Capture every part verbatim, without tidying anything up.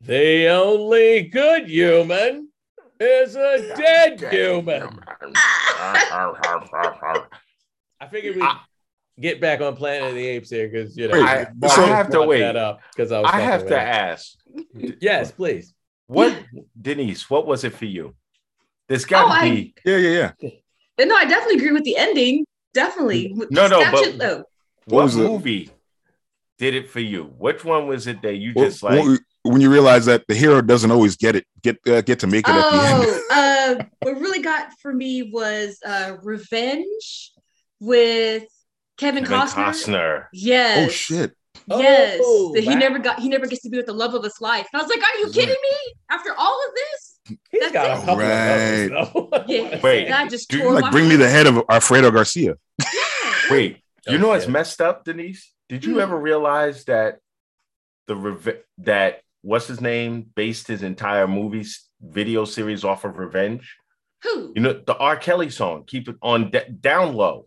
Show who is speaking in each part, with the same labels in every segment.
Speaker 1: The only good human is a dead human. I figured we get back on Planet of the Apes here because you know
Speaker 2: Wait,
Speaker 1: I,
Speaker 2: I
Speaker 1: so,
Speaker 2: have to wait
Speaker 1: that up because I was.
Speaker 2: I have to
Speaker 1: him.
Speaker 2: ask.
Speaker 1: Yes, please.
Speaker 2: What, Denise? What was it for you? There's got to
Speaker 3: oh,
Speaker 2: be.
Speaker 3: I,
Speaker 4: yeah, yeah, yeah.
Speaker 3: No, I definitely agree with the ending. Definitely.
Speaker 2: No, no,
Speaker 3: Statue,
Speaker 2: but
Speaker 3: oh.
Speaker 2: what,
Speaker 4: what
Speaker 2: movie it? did it for you? Which one was it that you
Speaker 4: well,
Speaker 2: just like?
Speaker 4: When you realize that the hero doesn't always get it, get uh, get to make it
Speaker 3: oh,
Speaker 4: at the end.
Speaker 3: uh, what really got for me was uh, Revenge with Kevin,
Speaker 2: Kevin
Speaker 3: Costner.
Speaker 2: Costner.
Speaker 3: Yes.
Speaker 4: Oh shit.
Speaker 3: Yes.
Speaker 1: Oh,
Speaker 3: that he
Speaker 1: wow.
Speaker 3: never got. He never gets to be with the love of his life. And I was like, "Are you kidding me? After all of this?"
Speaker 1: He's
Speaker 3: That's
Speaker 1: got
Speaker 3: it.
Speaker 1: a couple
Speaker 4: right.
Speaker 1: of those, though.
Speaker 3: Yeah.
Speaker 2: Wait,
Speaker 3: that just
Speaker 2: do
Speaker 3: tore
Speaker 2: you
Speaker 4: Like
Speaker 3: my
Speaker 4: bring me
Speaker 3: heart.
Speaker 4: the head of Alfredo Garcia.
Speaker 3: Yeah.
Speaker 2: Wait, you
Speaker 1: Oh,
Speaker 2: know what's
Speaker 1: shit.
Speaker 2: messed up, Denise? Did you
Speaker 3: Hmm.
Speaker 2: ever realize that the reve- that what's his name based his entire movie video series off of Revenge?
Speaker 3: Who?
Speaker 2: You know the R. Kelly song, "Keep It on D- Down Low."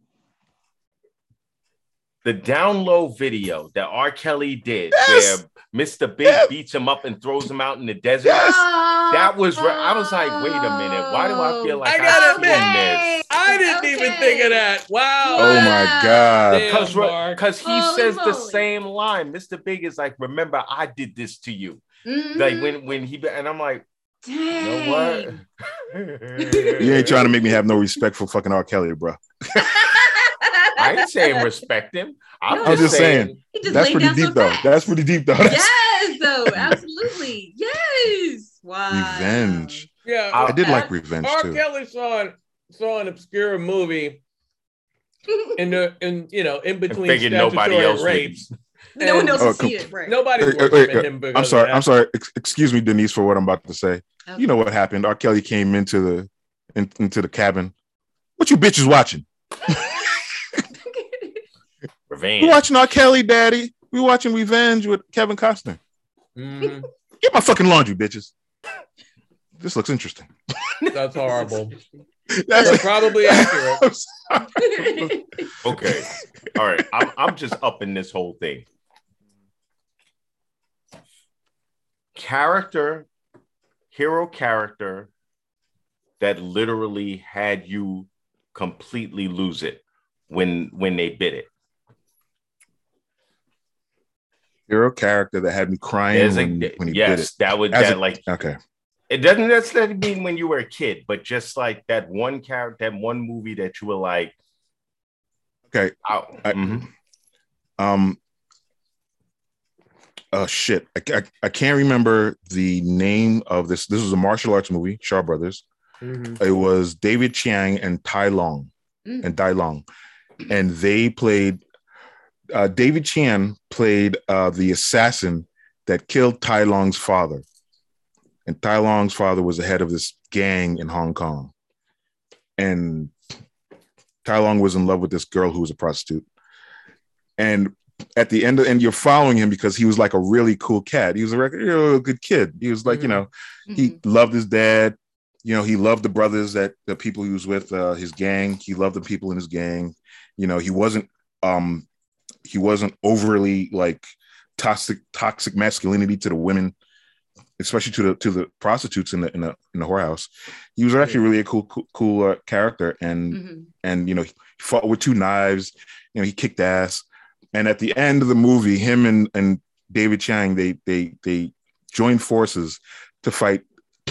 Speaker 2: The Down Low video that R. Kelly did,
Speaker 4: Yes!
Speaker 2: where Mister Big
Speaker 4: Yes!
Speaker 2: beats him up and throws him out in the desert.
Speaker 4: Yes!
Speaker 2: That was. Re- I was like, wait a minute. Why do I feel like
Speaker 1: I gotta
Speaker 2: I've
Speaker 1: admit,
Speaker 2: seen this?
Speaker 1: I didn't
Speaker 3: Okay.
Speaker 1: even think of that. Wow.
Speaker 4: Oh my god.
Speaker 1: Damn,
Speaker 2: Because
Speaker 1: Mark.
Speaker 2: because he
Speaker 3: Holy
Speaker 2: says the
Speaker 3: moly.
Speaker 2: same line. Mister Big is like, remember, I did this to you.
Speaker 3: Mhm.
Speaker 2: Like when when he and I'm like,
Speaker 3: Dang.
Speaker 2: you know what?
Speaker 4: You ain't trying to make me have no respect for fucking R. Kelly, bro.
Speaker 2: I ain't saying respect him. I'm
Speaker 3: No,
Speaker 4: I'm
Speaker 2: just,
Speaker 4: just
Speaker 2: saying.
Speaker 4: saying.
Speaker 3: He just
Speaker 4: That's
Speaker 3: laid
Speaker 4: pretty
Speaker 3: down
Speaker 4: deep
Speaker 3: some
Speaker 4: though.
Speaker 3: facts.
Speaker 4: That's pretty deep though. That's
Speaker 3: Yes, though, absolutely. Yes. Wow.
Speaker 4: Revenge.
Speaker 1: Yeah,
Speaker 4: I did
Speaker 1: R-
Speaker 4: like Revenge
Speaker 1: R.
Speaker 4: too.
Speaker 1: Kelly saw an, saw an obscure movie in the in you know in between
Speaker 2: figured nobody
Speaker 1: statutory
Speaker 2: else would.
Speaker 1: rapes.
Speaker 3: No one
Speaker 1: And
Speaker 3: else
Speaker 4: Oh,
Speaker 3: will see
Speaker 4: com-
Speaker 3: it, right?
Speaker 1: Nobody's
Speaker 4: Wait, wait,
Speaker 1: worshiping
Speaker 4: wait,
Speaker 1: him because
Speaker 4: I'm
Speaker 1: of
Speaker 4: sorry.
Speaker 1: that.
Speaker 4: I'm sorry. Ex- excuse me, Denise, for what I'm about to say.
Speaker 3: Okay.
Speaker 4: You know what happened? R. Kelly came into the in, into the cabin. What you bitches watching?
Speaker 2: Revenge.
Speaker 4: We watching R. Kelly, Daddy. We watching Revenge with Kevin Costner.
Speaker 1: Mhm.
Speaker 4: Get my fucking laundry, bitches. This looks interesting.
Speaker 1: That's horrible.
Speaker 4: That's
Speaker 1: That's probably accurate.
Speaker 4: I'm sorry.
Speaker 2: Okay. All right. I'm I'm just upping this whole thing. Character, hero character that literally had you completely lose it when when they bit it.
Speaker 4: Hero character that had me crying
Speaker 2: There's
Speaker 4: when,
Speaker 2: a,
Speaker 4: when he
Speaker 2: yes,
Speaker 4: did it.
Speaker 2: that would
Speaker 4: As
Speaker 2: that
Speaker 4: a-
Speaker 2: like
Speaker 4: Okay.
Speaker 2: it doesn't necessarily mean when you were a kid, but just like that one character, that one movie that you were like,
Speaker 4: Okay.
Speaker 2: oh,
Speaker 4: I-
Speaker 2: mhm.
Speaker 4: Um. Oh shit! I, I, I can't remember the name of this. This was a martial arts movie, Shaw Brothers.
Speaker 1: Mhm.
Speaker 4: It was David Chiang and Tai Long,
Speaker 3: Mm.
Speaker 4: and Tai Long, and they played. Uh, David Chiang played uh, the assassin that killed Tai Long's father, and Tai Long's father was the head of this gang in Hong Kong, and Tai Long was in love with this girl who was a prostitute, and at the end of, and you're following him because he was like a really cool cat. He was a real, real good kid. He was like,
Speaker 1: Mhm.
Speaker 4: you know, he
Speaker 3: Mhm.
Speaker 4: loved his dad. You know, he loved the brothers that the people he was with, uh, his gang. He loved the people in his gang. You know, he wasn't, um, he wasn't overly like toxic, toxic masculinity to the women, especially to the to the prostitutes in the in the in the whorehouse. He was actually really a cool, cool, cool uh, character, and
Speaker 3: Mhm.
Speaker 4: and you know, he fought with two knives. You know, he kicked ass. And at the end of the movie, him and, and David Chiang, they they they joined forces to fight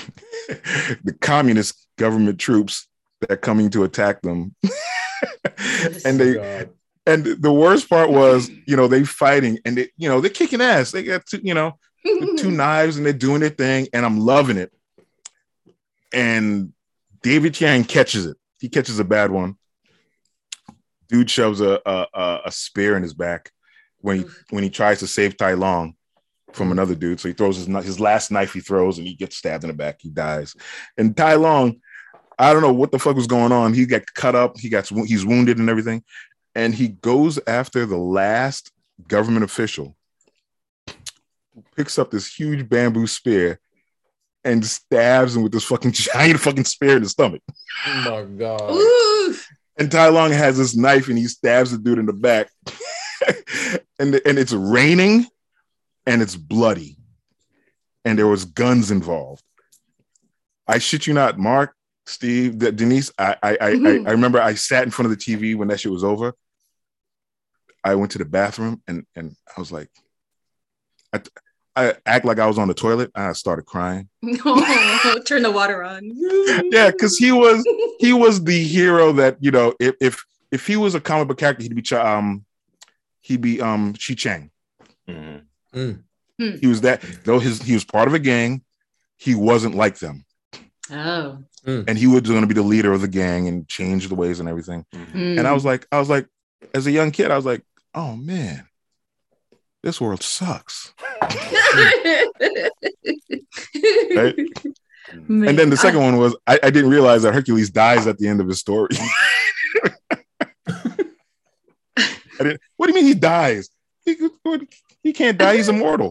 Speaker 4: the communist government troops that are coming to attack them. and
Speaker 1: Oh,
Speaker 4: they
Speaker 1: God.
Speaker 4: and the worst part was, you know, they fighting and they, you know, they're kicking ass. They got two, you know, with two knives and they're doing their thing, and I'm loving it. And David Chiang catches it. He catches a bad one. Dude shoves a a, a spear in his back when he when he tries to save Tai Long from another dude. So he throws his his last knife he throws, and he gets stabbed in the back. He dies. And Tai Long, I don't know what the fuck was going on. He got cut up. He got he's wounded and everything. And he goes after the last government official, picks up this huge bamboo spear, and stabs him with this fucking giant fucking spear in the stomach.
Speaker 1: Oh my God.
Speaker 3: Ooh.
Speaker 4: And Tai Long has this knife and he stabs the dude in the back. and, and it's raining and it's bloody. and there was guns involved. I shit you not, Mark, Steve, De- Denise. I I, I I I remember I sat in front of the T V when that shit was over. I went to the bathroom and and I was like, I, I act like I was on the toilet. And I started crying.
Speaker 3: No, turn the water on.
Speaker 4: Yeah, because he was he was the hero that, you know, if if if he was a comic book character, he'd be Ch- um he'd be um Chi Chang.
Speaker 2: Mm-hmm.
Speaker 1: Mm.
Speaker 4: He was that, though his he was part of a gang. He wasn't like them.
Speaker 3: Oh.
Speaker 4: And he was going to be the leader of the gang and change the ways and everything.
Speaker 3: Mm.
Speaker 4: And I was like, I was like, as a young kid, I was like, oh man, this world sucks. Right?
Speaker 3: Man.
Speaker 4: And then the second one was I, I didn't realize that Hercules dies at the end of his story. I didn't, what do you mean he dies? He, he can't die, he's immortal.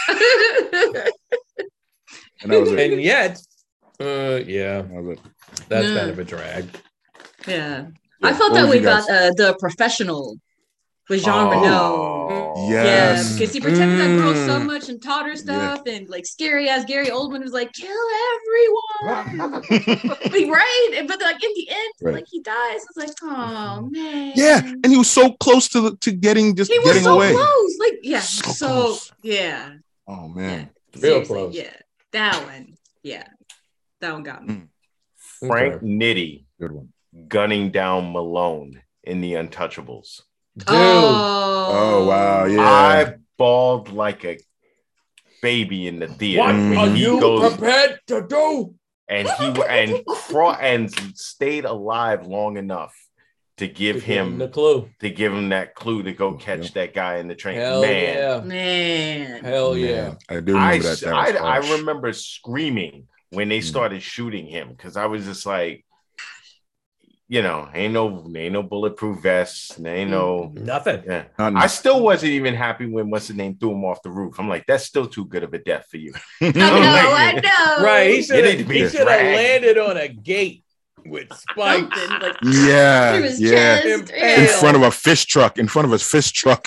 Speaker 4: And that was it.
Speaker 1: And yet, uh, yeah,
Speaker 4: That was it.
Speaker 1: that's
Speaker 3: Yeah.
Speaker 1: kind of a drag.
Speaker 3: Yeah.
Speaker 4: Yeah.
Speaker 3: I felt
Speaker 4: What
Speaker 3: that
Speaker 4: was
Speaker 3: way
Speaker 4: you guys-
Speaker 3: about uh, The Professional with Jean
Speaker 2: Oh.
Speaker 3: Renault. Yeah,
Speaker 4: Yes.
Speaker 3: because he protected that girl so
Speaker 1: Mm.
Speaker 3: much and taught her
Speaker 4: Yeah.
Speaker 3: stuff, and like scary ass Gary Oldman was like, kill everyone. Like, right? And- But like in the end,
Speaker 4: Right.
Speaker 3: like he dies. It's like, oh man.
Speaker 4: Yeah, and he was so close to the, to getting just
Speaker 3: he was
Speaker 4: getting
Speaker 3: so
Speaker 4: away.
Speaker 3: close. Like, yeah,
Speaker 4: So
Speaker 3: so,
Speaker 4: close.
Speaker 3: yeah.
Speaker 4: Oh
Speaker 3: Yeah.
Speaker 4: man.
Speaker 1: Real
Speaker 3: Seriously,
Speaker 1: close.
Speaker 3: Yeah. That one. Yeah. That one got me.
Speaker 4: Mm.
Speaker 2: Frank
Speaker 1: Okay.
Speaker 2: Nitti
Speaker 4: Good one.
Speaker 2: gunning down Malone in The Untouchables.
Speaker 1: Dude,
Speaker 3: Oh,
Speaker 4: Oh, wow, yeah.
Speaker 2: I bawled like a baby in the theater
Speaker 1: what
Speaker 2: when
Speaker 1: are
Speaker 2: he
Speaker 1: you
Speaker 2: goes
Speaker 1: prepared to do?
Speaker 2: and he and craw- and stayed alive long enough to give
Speaker 1: To give him
Speaker 2: him
Speaker 1: the clue.
Speaker 2: to give him that clue to go catch
Speaker 4: Yeah.
Speaker 2: that guy in the train.
Speaker 1: Hell
Speaker 2: Man,
Speaker 1: yeah.
Speaker 3: man.
Speaker 1: Hell
Speaker 4: Man,
Speaker 1: yeah.
Speaker 4: I do
Speaker 2: I,
Speaker 4: remember that. that was
Speaker 2: I, I
Speaker 4: harsh.
Speaker 2: remember screaming when they
Speaker 4: Mm.
Speaker 2: started shooting him because I was just like, you know, ain't no ain't no bulletproof vests, ain't no
Speaker 1: Nothing.
Speaker 2: yeah.
Speaker 4: Not-
Speaker 2: I still wasn't even happy when what's the name threw him off the roof. I'm like, that's still too good of a death for you.
Speaker 3: I know, I know.
Speaker 1: Right. He
Speaker 2: You
Speaker 1: should
Speaker 2: need to
Speaker 1: have
Speaker 2: be
Speaker 1: he should have
Speaker 2: dragged.
Speaker 1: landed on a gate with spikes.
Speaker 3: Something, like,
Speaker 4: yeah,
Speaker 3: through his
Speaker 4: yeah.
Speaker 3: chest.
Speaker 1: In
Speaker 4: In
Speaker 3: Yeah.
Speaker 4: front of a fish truck, in front of a fish truck.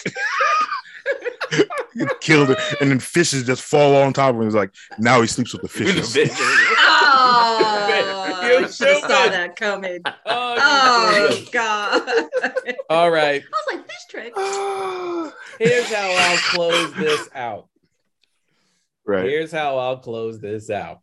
Speaker 4: He killed it, and then fishes just fall on top of him. He's like, now he sleeps with the fishes.
Speaker 3: Oh,
Speaker 1: You
Speaker 3: I should have saw
Speaker 1: stupid.
Speaker 3: that coming.
Speaker 1: Oh,
Speaker 3: Oh
Speaker 1: you stupid.
Speaker 3: God! I
Speaker 1: All right.
Speaker 3: was like, fish trick.
Speaker 1: Here's how I'll close this out.
Speaker 4: Right.
Speaker 1: Here's how I'll close this out.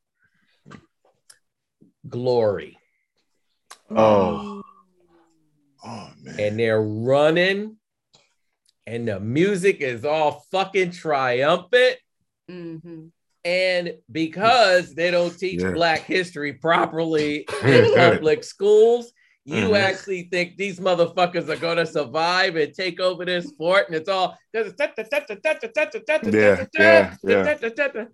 Speaker 1: Glory.
Speaker 4: Oh. Oh man.
Speaker 1: And they're running, and the music is all fucking triumphant.
Speaker 3: Mm-hmm.
Speaker 1: And because they don't teach
Speaker 4: Yeah.
Speaker 1: Black history properly in public schools, you
Speaker 2: Mhm.
Speaker 1: actually think these motherfuckers are going to survive and take over this fort. And it's all.
Speaker 4: Yeah, yeah, yeah.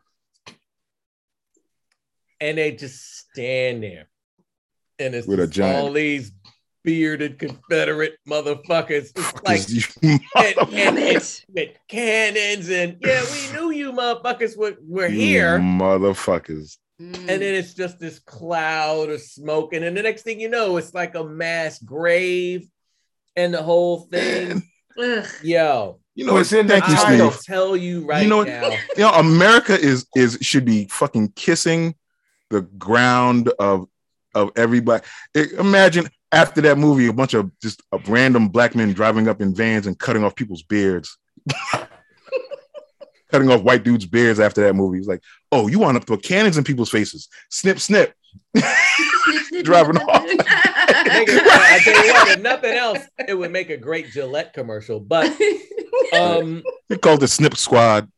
Speaker 1: And they just stand there. And it's
Speaker 4: With a
Speaker 1: just
Speaker 4: giant-
Speaker 1: all these bearded Confederate motherfuckers. It's like,
Speaker 4: You
Speaker 1: and,
Speaker 4: mother-
Speaker 3: Damn
Speaker 1: and,
Speaker 3: it.
Speaker 1: with cannons and yeah, we knew you motherfuckers were, were
Speaker 4: you
Speaker 1: here.
Speaker 4: motherfuckers.
Speaker 3: Mm.
Speaker 1: And then it's just this cloud of smoke. And then the next thing you know, it's like a mass grave and the whole thing.
Speaker 3: Ugh.
Speaker 1: Yo,
Speaker 4: You know,
Speaker 2: It's in the
Speaker 4: thank you,
Speaker 1: I will
Speaker 4: Steve.
Speaker 1: tell you right
Speaker 4: You know what?
Speaker 1: now.
Speaker 4: You know, America is is should be fucking kissing the ground of of everybody. I- imagine after that movie, a bunch of just uh, random black men driving up in vans and cutting off people's beards. Cutting off white dudes' beards after that movie. It's like, oh, you want to put cannons in people's faces. Snip, snip. Driving off.
Speaker 1: Make it, I tell you what, if nothing else, it would make a great Gillette commercial. But um,
Speaker 4: They called it Snip Squad.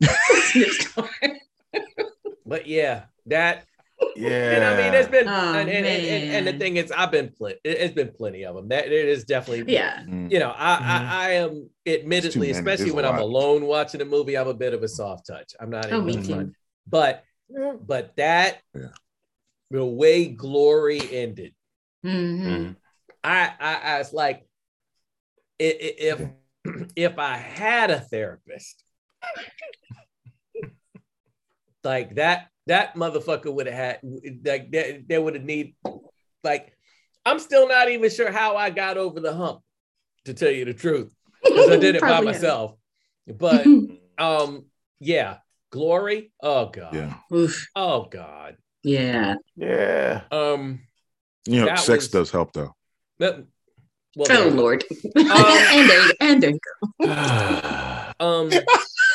Speaker 1: but yeah, that
Speaker 2: Yeah.
Speaker 1: and I mean, there's been
Speaker 3: Oh,
Speaker 1: and, and, and, and, and the
Speaker 3: man.
Speaker 1: thing is, I've been pl- it, it's been plenty of them. That it is definitely
Speaker 3: Yeah.
Speaker 4: Mm.
Speaker 1: You know, I
Speaker 3: Mhm.
Speaker 1: I, I am admittedly,
Speaker 4: many.
Speaker 1: especially
Speaker 4: There's a
Speaker 1: when I'm
Speaker 4: lot.
Speaker 1: alone watching a movie, I'm a bit of a soft touch. I'm not
Speaker 3: Oh,
Speaker 1: even
Speaker 3: me
Speaker 1: gonna
Speaker 3: too.
Speaker 1: front. But but that
Speaker 4: Yeah.
Speaker 1: the way Glory ended,
Speaker 3: Mhm.
Speaker 2: Mhm.
Speaker 1: I I, I was like, i- i- if if I had a therapist, like that that motherfucker would have had like that they would have need like I'm still not even sure how I got over the hump, to tell you the truth, because I did it by
Speaker 3: Probably
Speaker 1: myself. But um, yeah, Glory. Oh God.
Speaker 4: Yeah.
Speaker 3: Oof.
Speaker 1: Oh God.
Speaker 3: Yeah.
Speaker 2: Yeah.
Speaker 1: Um.
Speaker 4: You know,
Speaker 1: That
Speaker 4: sex
Speaker 1: was-
Speaker 4: does help though.
Speaker 1: That, well,
Speaker 3: Oh
Speaker 1: there you go.
Speaker 3: Lord. and there you and there you
Speaker 1: Um.
Speaker 3: go.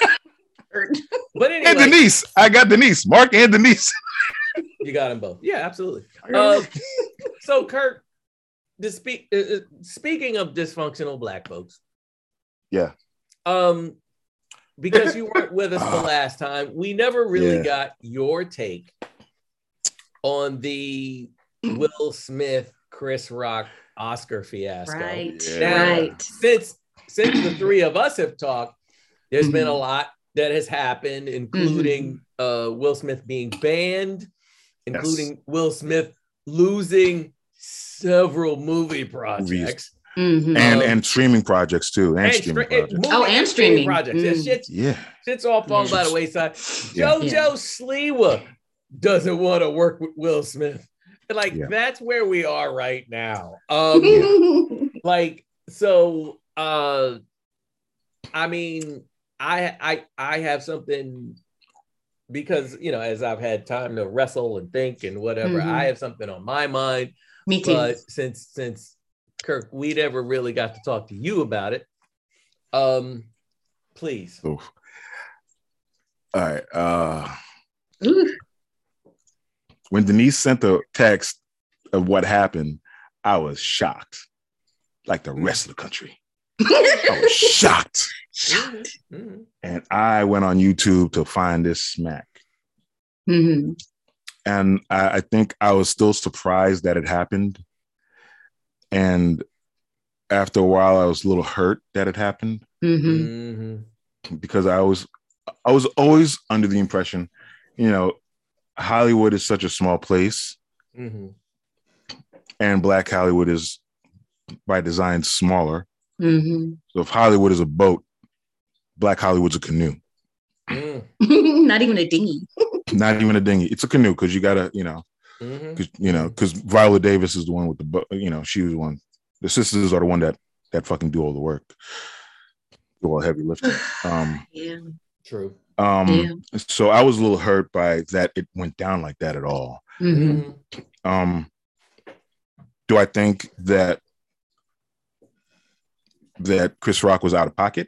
Speaker 1: But
Speaker 4: And
Speaker 1: anyway,
Speaker 4: Denise. I got Denise. Mark and Denise.
Speaker 1: you got them both. Yeah, absolutely.
Speaker 4: I got
Speaker 1: Uh, so, Kurt, to speak, uh, uh, speaking of dysfunctional Black folks,
Speaker 4: Yeah.
Speaker 1: um, because you weren't with us the last time, we never really
Speaker 4: Yeah.
Speaker 1: got your take on the Will Smith, Chris Rock, Oscar fiasco.
Speaker 3: Right.
Speaker 4: Yeah.
Speaker 3: Right.
Speaker 1: Since since the three of us have talked, there's been a
Speaker 3: Mhm.
Speaker 1: lot that has happened, including uh, Will Smith being banned, including Will Smith losing several movie projects.
Speaker 3: Mhm.
Speaker 4: And
Speaker 1: Um,
Speaker 4: and streaming projects too. And,
Speaker 1: and
Speaker 4: streaming
Speaker 1: stra- and
Speaker 4: projects.
Speaker 1: movie
Speaker 3: Oh, and streaming.
Speaker 1: projects. That
Speaker 3: Mm.
Speaker 1: shit's,
Speaker 4: Yeah.
Speaker 1: shit's all falling
Speaker 3: Yeah.
Speaker 1: by the wayside.
Speaker 4: Yeah.
Speaker 1: JoJo
Speaker 3: Yeah.
Speaker 1: Sliwa doesn't want to work with Will Smith. Like,
Speaker 4: Yeah.
Speaker 1: that's where we are right now. Um, like, so uh I mean, I I I have something, because, you know, as I've had time to wrestle and think and whatever,
Speaker 3: Mhm.
Speaker 1: I have something on my mind.
Speaker 3: Me too.
Speaker 1: But since since Kirk, we never really got to talk to you about it. Um, please.
Speaker 4: Oof. All right. Uh
Speaker 3: Ooh.
Speaker 4: when Denise sent the text of what happened, I was shocked. Like the rest of the country. I was shocked.
Speaker 1: Mhm, mhm.
Speaker 4: And I went on YouTube to find this smack.
Speaker 3: Mhm.
Speaker 4: And I, I think I was still surprised that it happened. And after a while, I was a little hurt that it happened,
Speaker 3: Mhm.
Speaker 1: Mhm.
Speaker 4: because I was I was always under the impression, you know, Hollywood is such a small place,
Speaker 1: Mhm.
Speaker 4: and Black Hollywood is by design smaller.
Speaker 3: Mhm.
Speaker 4: So if Hollywood is a boat, Black Hollywood's a canoe.
Speaker 1: Mm.
Speaker 3: Not even a dinghy.
Speaker 4: Not even a dinghy. It's a canoe because you gotta, you know,
Speaker 1: Mhm.
Speaker 4: because you know, because Viola Davis is the one with the, bo- you know, she was the one. The sisters are the one that that fucking do all the work, do all the heavy lifting. Um,
Speaker 3: Yeah.
Speaker 1: True.
Speaker 4: um,
Speaker 3: Yeah.
Speaker 4: so I was a little hurt by that. It went down like that at all.
Speaker 3: Mhm.
Speaker 1: Mhm.
Speaker 4: Um, do I think that that Chris Rock was out of pocket?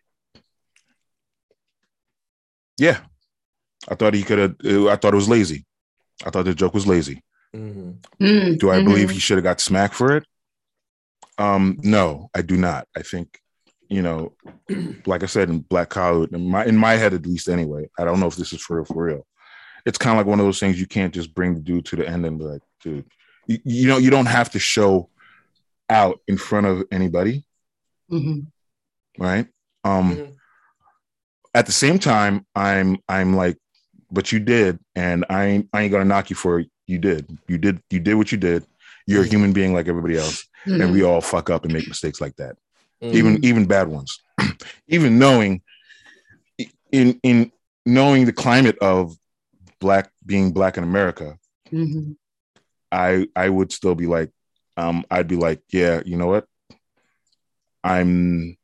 Speaker 4: Yeah, I thought he could have. I thought it was lazy. I thought the joke was lazy.
Speaker 1: Mhm.
Speaker 3: Mhm.
Speaker 4: Do I
Speaker 3: Mhm.
Speaker 4: believe he should have got smacked for it? Um, no, I do not. I think, you know, like I said, in Black Hollywood, in my in my head at least, anyway. I don't know if this is for real. For real, it's kind of like one of those things you can't just bring the dude to the end and be like, dude, you, you know, you don't have to show out in front of anybody,
Speaker 3: Mhm.
Speaker 4: right? Um,
Speaker 1: Mhm.
Speaker 4: at the same time, I'm I'm like, but you did, and I ain't I ain't gonna knock you for it. You did, you did, you did what you did. You're a
Speaker 1: Mhm.
Speaker 4: human being like everybody else, and we
Speaker 3: Mhm.
Speaker 4: all fuck up and make mistakes like that,
Speaker 1: Mhm.
Speaker 4: even even bad ones. Even knowing in in knowing the climate of black being black in America,
Speaker 3: Mhm.
Speaker 4: I I would still be like, um, I'd be like, yeah, you know what? I'm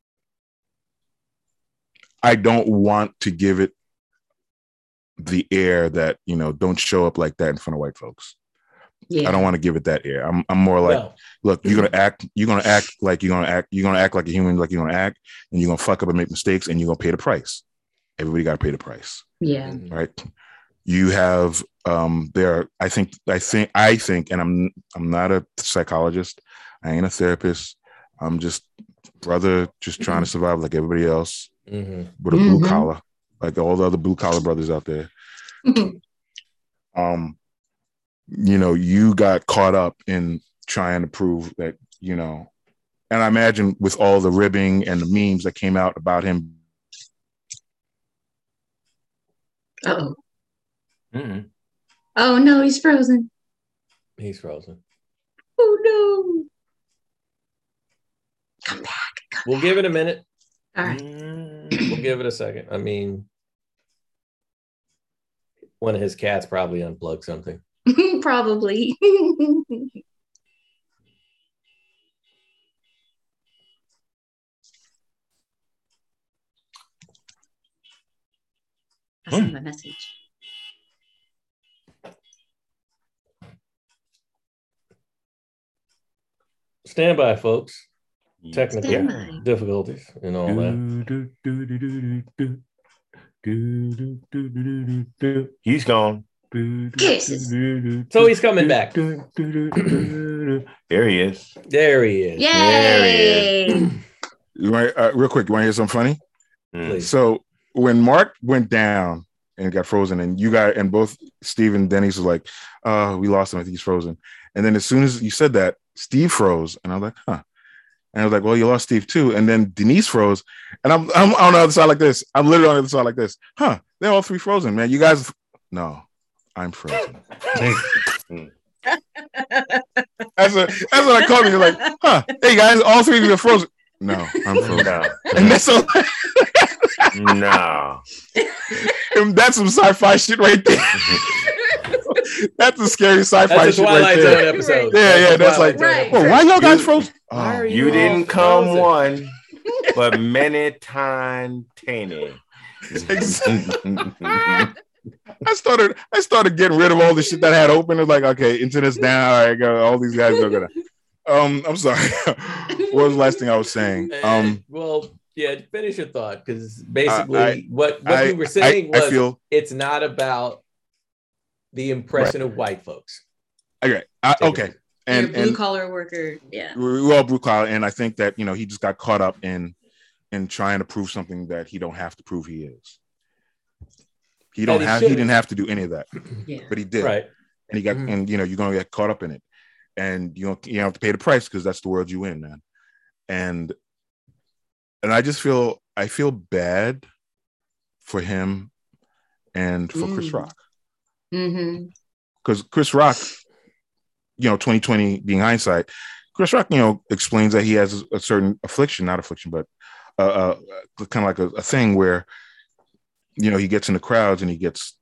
Speaker 4: I don't want to give it the air that, you know, don't show up like that in front of white folks.
Speaker 3: Yeah.
Speaker 4: I don't want to give it that air. I'm I'm more like,
Speaker 1: No.
Speaker 4: look, you're gonna act, you're gonna act like you're gonna act, you're gonna act like a human, like you're gonna act, and you're gonna fuck up and make mistakes, and you're gonna pay the price. Everybody gotta pay the price.
Speaker 3: Yeah.
Speaker 1: Mhm.
Speaker 4: Right. You have um there, I think, I think, I think, and I'm I'm not a psychologist, I ain't a therapist. I'm just brother just trying to survive like everybody else
Speaker 1: Mhm.
Speaker 4: with a blue
Speaker 3: Mhm.
Speaker 4: collar, like all the other blue collar brothers out there. Um, you know, you got caught up in trying to prove that, you know, and I imagine with all the ribbing and the memes that came out about him.
Speaker 3: Uh-oh.
Speaker 2: Mm-mm.
Speaker 3: Oh no, he's frozen.
Speaker 1: He's frozen.
Speaker 3: Oh no. Come back. Come
Speaker 1: We'll give it a minute.
Speaker 3: All right.
Speaker 2: Mm.
Speaker 1: We'll give it a second. I mean, one of his cats probably unplugged something.
Speaker 3: Probably. I sent my message.
Speaker 1: Stand by, folks. Technical
Speaker 3: Stand by.
Speaker 1: difficulties and all that.
Speaker 2: He's gone.
Speaker 3: Kisses.
Speaker 1: So he's coming back.
Speaker 2: There he is.
Speaker 1: There he is.
Speaker 3: Yay!
Speaker 4: You want, uh, real quick, you want to hear something funny?
Speaker 1: Please.
Speaker 4: So when Mark went down and got frozen, and you got and both Steve and Denise was like, "Oh, we lost him. I think he's frozen." And then as soon as you said that, Steve froze, and I was like, "Huh." And I was like, "Well, you lost Steve too." And then Denise froze, and I'm I'm on the other side like this. I'm literally on the other side like this. Huh? They're all three frozen, man. You guys, no, I'm frozen. That's a, that's what I called you. You're like, huh? Hey guys, all three of you are frozen. No, I'm frozen.
Speaker 2: No.
Speaker 4: And that's so.
Speaker 2: No.
Speaker 4: That's some sci-fi shit right there. That's a scary sci-fi
Speaker 1: That's a
Speaker 4: shit
Speaker 1: Twilight
Speaker 4: right
Speaker 1: Zone
Speaker 4: there.
Speaker 1: episode.
Speaker 4: Yeah, yeah, that's
Speaker 1: Twilight
Speaker 4: like,
Speaker 1: Zone
Speaker 3: right.
Speaker 1: episode.
Speaker 4: well, why y'all guys
Speaker 2: You-
Speaker 4: frozen?
Speaker 1: Why
Speaker 4: Oh.
Speaker 1: are
Speaker 2: You
Speaker 1: all
Speaker 2: didn't come
Speaker 1: frozen?
Speaker 2: one, but many times ten.
Speaker 4: I started, I started getting rid of all the shit that I had open. It's like, okay, internet's down. All right, go. All these guys are gonna. Um, I'm sorry. What was the last thing I was saying?
Speaker 1: And,
Speaker 4: Um,
Speaker 1: well, yeah, finish your thought, because basically
Speaker 4: I-
Speaker 1: what, what
Speaker 4: I-
Speaker 1: we were saying
Speaker 4: I,
Speaker 1: was
Speaker 4: I feel
Speaker 1: it's not about the impression of white folks.
Speaker 4: okay. I,
Speaker 1: Take
Speaker 4: okay,
Speaker 1: it.
Speaker 3: And,
Speaker 4: and
Speaker 3: blue
Speaker 4: and
Speaker 3: collar worker. Yeah.
Speaker 4: we're all blue collar, and I think that you know he just got caught up in in trying to prove something that he don't have to prove he is. He don't
Speaker 1: And he
Speaker 4: have. He
Speaker 1: shouldn't.
Speaker 4: didn't have to do any of that,
Speaker 3: Yeah.
Speaker 4: but he did.
Speaker 1: Right.
Speaker 4: And he got,
Speaker 1: Mhm.
Speaker 4: and you know, you're gonna get caught up in it, and you don't, you have to pay the price because that's the world you in, man. And and I just feel, I feel bad for him and for Chris
Speaker 3: Mm.
Speaker 4: Rock,
Speaker 3: Mm-hmm.
Speaker 4: because Chris Rock, you know, twenty twenty being hindsight, Chris Rock, you know, explains that he has a certain affliction, not affliction, but uh, uh kind of like a, a thing where, you know, he gets in the crowds and he gets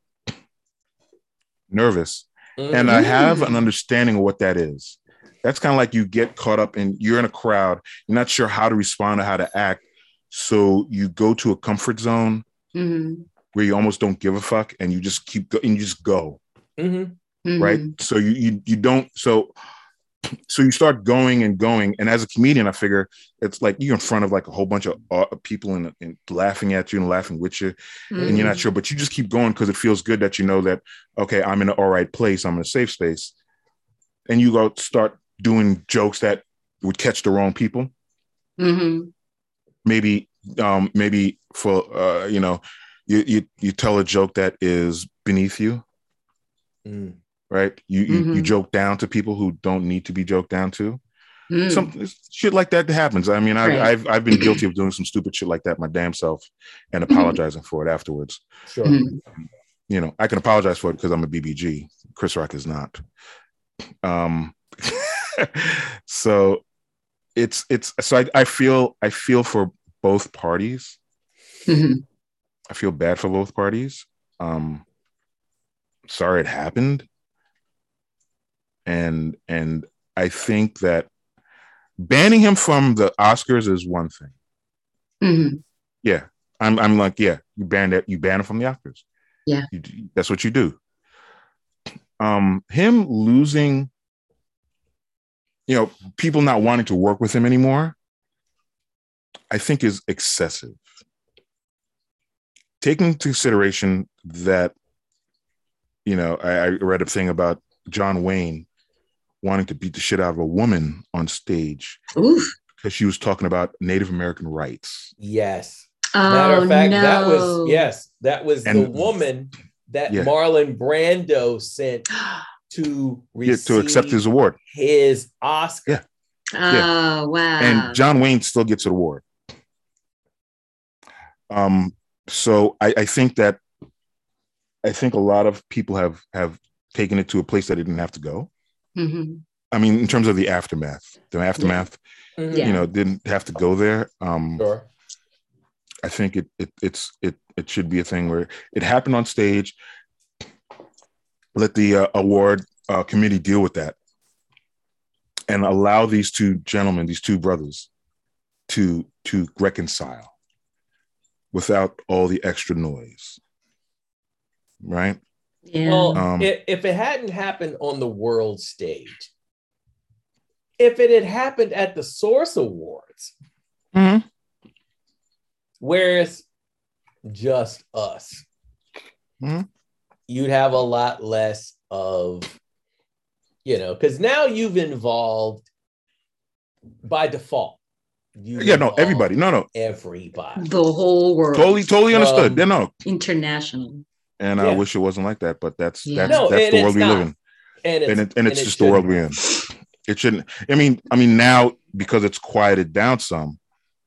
Speaker 4: nervous. And I have an
Speaker 3: Mm.
Speaker 4: understanding of what that is. That's kind of like you get caught up in, you're in a crowd, you're not sure how to respond or how to act. So you go to a comfort zone
Speaker 3: Mm-hmm.
Speaker 4: where you almost don't give a fuck and you just keep going and you just go.
Speaker 1: Mhm.
Speaker 3: Mm-hmm.
Speaker 4: Right. So you, you, you don't, so, so you start going and going. And as a comedian, I figure it's like you're in front of like a whole bunch of uh, people and, and laughing at you and laughing with you. And you're not sure, but you just keep going because it feels good that you know that, okay, I'm in an all right place, I'm in a safe space. And you go start doing jokes that would catch the wrong people.
Speaker 3: Mm-hmm.
Speaker 4: Maybe, um, maybe for, uh, you know, you, you, you tell a joke that is beneath you,
Speaker 1: Mm.
Speaker 4: right? You, you, you
Speaker 3: Mhm.
Speaker 4: joke down to people who don't need to be joked down to.
Speaker 3: Mm.
Speaker 4: Some shit like that happens. I mean, I,
Speaker 3: Right.
Speaker 4: I've, I've been guilty of doing some stupid shit like that my damn self and apologizing for it afterwards.
Speaker 1: Sure.
Speaker 3: Mhm.
Speaker 4: You know, I can apologize for it because I'm a B B G. Chris Rock is not. Um, so it's it's so I, I feel I feel for both parties.
Speaker 3: Mhm.
Speaker 4: I feel bad for both parties. Um, sorry it happened, and and I think that banning him from the Oscars is one thing.
Speaker 3: Mhm.
Speaker 4: Yeah, I'm I'm like yeah, you ban it, you ban him from the Oscars.
Speaker 3: Yeah.
Speaker 4: You, that's what you do. Um, him losing, you know, people not wanting to work with him anymore, I think is excessive. Taking into consideration that, you know, I, I read a thing about John Wayne wanting to beat the shit out of a woman on stage
Speaker 3: Oof.
Speaker 4: because she was talking about Native American rights.
Speaker 1: Yes.
Speaker 3: Oh,
Speaker 1: Matter of fact,
Speaker 3: no.
Speaker 1: that was yes, that was the
Speaker 4: And-
Speaker 1: woman that
Speaker 4: Yeah.
Speaker 1: Marlon Brando sent to
Speaker 4: Yeah,
Speaker 1: receive
Speaker 4: to accept his award.
Speaker 1: his Oscar.
Speaker 4: Yeah.
Speaker 3: Oh, wow.
Speaker 4: And John Wayne still gets an award. Um, so I, I think that I think a lot of people have have taken it to a place that it didn't have to go.
Speaker 3: Mhm.
Speaker 4: I mean, in terms of the aftermath, the aftermath,
Speaker 1: Mhm.
Speaker 3: Yeah.
Speaker 4: you know, didn't have to go there. Um,
Speaker 1: Sure.
Speaker 4: I think it it it's it it should be a thing where it happened on stage. Let the uh, award uh, committee deal with that, and allow these two gentlemen, these two brothers, to to reconcile without all the extra noise. right?
Speaker 3: Yeah.
Speaker 1: Well,
Speaker 4: Um,
Speaker 1: if, if it hadn't happened on the world stage, if it had happened at the Source Awards,
Speaker 4: mhm.
Speaker 1: where it's just us,
Speaker 4: Mhm.
Speaker 1: you'd have a lot less of, you know, because now you've involved by default. You
Speaker 4: Yeah, no, everybody. No, no.
Speaker 1: everybody.
Speaker 3: The whole world.
Speaker 4: Totally, totally understood.
Speaker 1: Um,
Speaker 4: Yeah, no.
Speaker 3: International.
Speaker 4: And
Speaker 1: Yeah.
Speaker 4: I wish it wasn't like that, but that's
Speaker 3: Yeah.
Speaker 4: that's
Speaker 1: No,
Speaker 4: that's
Speaker 1: and
Speaker 4: the world
Speaker 1: it's
Speaker 4: we live
Speaker 1: not.
Speaker 4: in.
Speaker 1: And it's,
Speaker 4: And it, and it's
Speaker 1: it
Speaker 4: just the world
Speaker 1: shouldn't.
Speaker 4: we're in. It shouldn't. I mean, I mean now because it's quieted down some,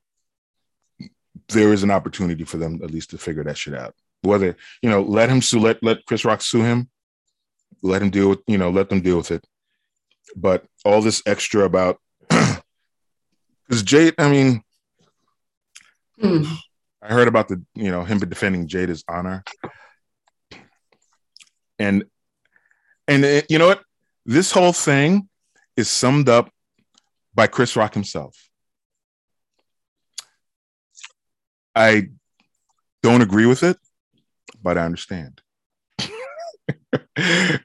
Speaker 4: there is an opportunity for them at least to figure that shit out. Whether, you know, let him sue, let let Chris Rock sue him, let him deal with, you know, let them deal with it. But all this extra about because Jade, I mean,
Speaker 3: Hmm.
Speaker 4: I heard about the, you know, him defending Jada's honor, and and it, you know what, this whole thing is summed up by Chris Rock himself. I don't agree with it, but I understand. And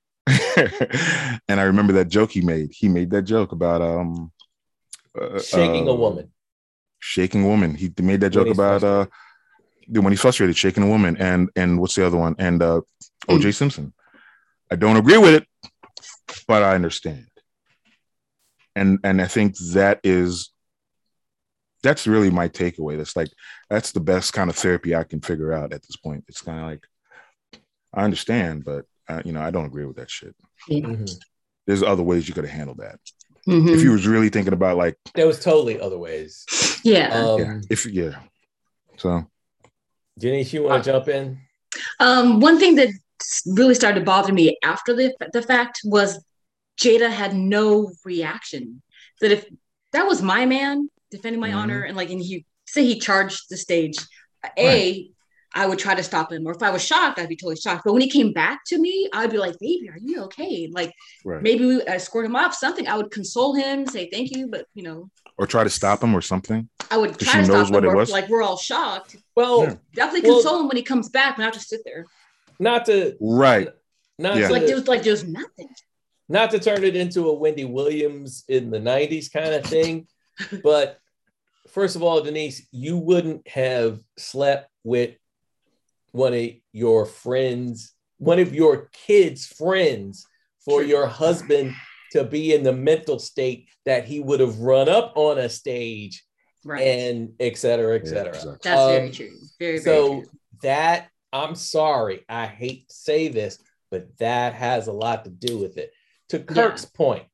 Speaker 4: I remember that joke he made. He made that joke about um uh,
Speaker 1: Shaking
Speaker 4: uh,
Speaker 1: a woman.
Speaker 4: shaking a woman. He made that joke
Speaker 1: When he's
Speaker 4: about uh when he's frustrated, shaking a woman, and and what's the other one? And uh, O J Simpson. I don't agree with it, but I understand. And and I think that is that's really my takeaway. That's like that's the best kind of therapy I can figure out at this point. It's kind of like I understand, but uh, you know, I don't agree with that shit.
Speaker 3: Yeah.
Speaker 1: Mm-hmm.
Speaker 4: There's other ways you could have handled that.
Speaker 3: Mhm.
Speaker 4: If you was really thinking about like
Speaker 1: There was totally other ways.
Speaker 3: Yeah.
Speaker 1: Um,
Speaker 4: yeah, if yeah. So
Speaker 1: Janice, you want to jump in?
Speaker 3: Um, one thing that really started to bother me after the the fact was Jada had no reaction. That if that was my man defending my
Speaker 4: Mhm.
Speaker 3: honor, and like, and he say he charged the stage,
Speaker 4: Right.
Speaker 3: a I would try to stop him, or if I was shocked, I'd be totally shocked. But when he came back to me, I'd be like, "Baby, are you okay?" Like
Speaker 4: right.
Speaker 3: maybe we escort him off, something. I would console him, say thank you, but you know,
Speaker 4: Or try to stop him or something.
Speaker 3: I would
Speaker 4: 'Cause
Speaker 3: try
Speaker 4: she
Speaker 3: to
Speaker 4: knows
Speaker 3: stop
Speaker 4: what
Speaker 3: him,
Speaker 4: it
Speaker 3: or
Speaker 4: was?
Speaker 3: like we're all shocked.
Speaker 1: Well,
Speaker 4: Yeah.
Speaker 3: Definitely
Speaker 1: Well-
Speaker 3: console him when he comes back, not just sit there.
Speaker 1: not to
Speaker 4: Right.
Speaker 1: not
Speaker 4: Yeah.
Speaker 1: to
Speaker 3: Like there was like there's nothing.
Speaker 1: not to turn it into a Wendy Williams in the nineties kind of thing, but first of all, Denise, you wouldn't have slept with one of your friends, one of your kids' friends, for
Speaker 3: True.
Speaker 1: your husband to be in the mental state that he would have run up on a stage
Speaker 3: Right.
Speaker 1: and et cetera, et
Speaker 4: Yeah,
Speaker 1: cetera.
Speaker 4: exactly.
Speaker 3: That's very
Speaker 1: Um,
Speaker 3: true. Very, very
Speaker 1: So
Speaker 3: true.
Speaker 1: that, I'm sorry, I hate to say this, but that has a lot to do with it. To Kirk's point,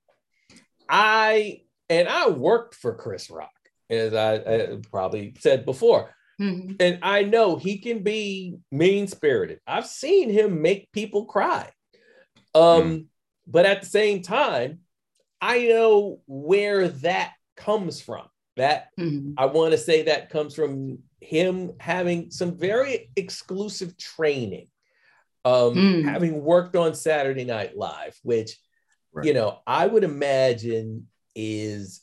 Speaker 1: I, and I worked for Chris Rock, as I, I probably said before,
Speaker 3: Mhm.
Speaker 1: and I know he can be mean-spirited. I've seen him make people cry. Um,
Speaker 4: Mm.
Speaker 1: But at the same time, I know where that comes from. That
Speaker 3: Mhm.
Speaker 1: I want to say that comes from him having some very exclusive training, um,
Speaker 3: Mm.
Speaker 1: having worked on Saturday Night Live, which,
Speaker 4: Right.
Speaker 1: you know, I would imagine is,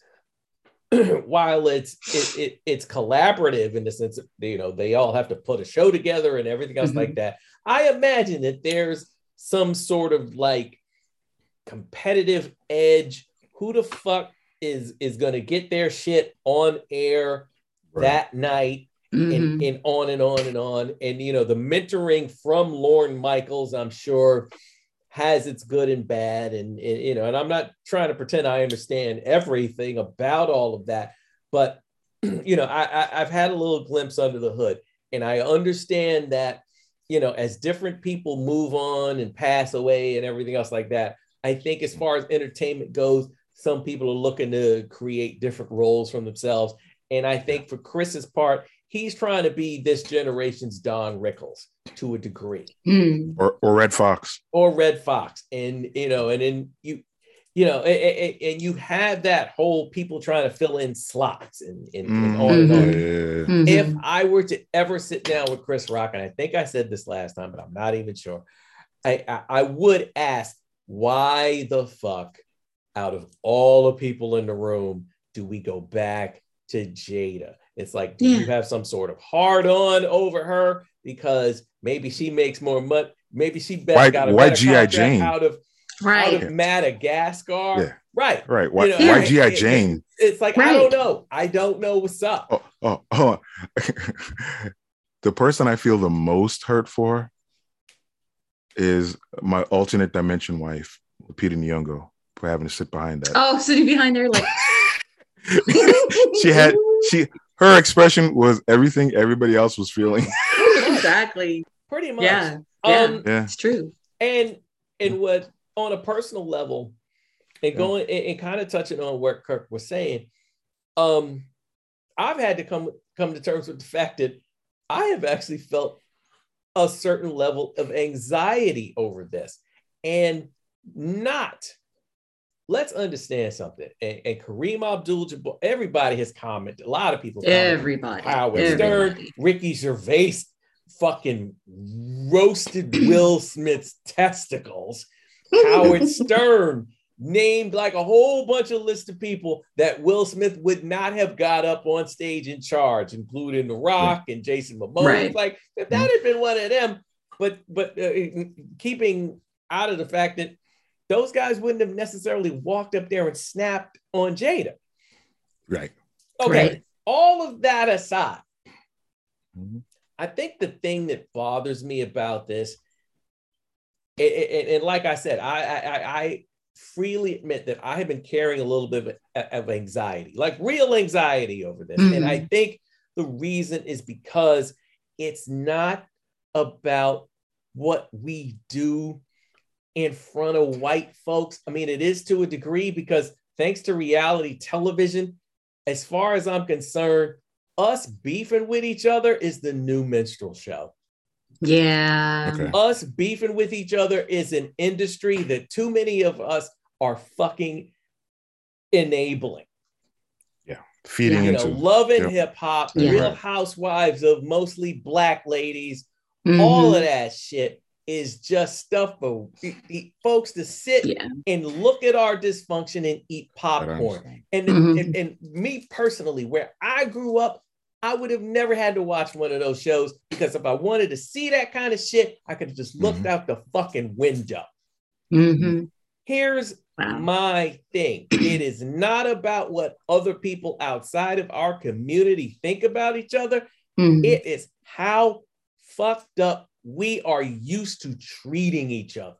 Speaker 1: while it's it, it it's collaborative in the sense that, you know, they all have to put a show together and everything else
Speaker 3: Mhm.
Speaker 1: like that. I imagine that there's some sort of like competitive edge. Who the fuck is is going to get their shit on air
Speaker 4: Right.
Speaker 1: that night, and,
Speaker 3: Mhm.
Speaker 1: and on and on and on. And, you know, the mentoring from Lorne Michaels, I'm sure, has its good and bad. And, and, you know, and I'm not trying to pretend I understand everything about all of that, but, you know, I, I, I've had a little glimpse under the hood, and I understand that, you know, as different people move on and pass away and everything else like that, I think as far as entertainment goes, some people are looking to create different roles from themselves. And I think for Chris's part, he's trying to be this generation's Don Rickles to a degree,
Speaker 3: Mm.
Speaker 4: Or or Red Fox.
Speaker 1: or Red Fox. And, you know, and then you, you know, and, and you have that whole people trying to fill in slots and, and, and on and on.
Speaker 4: Yeah.
Speaker 3: Mhm.
Speaker 1: If I were to ever sit down with Chris Rock, and I think I said this last time, but I'm not even sure, I, I, I would ask, why the fuck, out of all the people in the room, do we go back to Jada? It's like, do
Speaker 3: Yeah.
Speaker 1: you have some sort of hard on over her because maybe she makes more money? maybe she bet,
Speaker 4: Why,
Speaker 1: got a
Speaker 4: why
Speaker 1: better
Speaker 4: G I
Speaker 1: contract
Speaker 4: Jane?
Speaker 1: out of
Speaker 3: Right.
Speaker 1: out of Madagascar.
Speaker 4: Yeah.
Speaker 1: Right.
Speaker 4: Right. Why,
Speaker 1: You know,
Speaker 4: why
Speaker 1: it-
Speaker 4: G I
Speaker 1: it-
Speaker 4: Jane?
Speaker 1: it- it's like, I
Speaker 3: Right.
Speaker 1: don't know. I don't know what's up.
Speaker 4: Oh, oh, oh. The person I feel the most hurt for is my alternate dimension wife, Peter Nyong'o, for having to sit behind that.
Speaker 3: Oh, sitting behind there, like
Speaker 4: She had she her expression was everything everybody else was feeling.
Speaker 3: exactly.
Speaker 1: Pretty much.
Speaker 3: Yeah.
Speaker 1: Um,
Speaker 4: Yeah.
Speaker 3: It's true.
Speaker 1: And and what on a personal level, and
Speaker 4: Yeah.
Speaker 1: going and, and kind of touching on what Kirk was saying, um, I've had to come come to terms with the fact that I have actually felt a certain level of anxiety over this, and not. Let's understand something. And, and Kareem Abdul-Jabbar, everybody has commented. A lot of people. commented.
Speaker 3: Everybody.
Speaker 1: Howard
Speaker 3: Everybody.
Speaker 1: Stern, Ricky Gervais, fucking roasted Will Smith's testicles. Howard Stern named like a whole bunch of list of people that Will Smith would not have got up on stage in charge, including The Rock and Jason Momoa.
Speaker 3: Right.
Speaker 1: It's like, if that had been one of them, but but uh, keeping out of the fact that those guys wouldn't have necessarily walked up there and snapped on Jada.
Speaker 4: Right.
Speaker 1: Okay,
Speaker 3: Right.
Speaker 1: all of that aside,
Speaker 4: Mhm.
Speaker 1: I think the thing that bothers me about this, and, and, and like I said, I, I, I freely admit that I have been carrying a little bit of, of anxiety, like real anxiety over this.
Speaker 3: Mhm.
Speaker 1: And I think the reason is because it's not about what we do in front of white folks. I mean, it is to a degree, because thanks to reality television, as far as I'm concerned, us beefing with each other is the new minstrel show.
Speaker 3: Yeah.
Speaker 4: Okay.
Speaker 1: Us beefing with each other is an industry that too many of us are fucking enabling.
Speaker 4: Feeding
Speaker 1: You know,
Speaker 4: into.
Speaker 1: Love and
Speaker 4: Yep.
Speaker 1: Hip Hop,
Speaker 3: Yeah.
Speaker 1: Real Housewives of mostly Black ladies,
Speaker 3: Mhm.
Speaker 1: all of that shit is just stuff for the- the folks to sit
Speaker 3: Yeah.
Speaker 1: and look at our dysfunction and eat
Speaker 4: I
Speaker 1: popcorn.
Speaker 4: understand.
Speaker 1: And,
Speaker 3: Mhm.
Speaker 1: and, and me personally, where I grew up, I would have never had to watch one of those shows, because if I wanted to see that kind of shit, I could have just looked
Speaker 4: Mhm.
Speaker 1: out the fucking window.
Speaker 3: Mhm.
Speaker 1: Here's
Speaker 3: Wow.
Speaker 1: my thing. It is not about what other people outside of our community think about each other.
Speaker 3: Mhm.
Speaker 1: It is how fucked up we are used to treating each other.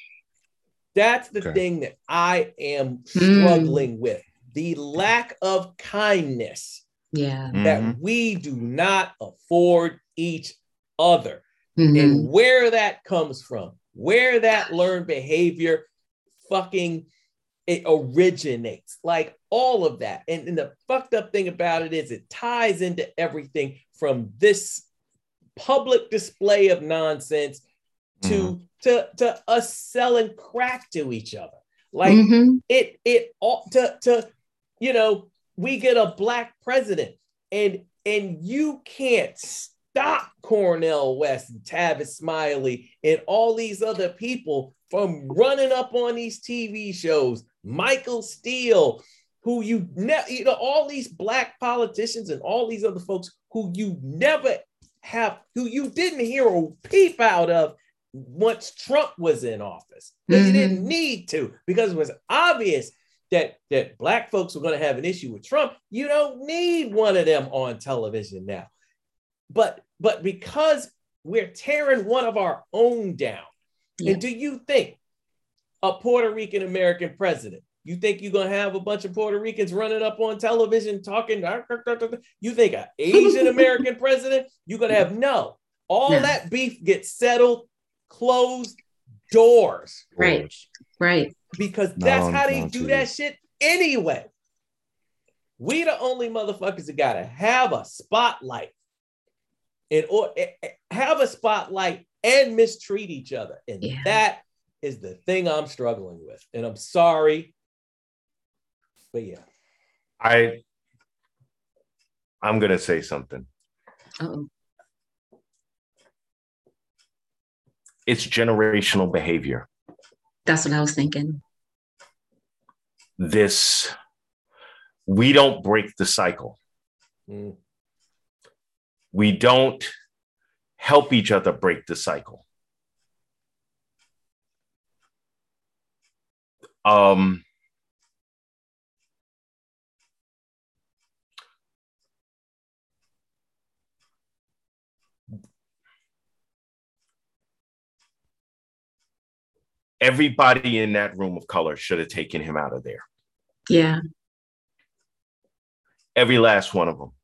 Speaker 1: That's the
Speaker 4: Okay.
Speaker 1: thing that I am struggling with. The lack of kindness
Speaker 3: Yeah.
Speaker 1: that
Speaker 4: Mhm.
Speaker 1: we do not afford each other.
Speaker 3: Mhm.
Speaker 1: And where that comes from, where that learned behavior fucking it originates, like all of that. And, and the fucked up thing about it is it ties into everything from this public display of nonsense to, to, to us selling crack to each other. Like
Speaker 3: Mhm.
Speaker 1: it, it ought to, to, you know, we get a black president, and, and you can't stop Cornel West and Tavis Smiley and all these other people from running up on these T V shows. Michael Steele, who you never, you know, all these black politicians and all these other folks who you never have, who you didn't hear a peep out of once Trump was in office. Because
Speaker 3: Mhm.
Speaker 1: you didn't need to, because it was obvious that, that black folks were going to have an issue with Trump. You don't need one of them on television now. But, but because we're tearing one of our own down,
Speaker 3: Yeah.
Speaker 1: and do you think a Puerto Rican American president, you think you're going to have a bunch of Puerto Ricans running up on television talking? You think an Asian American president, you're going to have no. All
Speaker 3: No.
Speaker 1: that beef gets settled, closed doors,
Speaker 3: Right. Right.
Speaker 1: because
Speaker 4: Not
Speaker 1: that's
Speaker 4: on-
Speaker 1: how they
Speaker 4: not on
Speaker 1: do
Speaker 4: T V.
Speaker 1: that shit anyway. We the only motherfuckers that got to have a spotlight, and or eh, eh, have a spotlight and mistreat each other. And
Speaker 3: Yeah.
Speaker 1: that is the thing I'm struggling with. And I'm sorry, but yeah.
Speaker 2: I I'm gonna say something.
Speaker 3: Uh-oh.
Speaker 2: It's generational behavior.
Speaker 3: That's what I was thinking.
Speaker 2: This, we don't break the cycle.
Speaker 1: Mm.
Speaker 2: We don't help each other break the cycle. Um, everybody in that room of color should have taken him out of there.
Speaker 3: Yeah.
Speaker 2: Every last one of them.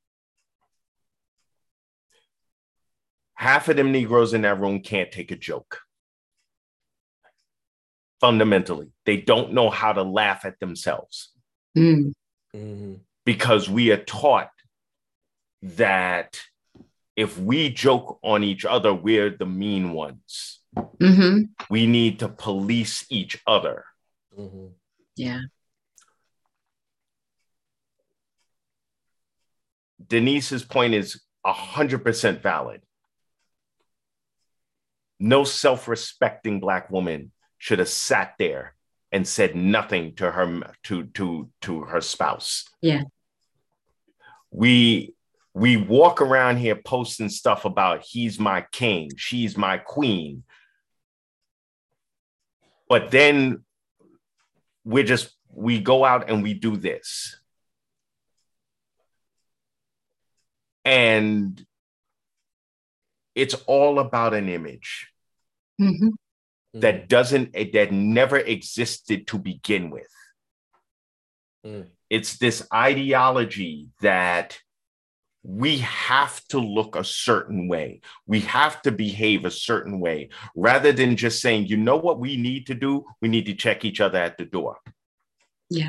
Speaker 2: Half of them Negroes in that room can't take a joke. Fundamentally, they don't know how to laugh at themselves.
Speaker 3: Mm.
Speaker 1: Mm-hmm.
Speaker 2: Because we are taught that if we joke on each other, we're the mean ones.
Speaker 3: Mm-hmm.
Speaker 2: We need to police each other.
Speaker 1: Mm-hmm.
Speaker 3: Yeah.
Speaker 2: Denise's point is one hundred percent valid. No self-respecting Black woman should have sat there and said nothing to her to to to her spouse.
Speaker 3: Yeah.
Speaker 2: We we walk around here posting stuff about he's my king, she's my queen. But then we're just we go out and we do this. And it's all about an image.
Speaker 3: Mm-hmm.
Speaker 2: That doesn't, that never existed to begin with.
Speaker 1: Mm.
Speaker 2: It's this ideology that we have to look a certain way. We have to behave a certain way, rather than just saying, you know what we need to do? We need to check each other at the door.
Speaker 3: Yeah.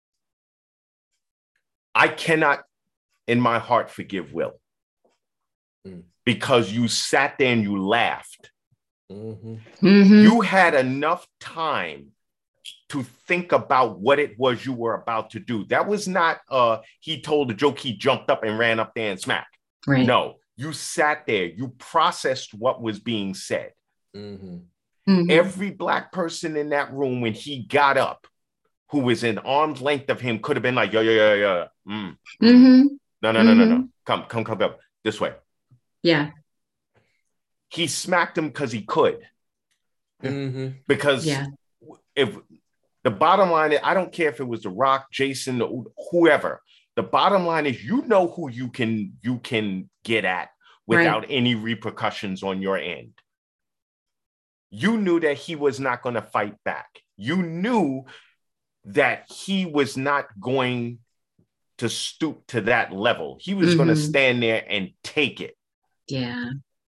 Speaker 2: I cannot, in my heart, forgive Will.
Speaker 1: Mm.
Speaker 2: Because you sat there and you laughed.
Speaker 1: Mm-hmm.
Speaker 3: Mm-hmm.
Speaker 2: You had enough time to think about what it was you were about to do. That was not, uh, he told a joke, he jumped up and ran up there and smacked.
Speaker 3: Right.
Speaker 2: No, you sat there, you processed what was being said.
Speaker 1: Mm-hmm.
Speaker 3: Mm-hmm.
Speaker 2: Every Black person in that room, when he got up, who was in arm's length of him, could have been like, yo, yo, yo, yo. Mm.
Speaker 3: Mm-hmm.
Speaker 2: No, no, no, no, no.
Speaker 3: Mm-hmm.
Speaker 2: Come, come, come, come. This way.
Speaker 3: Yeah.
Speaker 2: He smacked him because he could.
Speaker 1: Mm-hmm.
Speaker 2: Because
Speaker 3: Yeah.
Speaker 2: if the bottom line is, I don't care if it was The Rock, Jason, whoever. The bottom line is, you know who you can you can get at without
Speaker 3: Right.
Speaker 2: any repercussions on your end. You knew that he was not going to fight back. You knew that he was not going to stoop to that level. He was
Speaker 3: Mm-hmm.
Speaker 2: going to stand there and take it.
Speaker 3: Yeah.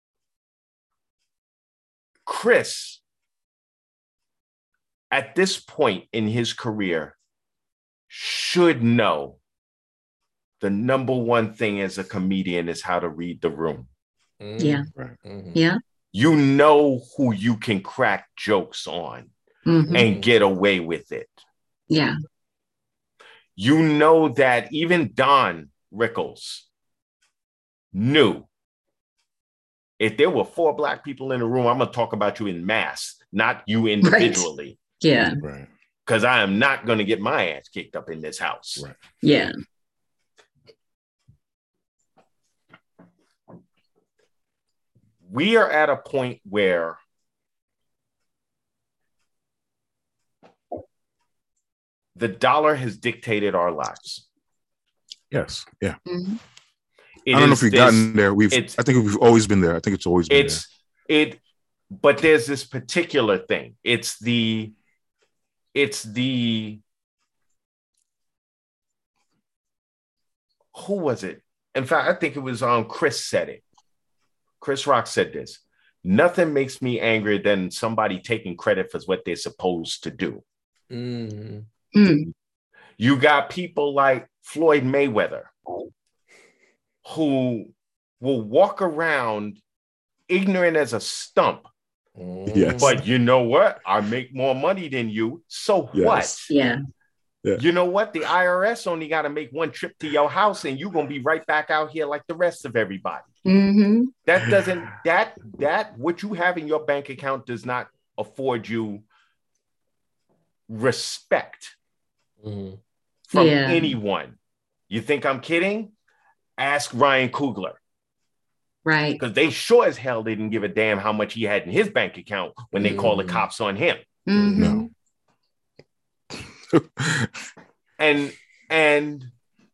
Speaker 2: Chris, at this point in his career, should know the number one thing as a comedian is how to read the room.
Speaker 1: Mm-hmm.
Speaker 3: Yeah.
Speaker 1: Mm-hmm.
Speaker 3: Yeah.
Speaker 2: You know who you can crack jokes on
Speaker 3: Mm-hmm.
Speaker 2: and get away with it.
Speaker 3: Yeah.
Speaker 2: You know that even Don Rickles knew if there were four Black people in the room, I'm going to talk about you in mass, not you individually.
Speaker 3: Yeah.
Speaker 4: Right.
Speaker 2: Because I am not going to get my ass kicked up in this house.
Speaker 4: Right.
Speaker 3: Yeah.
Speaker 2: We are at a point where the dollar has dictated our lives.
Speaker 4: Yes. Yeah.
Speaker 3: Mm-hmm.
Speaker 2: It
Speaker 4: I don't know
Speaker 2: is
Speaker 4: if we've
Speaker 2: this-
Speaker 4: gotten there. We've.
Speaker 2: it's-
Speaker 4: I think we've always been there. I think it's always been
Speaker 2: it's it, but there's this particular thing. It's the, it's the, who was it? In fact, I think it was um Chris said it. Chris Rock said this. Nothing makes me angrier than somebody taking credit for what they're supposed to do.
Speaker 1: Mm-hmm.
Speaker 3: Mm.
Speaker 2: You got people like Floyd Mayweather who will walk around ignorant as a stump.
Speaker 1: Mm-hmm.
Speaker 4: Yes.
Speaker 2: But you know what? I make more money than you. So
Speaker 4: Yes.
Speaker 2: what?
Speaker 3: Yeah.
Speaker 4: Yeah.
Speaker 2: You know what? The I R S only got to make one trip to your house and you're going to be right back out here like the rest of everybody.
Speaker 3: Mm-hmm.
Speaker 2: That doesn't, that, that, what you have in your bank account does not afford you respect
Speaker 1: Mm-hmm.
Speaker 2: from
Speaker 3: Yeah.
Speaker 2: anyone. You think I'm kidding? Ask Ryan Coogler.
Speaker 3: Right.
Speaker 2: Because they sure as hell didn't give a damn how much he had in his bank account when they called the
Speaker 1: Mm.
Speaker 2: cops on him.
Speaker 3: Mm-hmm.
Speaker 4: No.
Speaker 2: and and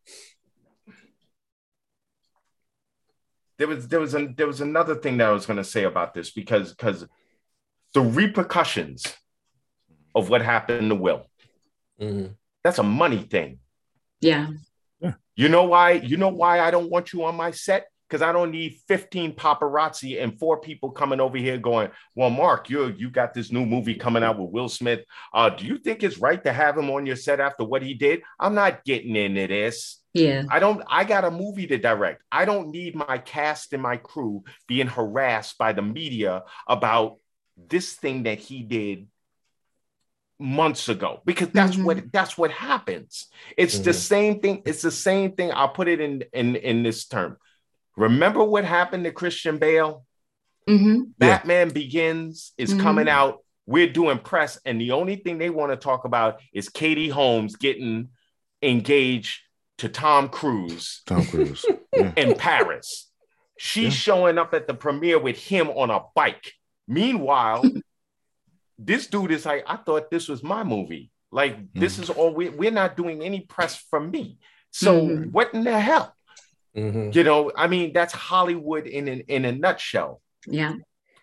Speaker 2: there was there was a, there was another thing that I was going to say about this, because because the repercussions of what happened to Will,
Speaker 1: Mm-hmm.
Speaker 2: that's a money thing.
Speaker 3: Yeah.
Speaker 2: You know why? You know why I don't want you on my set? Because I don't need fifteen paparazzi and four people coming over here going, well, Mark, you you got this new movie coming out with Will Smith. Uh, do you think it's right to have him on your set after what he did? I'm not getting into this.
Speaker 3: Yeah.
Speaker 2: I don't, I got a movie to direct. I don't need my cast and my crew being harassed by the media about this thing that he did months ago, because that's mm-hmm. what that's what happens. It's mm-hmm. the same thing. It's the same thing. I'll put it in in in this term. Remember what happened to Christian Bale?
Speaker 3: Mm-hmm.
Speaker 2: Batman yeah. Begins is mm-hmm. coming out. We're doing press, and the only thing they want to talk about is Katie Holmes getting engaged to Tom Cruise.
Speaker 4: Tom Cruise
Speaker 2: yeah. in Paris. She's yeah. showing up at the premiere with him on a bike. Meanwhile, this dude is like, I thought this was my movie. Like, mm-hmm. this is all we, we're not doing any press from me. So mm-hmm. what in the hell? Mm-hmm. You know, I mean, that's Hollywood in, in, in a nutshell.
Speaker 3: Yeah.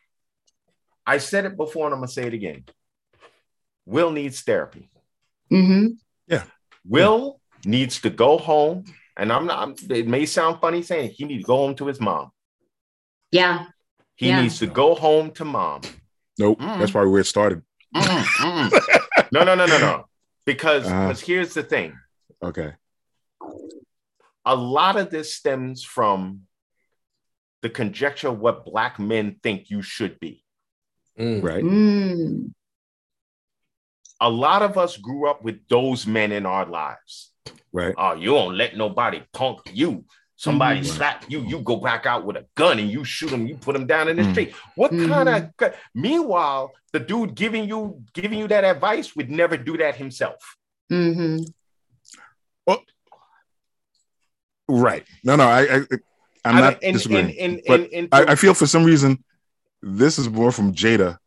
Speaker 2: I said it before and I'm going to say it again. Will needs therapy.
Speaker 3: Mm-hmm.
Speaker 4: Yeah.
Speaker 2: Will yeah. needs to go home. And I'm not, I'm, it may sound funny saying it, he needs to go home to his mom.
Speaker 3: Yeah.
Speaker 2: He
Speaker 3: yeah.
Speaker 2: needs to go home to mom.
Speaker 4: Nope. Mm. That's probably where it started.
Speaker 2: Mm, mm. no, no, no, no, no. Because uh, here's the thing.
Speaker 4: Okay.
Speaker 2: A lot of this stems from the conjecture of what Black men think you should be.
Speaker 4: Mm. Right.
Speaker 3: Mm.
Speaker 2: A lot of us grew up with those men in our lives.
Speaker 4: Right.
Speaker 2: Oh, you won't let nobody punk you. Somebody mm-hmm. slap you, you go back out with a gun and you shoot him, you put him down in the mm-hmm. street. What mm-hmm. kind of... Meanwhile, the dude giving you giving you that advice would never do that himself.
Speaker 3: Mm-hmm.
Speaker 4: Well, right. No, no, I, I, I'm
Speaker 2: I
Speaker 4: not
Speaker 2: mean,
Speaker 4: disagreeing.
Speaker 2: In, in,
Speaker 4: but
Speaker 2: in, in,
Speaker 4: I, I feel for some reason, this is more from Jada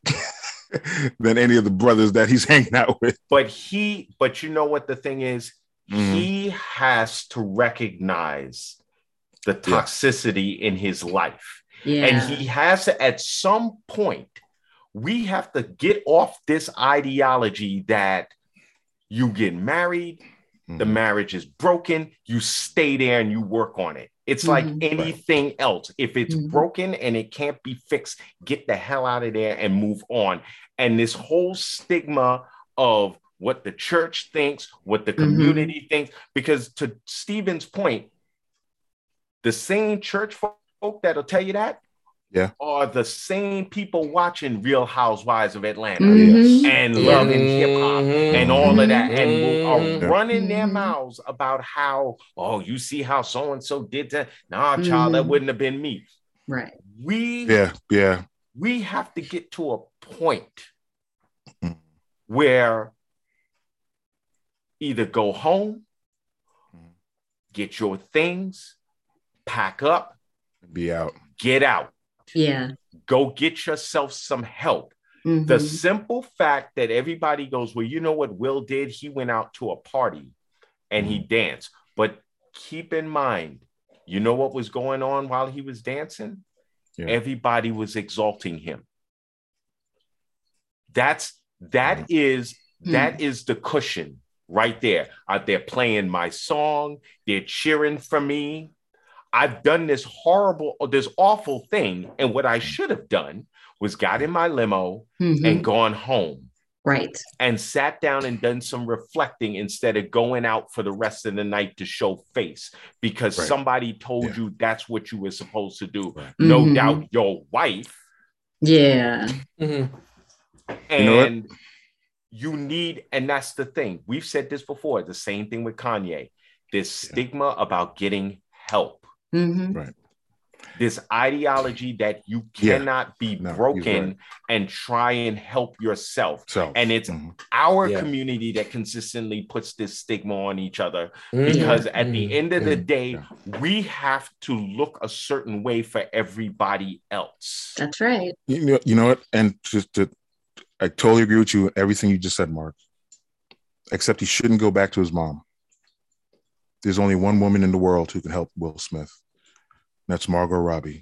Speaker 4: than any of the brothers that he's hanging out with.
Speaker 2: But he, but you know what the thing is? Mm-hmm. He has to recognize the toxicity yeah. in his life.
Speaker 3: Yeah.
Speaker 2: And he has to, at some point, we have to get off this ideology that you get married, mm-hmm. the marriage is broken, you stay there and you work on it. It's mm-hmm. like anything right. else. If it's mm-hmm. broken and it can't be fixed, get the hell out of there and move on. And this whole stigma of what the church thinks, what the community mm-hmm. thinks, because to Stephen's point, the same church folk that'll tell you that
Speaker 4: yeah.
Speaker 2: are the same people watching Real Housewives of Atlanta
Speaker 3: mm-hmm.
Speaker 2: and
Speaker 3: yeah.
Speaker 2: loving hip hop
Speaker 3: mm-hmm.
Speaker 2: and all of that, and will, are
Speaker 4: yeah.
Speaker 2: running
Speaker 3: mm-hmm.
Speaker 2: their mouths about how, oh, you see how so-and-so did that? Nah, child,
Speaker 3: mm-hmm.
Speaker 2: that wouldn't have been me.
Speaker 3: Right.
Speaker 2: We,
Speaker 4: yeah, yeah.
Speaker 2: we have to get to a point mm-hmm. where either go home, get your things, pack up,
Speaker 4: be out,
Speaker 2: get out.
Speaker 3: Yeah.
Speaker 2: Go get yourself some help.
Speaker 3: Mm-hmm.
Speaker 2: The simple fact that everybody goes, well, you know what Will did? He went out to a party and he danced. But keep in mind, you know what was going on while he was dancing? Yeah. Everybody was exalting him. That's, that mm-hmm. is, that mm-hmm. is the cushion. Right there. Uh, they're playing my song. They're cheering for me. I've done this horrible, this awful thing. And what I should have done was got in my limo mm-hmm. and gone home.
Speaker 3: Right.
Speaker 2: And sat down and done some reflecting instead of going out for the rest of the night to show face because right. somebody told yeah. you that's what you were supposed to do. Right. No mm-hmm. doubt your wife.
Speaker 3: Yeah.
Speaker 2: Mm-hmm. And you know what? You need, and that's the thing. We've said this before, the same thing with Kanye. This yeah. stigma about getting help.
Speaker 3: Mm-hmm.
Speaker 4: Right.
Speaker 2: This ideology that you cannot yeah. be no, broken right. and try and help yourself.
Speaker 4: Self.
Speaker 2: And it's mm-hmm. our yeah. community that consistently puts this stigma on each other. Mm-hmm. Because at mm-hmm. the end of the day, yeah. we have to look a certain way for everybody else.
Speaker 3: That's right.
Speaker 4: You know, you know what? And just to I totally agree with you. Everything you just said, Mark. except he shouldn't go back to his mom. There's only one woman in the world who can help Will Smith. That's Margot Robbie.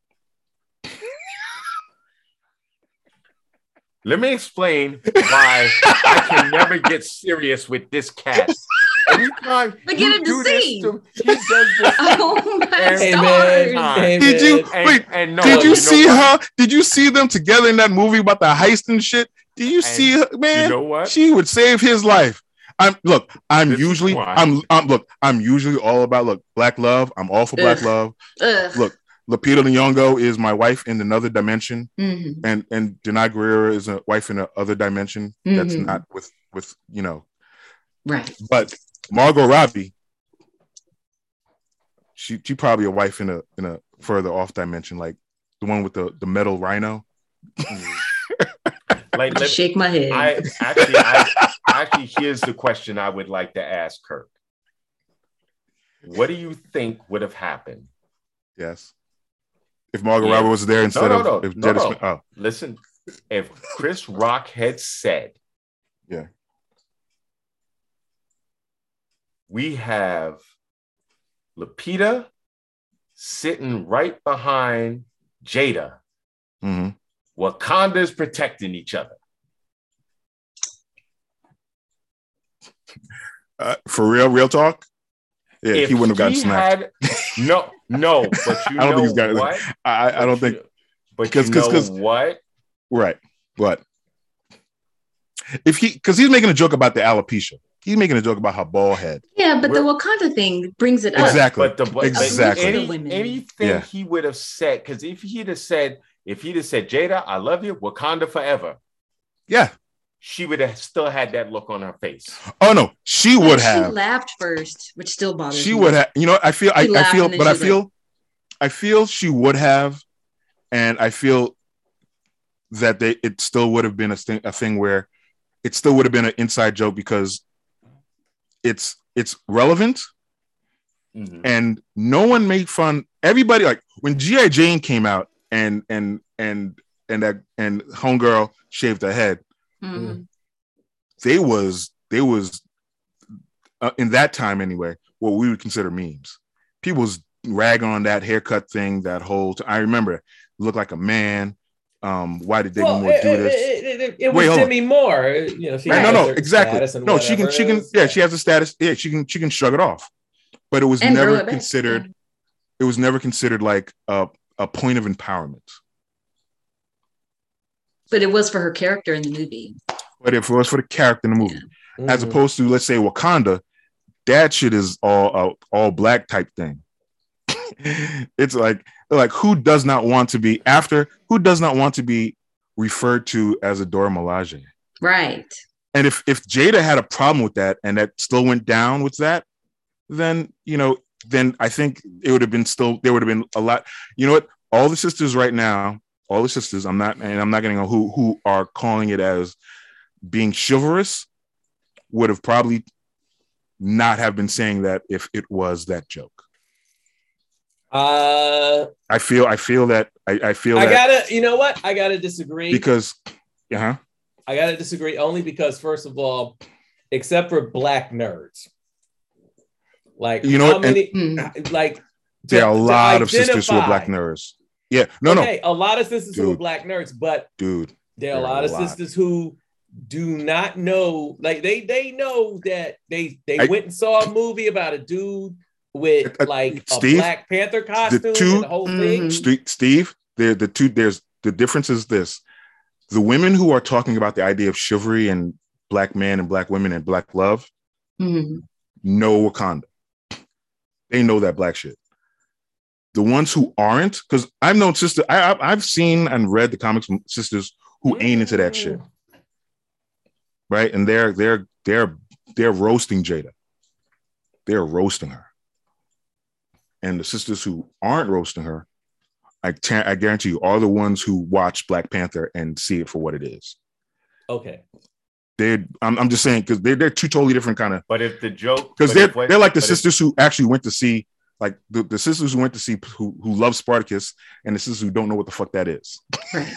Speaker 2: Let me explain why I can never get serious with this cat. Anytime
Speaker 3: But
Speaker 2: you
Speaker 3: get him to
Speaker 2: do this
Speaker 3: sing.
Speaker 2: to, he does this.
Speaker 3: Oh my
Speaker 2: Every
Speaker 3: stars.
Speaker 2: time.
Speaker 1: Amen.
Speaker 4: Did you
Speaker 2: And-
Speaker 4: wait?
Speaker 2: and no,
Speaker 4: did you,
Speaker 2: know
Speaker 4: see
Speaker 2: what?
Speaker 4: her? Did you see them together in that movie about the heist and shit? Did you see her, man?
Speaker 2: You know what?
Speaker 4: She would save his life. I'm look. I'm
Speaker 2: This is
Speaker 4: usually.
Speaker 2: why.
Speaker 4: I'm. I'm look. I'm usually all about look. Black love. I'm all for black
Speaker 3: Ugh.
Speaker 4: love.
Speaker 3: Ugh.
Speaker 4: Look, Lupita Nyong'o is my wife in another dimension,
Speaker 3: Mhm.
Speaker 4: and and Denai Guerrero is a wife in another dimension. That's
Speaker 3: Mhm.
Speaker 4: not with with you know.
Speaker 3: Right.
Speaker 4: But Margot Robbie, she she probably a wife in a in a further off dimension, like the one with the the metal rhino.
Speaker 2: Like,
Speaker 3: Just
Speaker 2: let,
Speaker 3: shake my head.
Speaker 2: I actually, I, actually, here's the question I would like to ask Kirk. What do you think would have happened?
Speaker 4: Yes. If Margot
Speaker 2: Yeah.
Speaker 4: Robbie was there instead
Speaker 2: no,
Speaker 4: of
Speaker 2: no,
Speaker 4: if
Speaker 2: no,
Speaker 4: Jada
Speaker 2: no.
Speaker 4: Smith. Oh,
Speaker 2: Listen, if Chris Rock had said,
Speaker 4: yeah.
Speaker 2: we have Lupita sitting right behind Jada,
Speaker 4: hmm
Speaker 2: Wakanda's protecting each other.
Speaker 4: Uh, for real, real talk. Yeah,
Speaker 2: If
Speaker 4: he wouldn't have gotten snapped.
Speaker 2: had- no, no, but you
Speaker 4: I don't
Speaker 2: know
Speaker 4: think he's got-
Speaker 2: what?
Speaker 4: I I, I
Speaker 2: But
Speaker 4: don't think
Speaker 2: you- But
Speaker 4: because-
Speaker 2: you
Speaker 4: 'cause-
Speaker 2: know
Speaker 4: 'cause-
Speaker 2: what?
Speaker 4: right. But if he because he's making a joke about the alopecia. He's making a joke about her bald head.
Speaker 3: yeah, but the
Speaker 2: We're-
Speaker 3: Wakanda thing brings it up.
Speaker 4: Exactly.
Speaker 2: But the but
Speaker 4: Exactly.
Speaker 2: any,
Speaker 3: Women.
Speaker 2: anything
Speaker 4: Yeah.
Speaker 2: he would have said, because if he'd have said, if he'd have said, Jada, I love you, Wakanda forever,
Speaker 4: Yeah.
Speaker 2: she would have still had that look on her face.
Speaker 4: Oh no, she
Speaker 3: But
Speaker 4: would
Speaker 3: she
Speaker 4: have.
Speaker 3: laughed first, which still bothers
Speaker 4: She
Speaker 3: me.
Speaker 4: would have. You know, I feel. I,
Speaker 3: She
Speaker 4: I
Speaker 3: laughed
Speaker 4: feel.
Speaker 3: and then
Speaker 4: But
Speaker 3: she
Speaker 4: I
Speaker 3: was
Speaker 4: feel. I feel she would have, and I feel that they it still would have been a thing. A thing where it still would have been an inside joke because it's it's relevant.
Speaker 2: Mhm.
Speaker 4: And no one made fun. Everybody like when G I. Jane came out and and and and that and homegirl shaved her head.
Speaker 3: Mhm.
Speaker 4: They was they was uh, in that time anyway what we would consider memes. People was ragging on that haircut thing. That whole t- I remember looked like a man. Um, why did Demi
Speaker 1: Well,
Speaker 4: Moore
Speaker 1: it,
Speaker 4: do
Speaker 1: it,
Speaker 4: this?
Speaker 1: it, it, it, it
Speaker 4: Wait,
Speaker 1: was
Speaker 4: hold on.
Speaker 1: Demi Moore. You know, she
Speaker 3: Right.
Speaker 1: has
Speaker 4: No,
Speaker 1: a
Speaker 4: no,
Speaker 1: certain
Speaker 4: exactly.
Speaker 1: status and
Speaker 4: No, she can
Speaker 1: whatever.
Speaker 4: she
Speaker 1: It
Speaker 4: can
Speaker 1: was-
Speaker 4: yeah she has a status. Yeah, she can she can shrug it off. But it was
Speaker 3: And grow
Speaker 4: never
Speaker 3: it back.
Speaker 4: considered.
Speaker 3: Yeah.
Speaker 4: It was never considered like a a point of empowerment.
Speaker 3: But it was for her character in the movie.
Speaker 4: But if it was for the character in the movie, as
Speaker 1: Mhm.
Speaker 4: opposed to let's say Wakanda, that shit is all uh, all black type thing. It's like like who does not want to be after who does not want to be referred to as a Dora Milaje?
Speaker 3: Right.
Speaker 4: And if if Jada had a problem with that and that still went down with that, then you know then I think it would have been still there would have been a lot. You know what? All the sisters right now, all the sisters. I'm not and I'm not getting on who who are calling it as being chivalrous would have probably not have been saying that if it was that joke.
Speaker 1: Uh,
Speaker 4: I feel I feel that I, I feel
Speaker 1: I
Speaker 4: that
Speaker 1: gotta, you know what? I gotta disagree.
Speaker 4: because uh-huh.
Speaker 1: I gotta disagree only because, first of all, except for black nerds, like
Speaker 4: You know
Speaker 1: how
Speaker 4: what? And-
Speaker 1: many,
Speaker 3: Mm.
Speaker 1: like
Speaker 4: There are a
Speaker 1: to- to
Speaker 4: lot of sisters who are
Speaker 1: identify-
Speaker 4: black nerds. Yeah, no,
Speaker 1: okay, a lot of sisters who are
Speaker 4: Dude.
Speaker 1: black nerds, but
Speaker 4: no, dude.
Speaker 1: there are a
Speaker 4: There are
Speaker 1: lot
Speaker 4: a
Speaker 1: of
Speaker 4: lot.
Speaker 1: sisters who do not know, like they they know that they they
Speaker 4: I-
Speaker 1: went and saw a movie about a dude with
Speaker 4: Uh, uh,
Speaker 1: like a
Speaker 4: Steve,
Speaker 1: Black Panther costume
Speaker 4: two-
Speaker 1: and the whole thing.
Speaker 3: Mhm.
Speaker 4: Steve, Steve, there the two there's the difference is this. The women who are talking about the idea of chivalry and black men and black women and black love
Speaker 3: Mhm.
Speaker 4: know Wakanda. They know that black shit. The ones who aren't, because I've known sister, I, I I've seen and read the comics from sisters who ain't into that shit, right? And they're they're they're they're roasting Jada. They're roasting her. And the sisters who aren't roasting her, I can't, I guarantee you, are the ones who watch Black Panther and see it for what it is.
Speaker 1: Okay.
Speaker 4: They're, I'm, I'm just saying, because they're, they're two totally different kind of,
Speaker 2: But if the joke,
Speaker 4: because
Speaker 2: but
Speaker 4: they're,
Speaker 2: if what-
Speaker 4: they're like the
Speaker 2: but if-
Speaker 4: sisters who actually went to see Like the, the sisters who went to see who who love Spartacus, and the sisters who don't know what the fuck that is.
Speaker 3: Right.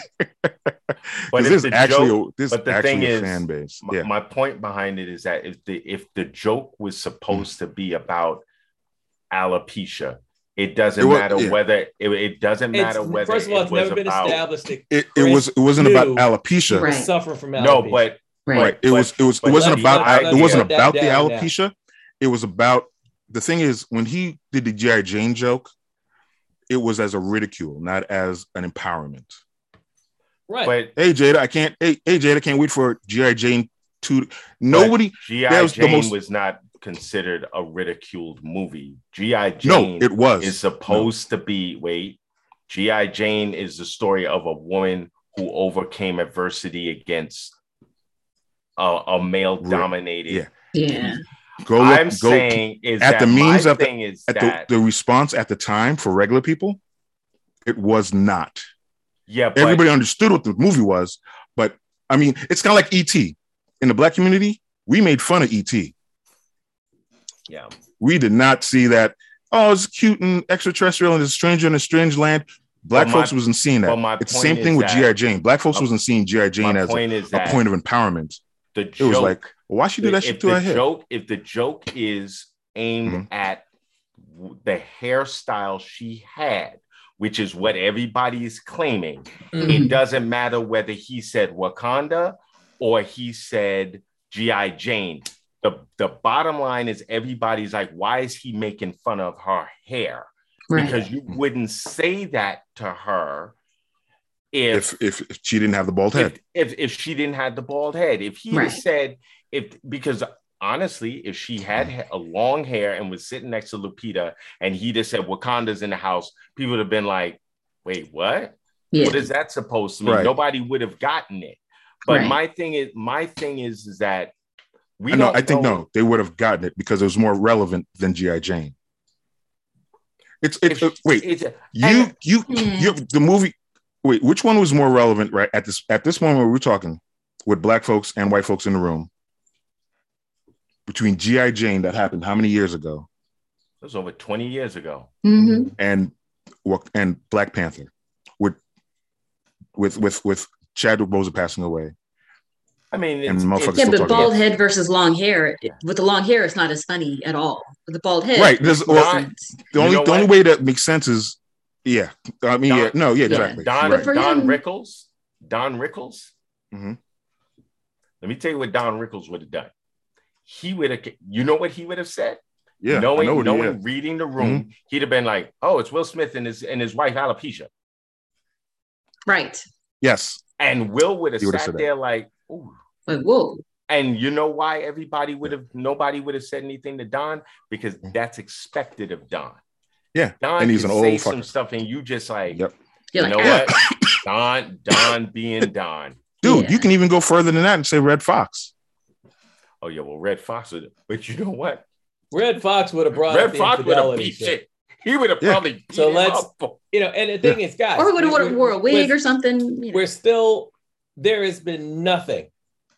Speaker 2: But
Speaker 4: there's
Speaker 2: the
Speaker 4: actually
Speaker 2: joke,
Speaker 4: a, there's
Speaker 2: but the
Speaker 4: actually
Speaker 2: thing
Speaker 4: a
Speaker 2: is,
Speaker 4: fan base.
Speaker 2: my,
Speaker 4: Yeah.
Speaker 2: my point behind it is that if the if the joke was supposed mm. to be about alopecia, it doesn't it was, matter yeah. whether it, it doesn't
Speaker 1: it's,
Speaker 2: matter whether
Speaker 1: first of all,
Speaker 2: it
Speaker 1: it's
Speaker 2: was
Speaker 1: never been
Speaker 2: about,
Speaker 1: established that
Speaker 4: it, it was it wasn't about alopecia.
Speaker 1: Right. Suffer from alopecia.
Speaker 2: No, but
Speaker 3: right.
Speaker 4: It was it was it wasn't about I, it wasn't about the alopecia.
Speaker 1: Now.
Speaker 4: It was about the thing is when he did the G I. Jane joke, it was as a ridicule, not as an empowerment.
Speaker 1: Right.
Speaker 2: But
Speaker 4: hey Jada, I can't. Hey, hey Jada, I can't wait for G I. Jane two. Nobody.
Speaker 2: G I. Jane most, was not considered a ridiculed movie. G I. Jane.
Speaker 4: No, it was.
Speaker 2: Is supposed no. to be. Wait. G I. Jane is the story of a woman who overcame adversity against a, a male-dominated.
Speaker 3: Yeah. Yeah.
Speaker 4: Go look,
Speaker 2: I'm
Speaker 4: go,
Speaker 2: saying is
Speaker 4: at
Speaker 2: that
Speaker 4: the memes
Speaker 2: my
Speaker 4: of the,
Speaker 2: thing is
Speaker 4: at
Speaker 2: that
Speaker 4: the, the response at the time for regular people, it was not.
Speaker 2: Yeah, but,
Speaker 4: everybody understood what the movie was, but I mean, it's kind of like E T in the Black community. We made fun of E T.
Speaker 2: Yeah,
Speaker 4: we did not see that. Oh, it's cute and extraterrestrial and it's a stranger in a strange land. Black
Speaker 2: my,
Speaker 4: folks wasn't seeing that. It's the same thing with G I. Jane. Black folks my, wasn't seeing G I. Jane as a, a point of empowerment.
Speaker 2: The joke,
Speaker 4: it was like, well, why she do that shit to her head?
Speaker 2: Joke, if the joke is aimed mm-hmm. at the hairstyle she had, which is what everybody is claiming, mm-hmm. it doesn't matter whether he said Wakanda or he said G I. Jane. The, the bottom line is everybody's like, why is he making fun of her hair? Right. Because you wouldn't say that to her If,
Speaker 4: if if she didn't have the bald head,
Speaker 2: if if, if she didn't have the bald head, if he
Speaker 3: right.
Speaker 2: said if because honestly, if she had a long hair and was sitting next to Lupita and he just said Wakanda's in the house, people would have been like, "Wait, what? Yeah. What is that supposed to mean?" Right. Nobody would have gotten it. But right. my thing is, my thing is, is that we
Speaker 4: I
Speaker 2: know.
Speaker 4: I think no, they would have gotten it because it was more relevant than G I. Jane. It's it's uh, wait, it's, you and, you mm. you the movie. Wait, which one was more relevant right at this at this moment where we're talking with black folks and white folks in the room? Between G I. Jane that happened how many years ago?
Speaker 2: It was over twenty years ago.
Speaker 3: Mm-hmm.
Speaker 4: And and Black Panther with with with with Chadwick Boseman passing away.
Speaker 2: I mean,
Speaker 3: and it's, yeah, but bald head versus long hair. It, with the long hair, it's not as funny at all. With the bald head,
Speaker 4: right? There's, well, the only the only way that makes sense is yeah. I mean, Don, yeah, no, yeah, exactly.
Speaker 2: Don
Speaker 4: right.
Speaker 2: Don him, Rickles, Don Rickles.
Speaker 4: Mm-hmm.
Speaker 2: Let me tell you what Don Rickles would have done. He would have, you know what he would have said?
Speaker 4: Yeah,
Speaker 2: knowing, knowing, reading the room, mm-hmm. he'd have been like, "Oh, it's Will Smith and his and his wife alopecia."
Speaker 3: Right.
Speaker 4: Yes.
Speaker 2: And Will would have sat there like, "Ooh."
Speaker 3: Like, whoa.
Speaker 2: And you know why everybody would have, nobody would have said anything to Don? Because that's expected of Don.
Speaker 4: Yeah.
Speaker 2: Don
Speaker 4: and he's an old
Speaker 2: say
Speaker 4: fucker.
Speaker 2: some stuff and you just like,
Speaker 4: yep.
Speaker 2: you
Speaker 3: like,
Speaker 2: know what? Don, Don being Don.
Speaker 4: Dude,
Speaker 3: yeah.
Speaker 4: you can even go further than that and say Red Fox.
Speaker 2: Oh, yeah. Well, Red Fox would, but you know what?
Speaker 1: Red Fox would have brought
Speaker 2: Red
Speaker 1: up the
Speaker 2: Fox would have beat
Speaker 1: shit.
Speaker 2: shit. He would have
Speaker 4: yeah.
Speaker 2: probably beat
Speaker 1: so
Speaker 2: him
Speaker 1: let's,
Speaker 2: up.
Speaker 1: You know, and the thing
Speaker 4: yeah.
Speaker 1: is, guys.
Speaker 3: Or would have wore a wig or something. You know.
Speaker 1: We're still, there has been nothing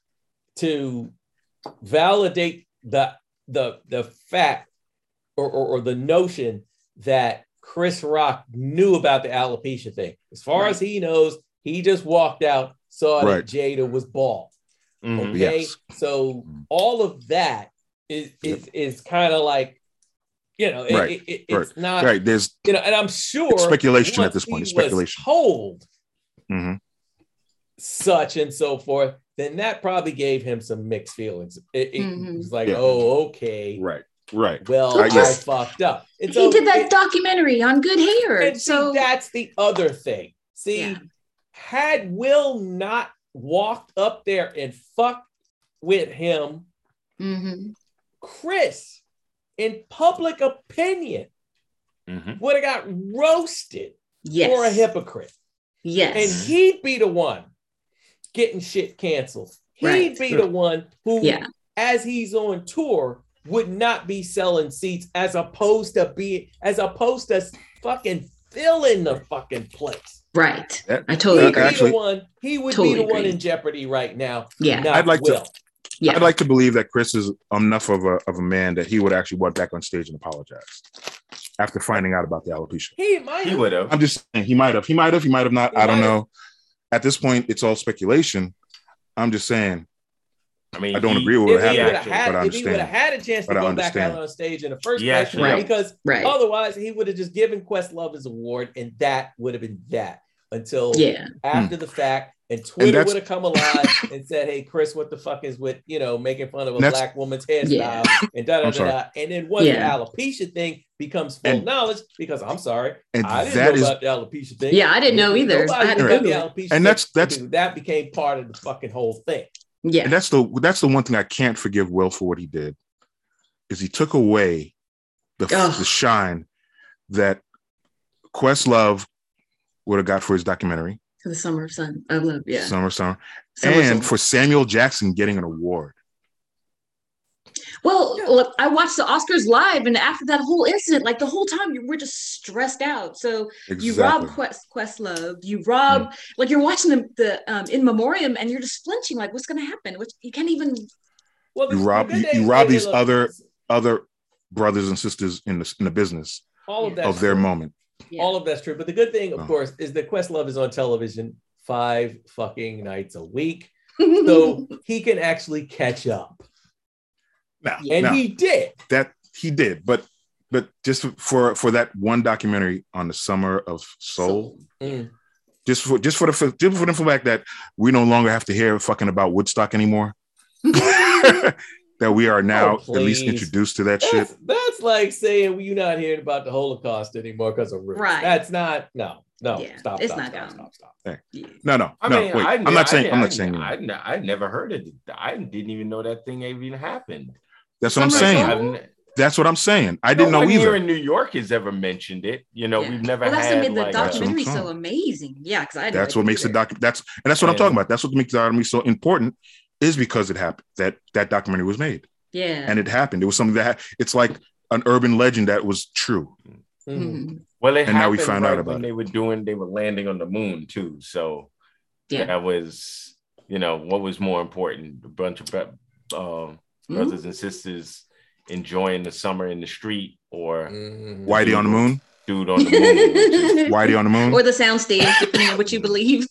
Speaker 1: to validate the the the fact or, or, or the notion that Chris Rock knew about the alopecia thing. As far right. as he knows, he just walked out, saw
Speaker 4: right.
Speaker 1: that Jada was bald.
Speaker 2: Mm-hmm.
Speaker 1: Okay,
Speaker 4: yes.
Speaker 1: so all of that is is, yep. is kind of like, you know, it,
Speaker 4: right.
Speaker 1: it, it, it's
Speaker 4: right.
Speaker 1: not
Speaker 4: right. There's
Speaker 1: you know, and I'm sure
Speaker 4: speculation at this point. Speculation.
Speaker 1: Told
Speaker 4: mm-hmm.
Speaker 1: such and so forth. Then that probably gave him some mixed feelings. It, it mm-hmm. was like,
Speaker 4: yeah.
Speaker 1: oh, okay.
Speaker 4: Right, right.
Speaker 1: Well, I, I fucked up. And
Speaker 3: he
Speaker 1: so
Speaker 3: did that
Speaker 1: it,
Speaker 3: documentary on good hair.
Speaker 1: And
Speaker 3: so
Speaker 1: see, that's the other thing. See, yeah. had Will not walked up there and fucked with him,
Speaker 3: mm-hmm.
Speaker 1: Chris, in public opinion,
Speaker 2: mm-hmm.
Speaker 1: would have got roasted
Speaker 3: yes.
Speaker 1: for a hypocrite.
Speaker 3: Yes.
Speaker 1: And he'd be the one getting shit canceled. He'd
Speaker 3: right.
Speaker 1: be the one who,
Speaker 3: yeah.
Speaker 1: as he's on tour, would not be selling seats as opposed to be as opposed to fucking filling the fucking place.
Speaker 3: Right.
Speaker 4: That,
Speaker 3: I totally
Speaker 1: He'd
Speaker 3: agree.
Speaker 1: Be
Speaker 4: Actually,
Speaker 1: the one, he would
Speaker 3: totally
Speaker 1: be the
Speaker 3: agree.
Speaker 1: one in jeopardy right now.
Speaker 3: Yeah.
Speaker 1: Not
Speaker 4: I'd like
Speaker 1: Will.
Speaker 4: to
Speaker 3: yeah.
Speaker 4: I'd like to believe that Chris is enough of a of a man that he would actually walk back on stage and apologize. after finding out about the alopecia.
Speaker 1: He might.
Speaker 2: He would have.
Speaker 4: I'm just saying he might have. He might have. He might have not.
Speaker 1: He
Speaker 4: I don't
Speaker 1: might have.
Speaker 4: know. At this point, it's all speculation. I'm just saying.
Speaker 2: I mean,
Speaker 4: I don't
Speaker 2: he-
Speaker 4: agree with
Speaker 1: If
Speaker 4: what
Speaker 1: he
Speaker 4: happened,
Speaker 1: would have
Speaker 2: actually-
Speaker 1: had,
Speaker 4: but I
Speaker 1: if he would have
Speaker 4: understand.
Speaker 1: had a chance to
Speaker 4: But I
Speaker 1: go back
Speaker 4: understand.
Speaker 1: out on stage in the first
Speaker 2: He
Speaker 1: place,
Speaker 2: actually-
Speaker 3: Right.
Speaker 1: because
Speaker 3: Right.
Speaker 1: otherwise he would have just given Questlove his award, and that would have been that until
Speaker 3: Yeah.
Speaker 1: after the fact, and Twitter
Speaker 4: that's-
Speaker 1: would have come alive and said, "Hey, Chris, what the fuck is with you know making fun of a
Speaker 4: That's-
Speaker 1: black woman's hairstyle?"
Speaker 3: Yeah.
Speaker 1: And da da
Speaker 4: I'm
Speaker 1: da
Speaker 4: sorry.
Speaker 1: da. And then once
Speaker 3: Yeah.
Speaker 1: the alopecia thing becomes full
Speaker 4: And-
Speaker 1: knowledge, because I'm sorry,
Speaker 4: And
Speaker 1: I didn't
Speaker 4: that
Speaker 1: know
Speaker 4: is,
Speaker 1: about the alopecia thing.
Speaker 3: Yeah, I didn't know either.
Speaker 1: Nobody
Speaker 3: I had to
Speaker 1: knew about the
Speaker 3: Google
Speaker 1: alopecia
Speaker 4: And that's-
Speaker 1: thing
Speaker 4: that's-
Speaker 1: because that became part of the fucking whole thing.
Speaker 3: Yeah.
Speaker 4: and that's the that's the one thing I can't forgive Will for what he did, is he took away the
Speaker 3: Ugh.
Speaker 4: the shine that Questlove would have got for his documentary,
Speaker 3: For the summer of sun. I love, yeah.
Speaker 4: Summer Summer,
Speaker 3: Summer
Speaker 4: and
Speaker 3: Sun.
Speaker 4: for Samuel Jackson getting an award.
Speaker 3: Well, look, I watched the Oscars live, and after that whole incident, like the whole time, you were just stressed out. So you rob Quest Questlove, you rob,
Speaker 4: Mm.
Speaker 3: like you're watching the, the um, in memoriam, and you're just flinching, like what's going to happen? Which you can't even.
Speaker 1: Well, the-
Speaker 4: You
Speaker 1: the
Speaker 4: rob
Speaker 1: good
Speaker 4: you,
Speaker 1: thing
Speaker 4: you
Speaker 1: is-
Speaker 4: rob
Speaker 1: hey,
Speaker 4: these
Speaker 1: look,
Speaker 4: other other brothers and sisters in the in the business
Speaker 1: all of that
Speaker 4: of their moment.
Speaker 3: Yeah.
Speaker 1: All of that's true. But the good thing, of
Speaker 4: Oh.
Speaker 1: course, is that Questlove is on television five fucking nights a week. So he can actually catch up.
Speaker 4: Now,
Speaker 1: And
Speaker 4: now
Speaker 1: he did.
Speaker 4: that he did, but but just for for that one documentary on the Summer of Soul,
Speaker 1: Mm.
Speaker 4: just for just for the just for the fact that we no longer have to hear fucking about Woodstock anymore. That we are now
Speaker 1: Oh,
Speaker 4: at least
Speaker 1: please.
Speaker 4: introduced to that shit.
Speaker 1: That's, that's like saying you're not hearing about the Holocaust anymore because of Roots.
Speaker 3: Right.
Speaker 1: That's not, no, no.
Speaker 3: Yeah,
Speaker 1: Stop,
Speaker 3: it's
Speaker 1: stop,
Speaker 3: not
Speaker 1: stop,
Speaker 3: down.
Speaker 1: stop, stop.
Speaker 3: Yeah.
Speaker 4: No, no,
Speaker 2: I
Speaker 4: no.
Speaker 2: mean,
Speaker 4: wait,
Speaker 2: I,
Speaker 4: I'm not saying.
Speaker 2: I,
Speaker 4: I'm
Speaker 2: I,
Speaker 4: not saying.
Speaker 2: I, I, I never heard it. I didn't even know that thing even happened.
Speaker 4: That's what I'm
Speaker 3: Summer of
Speaker 4: saying.
Speaker 3: Soul?
Speaker 2: I've,
Speaker 4: That's what I'm saying. I didn't
Speaker 2: no
Speaker 4: know
Speaker 2: one here
Speaker 4: either.
Speaker 2: in New York has ever mentioned it. You know,
Speaker 3: Yeah.
Speaker 2: we've never
Speaker 3: Well, that's what
Speaker 2: had
Speaker 3: made the
Speaker 2: like.
Speaker 4: That's what I'm
Speaker 3: documentary so
Speaker 4: saying.
Speaker 3: amazing. Yeah, because I. had no
Speaker 4: That's what
Speaker 3: idea
Speaker 4: makes the
Speaker 3: either.
Speaker 4: doc. That's and that's what I'm
Speaker 2: And-
Speaker 4: talking about. That's what makes the documentary so important. Is because it happened. That that documentary was made.
Speaker 3: Yeah.
Speaker 4: And it happened. It was something that it's like an urban legend that was true.
Speaker 1: Mhm.
Speaker 3: Mhm.
Speaker 2: well, it
Speaker 4: and now we
Speaker 2: happened
Speaker 4: found out
Speaker 2: right
Speaker 4: about
Speaker 2: when
Speaker 4: it.
Speaker 2: they were doing. They were landing on the moon too. So
Speaker 3: Yeah.
Speaker 2: that was, you know, what was more important? A bunch of uh,
Speaker 3: Mm-hmm.
Speaker 2: brothers and sisters enjoying the summer in the street, or
Speaker 1: Mhm.
Speaker 4: Whitey on the moon.
Speaker 2: dude on the moon. Which is,
Speaker 4: Whitey on the moon.
Speaker 3: Or the soundstage, depending on what you believe.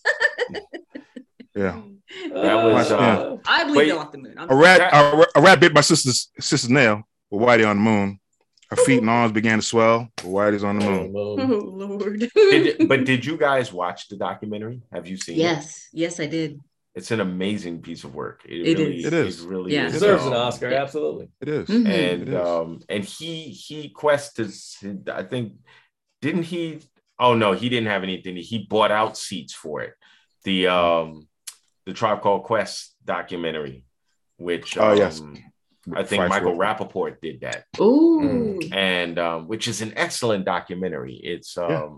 Speaker 4: Yeah.
Speaker 2: That was,
Speaker 1: Uh,
Speaker 3: I believe
Speaker 2: Wait.
Speaker 3: they're off the moon. I'm
Speaker 4: A rat. A, ra- a rat bit my sister's sister's nail. With Whitey on the moon. Her feet and arms began to swell. But Whitey's on the moon.
Speaker 3: Oh Lord.
Speaker 2: did, but did you guys watch the documentary? Have you seen it?
Speaker 3: Yes, yes, I did.
Speaker 2: It's an amazing piece of work. It,
Speaker 3: It
Speaker 2: really
Speaker 3: is.
Speaker 4: It is.
Speaker 2: It really
Speaker 3: Yeah.
Speaker 2: is.
Speaker 1: deserves an
Speaker 2: Um,
Speaker 1: Oscar,
Speaker 3: Yeah.
Speaker 1: absolutely.
Speaker 4: It is.
Speaker 3: Mhm.
Speaker 4: It
Speaker 2: And
Speaker 4: is.
Speaker 2: um and he he Quest is, I think, didn't he? Oh no, he didn't have anything. He bought out seats for it. The um the Tribe Called Quest documentary, which um,
Speaker 4: Oh, yes.
Speaker 2: I think
Speaker 4: Fight
Speaker 2: Michael
Speaker 4: for it.
Speaker 2: Rappaport did that,
Speaker 3: Ooh.
Speaker 2: and um, which is an excellent documentary. It's um
Speaker 4: Yeah.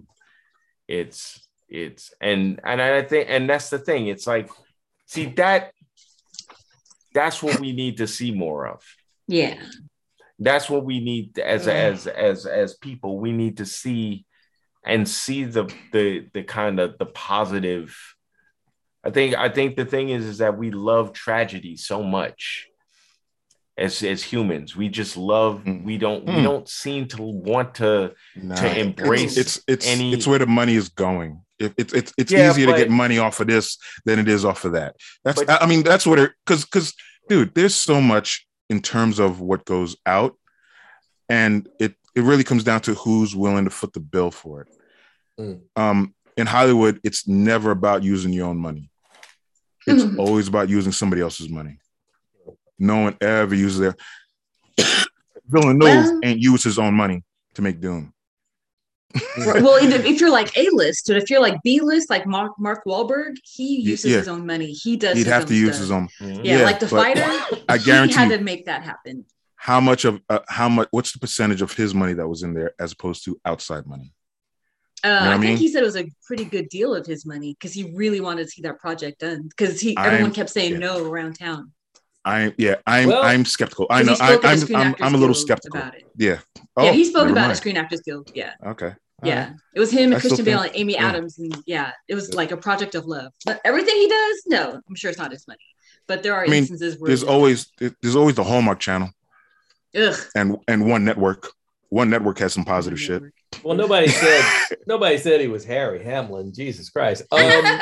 Speaker 2: it's it's and and I think and that's the thing. It's like, see, that that's what we need to see more of.
Speaker 3: Yeah.
Speaker 2: That's what we need as as as as people. We need to see and see the the the kind of the positive. I think I think the thing is is that we love tragedy so much as as humans. We just love.
Speaker 4: Mm.
Speaker 2: We don't we
Speaker 4: Mm.
Speaker 2: don't seem to want to
Speaker 4: Nah.
Speaker 2: to embrace.
Speaker 4: It's it's
Speaker 2: any-
Speaker 4: it's where the money is going. It, it's it's it's
Speaker 2: Yeah,
Speaker 4: easier
Speaker 2: but-
Speaker 4: to get money off of this than it is off of that. That's
Speaker 2: But-
Speaker 4: I I mean that's what it because because dude, there's so much in terms of what goes out, and it it really comes down to who's willing to foot the bill for it.
Speaker 1: Mm.
Speaker 4: Um, in Hollywood, it's never about using your own money. It's
Speaker 3: Mhm.
Speaker 4: always about using somebody else's money. No one ever uses their Villeneuve
Speaker 3: Well-
Speaker 4: ain't used his own money to make Dune.
Speaker 3: Well, if, if you're like A list, but if you're like B list, like Mark Mark Wahlberg, he uses
Speaker 4: yeah.
Speaker 3: his own money. He does.
Speaker 4: He'd
Speaker 3: his
Speaker 4: have
Speaker 3: own
Speaker 4: to use
Speaker 3: stuff.
Speaker 4: his own.
Speaker 2: Mhm.
Speaker 3: Yeah,
Speaker 4: Yeah,
Speaker 3: like the
Speaker 4: but
Speaker 3: fighter.
Speaker 4: I
Speaker 3: he
Speaker 4: guarantee
Speaker 3: had
Speaker 4: you-
Speaker 3: to make that happen.
Speaker 4: How much of uh, how much? What's the percentage of his money that was in there as opposed to outside money?
Speaker 3: Uh,
Speaker 4: what
Speaker 3: I
Speaker 4: I
Speaker 3: think
Speaker 4: mean?
Speaker 3: he said it was a pretty good deal of his money because he really wanted to see that project done. Because he
Speaker 4: I'm-
Speaker 3: everyone kept saying
Speaker 4: yeah.
Speaker 3: no around town.
Speaker 4: I yeah, I'm
Speaker 1: Well-
Speaker 4: I'm skeptical. I
Speaker 3: 'Cause
Speaker 4: know
Speaker 3: he spoke
Speaker 4: I,
Speaker 3: at the
Speaker 4: I'm
Speaker 3: Screen
Speaker 4: I'm,
Speaker 3: Actors
Speaker 4: I'm a little
Speaker 3: Guild
Speaker 4: skeptical.
Speaker 3: about it.
Speaker 4: Yeah.
Speaker 3: yeah, he spoke
Speaker 4: never
Speaker 3: about it
Speaker 4: mind.
Speaker 3: at Screen Actors Guild. Yeah,
Speaker 4: Okay. All
Speaker 3: yeah.
Speaker 4: right.
Speaker 3: It was him
Speaker 4: I
Speaker 3: and
Speaker 4: still
Speaker 3: Christian Bale
Speaker 4: think-
Speaker 3: and Amy
Speaker 4: yeah.
Speaker 3: Adams, and yeah, it was like a project of love. But everything he does, no, I'm sure it's not his money. But there are
Speaker 4: I mean,
Speaker 3: instances where
Speaker 4: There's always there's always the Hallmark Channel
Speaker 3: ugh,
Speaker 4: and and One Network One Network has some positive shit.
Speaker 1: Well, nobody said nobody said he was Harry Hamlin. Jesus Christ. Um,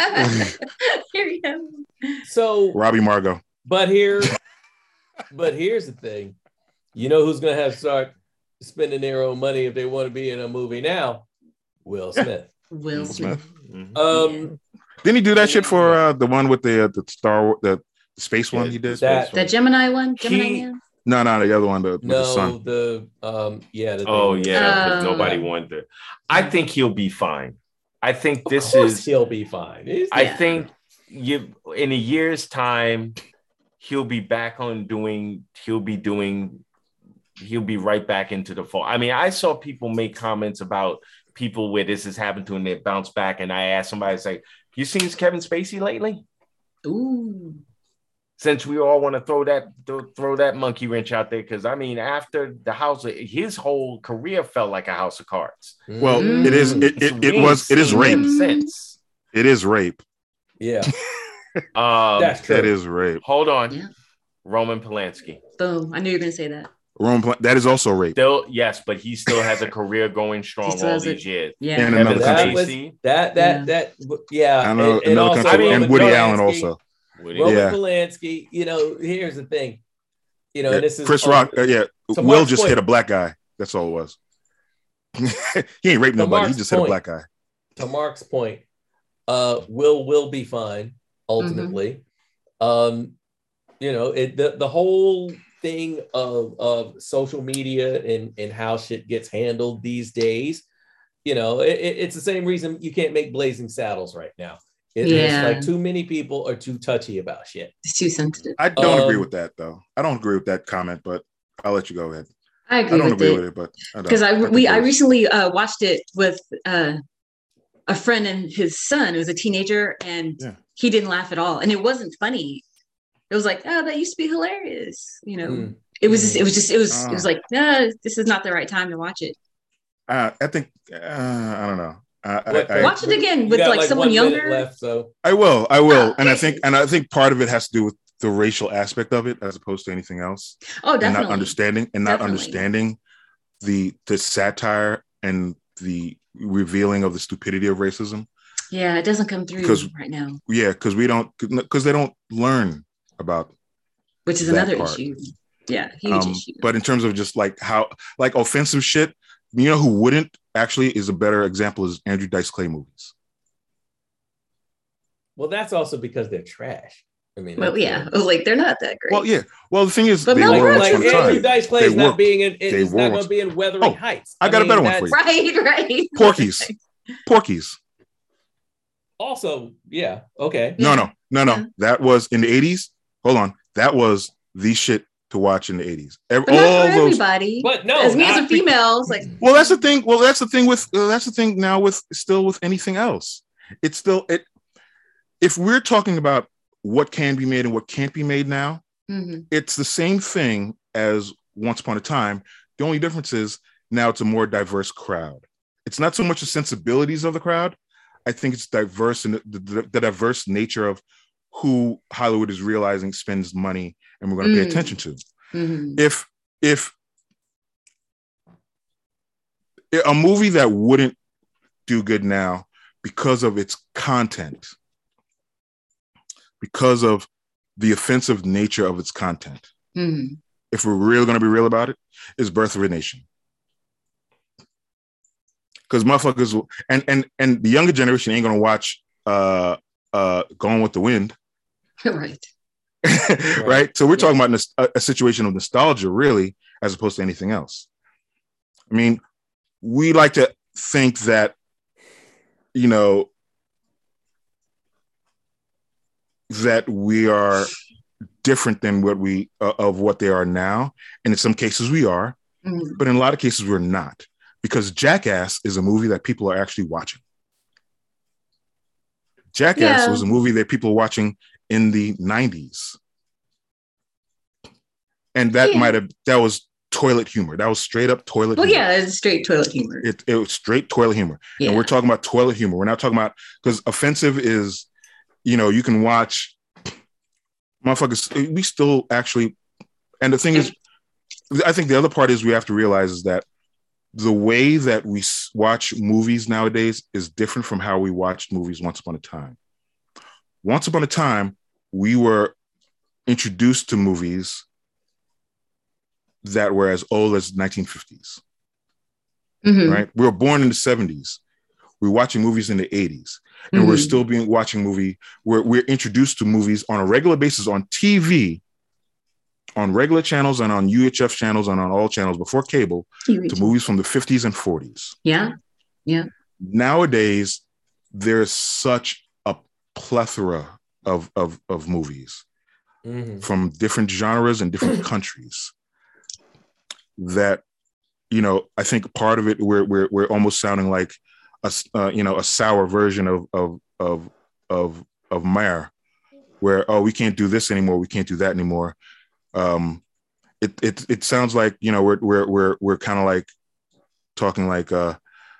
Speaker 3: Harry Hamlin.
Speaker 1: So
Speaker 4: Robbie Margot.
Speaker 1: But here, but here's the thing. You know who's gonna have to start spending their own money if they want to be in a movie now? Will Smith.
Speaker 3: Will Smith.
Speaker 2: Mhm.
Speaker 1: Um,
Speaker 4: Didn't he do that shit for uh, the one with the uh, the Star the, the space one?
Speaker 2: Yeah,
Speaker 4: He did
Speaker 1: that-
Speaker 3: The Gemini one? Gemini
Speaker 1: He-
Speaker 3: Man?
Speaker 4: no, no, the other one, the, with the
Speaker 1: no,
Speaker 4: sun.
Speaker 1: the um, yeah. The
Speaker 2: Oh
Speaker 1: thing-
Speaker 2: yeah, because
Speaker 3: Oh.
Speaker 2: nobody wanted to. I think he'll be fine. I think
Speaker 1: Of
Speaker 2: this
Speaker 1: course
Speaker 2: is.
Speaker 1: he'll be fine. He's-
Speaker 2: I
Speaker 3: Yeah.
Speaker 2: think you in a year's time, he'll be back on doing. He'll be doing. He'll be right back into the fall. I mean, I saw people make comments about people where this has happened to and they bounce back. And I asked somebody, it's like, you seen Kevin Spacey lately?
Speaker 3: Ooh.
Speaker 2: Since we all want to throw that throw, throw that monkey wrench out there, because I mean, after the house, his whole career felt like a house of cards.
Speaker 4: Well,
Speaker 3: Mm.
Speaker 4: it is. It,
Speaker 2: So
Speaker 4: it,
Speaker 2: we
Speaker 4: it
Speaker 2: ain't
Speaker 4: was. It is
Speaker 2: seen
Speaker 4: rape.
Speaker 2: him Since
Speaker 4: It is rape.
Speaker 1: yeah,
Speaker 2: um,
Speaker 1: that's true.
Speaker 4: That is rape.
Speaker 2: hold on,
Speaker 3: Yeah.
Speaker 2: Roman Polanski.
Speaker 3: Boom. I knew you were going to say that.
Speaker 4: Roman Pol- that is also rape.
Speaker 2: Still, yes, but he still has a career going strong
Speaker 3: still
Speaker 2: all
Speaker 3: has
Speaker 2: these
Speaker 3: it.
Speaker 2: years.
Speaker 3: Yeah.
Speaker 4: And
Speaker 2: Kevin
Speaker 4: another
Speaker 1: that
Speaker 4: country.
Speaker 1: was
Speaker 2: Spacey,
Speaker 1: that that that yeah.
Speaker 4: I know
Speaker 1: and, and
Speaker 4: another
Speaker 1: also
Speaker 4: country,
Speaker 1: Roman
Speaker 4: and Woody Allen
Speaker 1: Polanski-
Speaker 4: also.
Speaker 2: Woody-
Speaker 1: Roman
Speaker 4: Yeah.
Speaker 1: Polanski. You know, here's the thing. You know,
Speaker 4: Yeah,
Speaker 1: and this is
Speaker 4: Chris
Speaker 1: oh,
Speaker 4: Rock. Uh, yeah,
Speaker 1: to
Speaker 4: Will
Speaker 1: Mark's
Speaker 4: just
Speaker 1: point-
Speaker 4: hit a black guy. That's all it was. He ain't raped
Speaker 1: To
Speaker 4: nobody. He
Speaker 1: Mark's
Speaker 4: just hit a
Speaker 1: point.
Speaker 4: black guy.
Speaker 1: To Mark's point, uh, Will will be fine ultimately. Um, you know, it the, the whole thing of, of social media and, and how shit gets handled these days, you know, it, it- it's the same reason you can't make Blazing Saddles right now. It- It's
Speaker 3: Yeah.
Speaker 1: like too many people are too touchy about shit.
Speaker 3: It's too sensitive.
Speaker 4: I don't agree
Speaker 1: Um,
Speaker 4: with that though. I don't agree with that comment, but I'll let you go ahead.
Speaker 3: I
Speaker 4: I
Speaker 3: agree
Speaker 4: don't
Speaker 3: with
Speaker 4: agree
Speaker 3: it.
Speaker 4: with it, but
Speaker 3: Because I,
Speaker 4: think
Speaker 3: we I
Speaker 4: there's-
Speaker 3: recently uh, watched it with uh, a friend and his son, who was a teenager, and
Speaker 4: Yeah.
Speaker 3: he didn't laugh at all. And it wasn't funny. It was like, oh, that used to be hilarious. You know,
Speaker 1: Mm.
Speaker 3: it was just, it was just, it was, it was
Speaker 4: Ah.
Speaker 3: like, no, this is not the right time to watch it.
Speaker 4: Uh, I think uh, I don't know. I,
Speaker 1: What-
Speaker 4: I, I,
Speaker 3: Watch it again
Speaker 1: You
Speaker 3: with,
Speaker 1: got,
Speaker 3: like, someone
Speaker 1: one minute
Speaker 3: younger.
Speaker 1: left, so
Speaker 4: I will. I will. And I
Speaker 3: Okay.
Speaker 4: think and I think part of it has to do with the racial aspect of it as opposed to anything else.
Speaker 3: Oh,
Speaker 4: And
Speaker 3: definitely.
Speaker 4: not understanding and not
Speaker 3: Definitely.
Speaker 4: understanding the the satire and the revealing of the stupidity of racism.
Speaker 3: Yeah, it doesn't come through
Speaker 4: Because-
Speaker 3: right now,
Speaker 4: Yeah, because we don't because they don't learn about
Speaker 3: which is
Speaker 4: that
Speaker 3: another
Speaker 4: part.
Speaker 3: issue. Yeah, huge
Speaker 4: um,
Speaker 3: issue.
Speaker 4: but in terms of just like how like offensive shit, you know who wouldn't actually is a better example is Andrew Dice Clay movies.
Speaker 1: well, that's also because they're trash. I mean,
Speaker 3: Well,
Speaker 1: that's,
Speaker 3: yeah,
Speaker 1: uh,
Speaker 3: like they're not that great.
Speaker 4: Well, yeah. Well, the thing is,
Speaker 3: But
Speaker 4: they
Speaker 3: Mel
Speaker 4: were
Speaker 3: Brooks
Speaker 4: once
Speaker 1: like
Speaker 4: upon a
Speaker 3: is
Speaker 1: Andrew
Speaker 4: time.
Speaker 1: Dice Clay
Speaker 4: They
Speaker 1: is
Speaker 4: were-
Speaker 1: not being in.
Speaker 4: they
Speaker 1: It's
Speaker 4: were
Speaker 1: not
Speaker 4: once-
Speaker 1: going to be in Wuthering
Speaker 4: Oh,
Speaker 1: Heights.
Speaker 4: I got a
Speaker 1: mean,
Speaker 4: better one
Speaker 1: that's-
Speaker 4: for you.
Speaker 3: right, right.
Speaker 4: Porky's. Porky's.
Speaker 1: Also, yeah, okay.
Speaker 4: No,
Speaker 3: Yeah.
Speaker 4: no, no, no.
Speaker 3: Yeah.
Speaker 4: That was in the eighties. Hold on. That was the shit to watch in the eighties. Ev-
Speaker 3: But not
Speaker 4: all
Speaker 3: for
Speaker 4: those.
Speaker 3: everybody.
Speaker 1: But no,
Speaker 3: as me as
Speaker 1: not
Speaker 3: a female, it's like,
Speaker 4: Well, that's the thing. Well, that's the thing with uh, that's the thing now with still with anything else. It's still it. If we're talking about what can be made and what can't be made now,
Speaker 3: mhm.
Speaker 4: it's the same thing as once upon a time. The only difference is now it's a more diverse crowd. It's not so much the sensibilities of the crowd. I think it's diverse and the, the, the diverse nature of who Hollywood is realizing spends money and we're going to pay
Speaker 3: Mm.
Speaker 4: attention to.
Speaker 3: Mhm.
Speaker 4: If if a movie that wouldn't do good now because of its content, because of the offensive nature of its content,
Speaker 3: Mhm.
Speaker 4: if we're really going to be real about it, is Birth of a Nation. Because motherfuckers will- and and and the younger generation ain't going to watch uh uh Gone with the Wind.
Speaker 3: right.
Speaker 4: Right? So we're talking about nos- a, a situation of nostalgia, really, as opposed to anything else. I mean, we like to think that, you know, that we are different than what we uh, of what they are now, and in some cases we are,
Speaker 3: Mhm.
Speaker 4: but in a lot of cases we're not, because Jackass is a movie that people are actually watching. Jackass
Speaker 3: Yeah.
Speaker 4: was a movie that people were watching in the nineties. And that
Speaker 3: Yeah.
Speaker 4: might have, that was toilet humor. That was straight up toilet
Speaker 3: Well,
Speaker 4: humor.
Speaker 3: yeah, it's straight toilet humor.
Speaker 4: It, it was straight toilet humor.
Speaker 3: Yeah.
Speaker 4: And we're talking about toilet humor. We're not talking about, because offensive is, you know, you can watch motherfuckers, we still actually, and the thing is, I think the other part is we have to realize is that the way that we watch movies nowadays is different from how we watched movies once upon a time. Once upon a time, we were introduced to movies that were as old as nineteen fifties. Mm-hmm. Right? We were born in the seventies. We're watching movies in the eighties. And mm-hmm. we're still being watching movie. We're, we're introduced to movies on a regular basis on T V, on regular channels and on U H F channels and on all channels before cable T V. To movies from the fifties and forties.
Speaker 3: Yeah. Yeah.
Speaker 4: Nowadays, there's such a plethora of, of, of movies mm-hmm. from different genres and different countries that, you know, I think part of it, we're, we're, we're almost sounding like a, uh, you know, a sour version of, of, of, of, of Mayer, where, oh, we can't do this anymore. We can't do that anymore. Um, it, it, it sounds like, you know, we're, we're, we're, we're kind of like talking like, uh,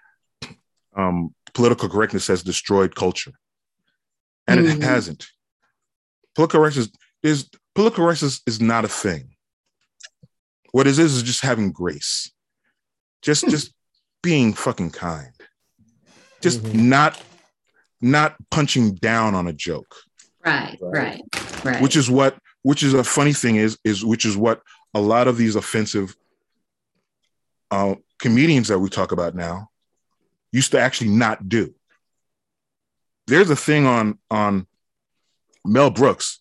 Speaker 4: um, political correctness has destroyed culture, and mm-hmm. it hasn't. Political correctness is, political correctness is not a thing. What it is is just having grace, just, just being fucking kind. Just mm-hmm. not not punching down on a joke.
Speaker 3: Right, right, right.
Speaker 4: Which is what, which is a funny thing is, is which is what a lot of these offensive uh, comedians that we talk about now used to actually not do. There's a thing on, on Mel Brooks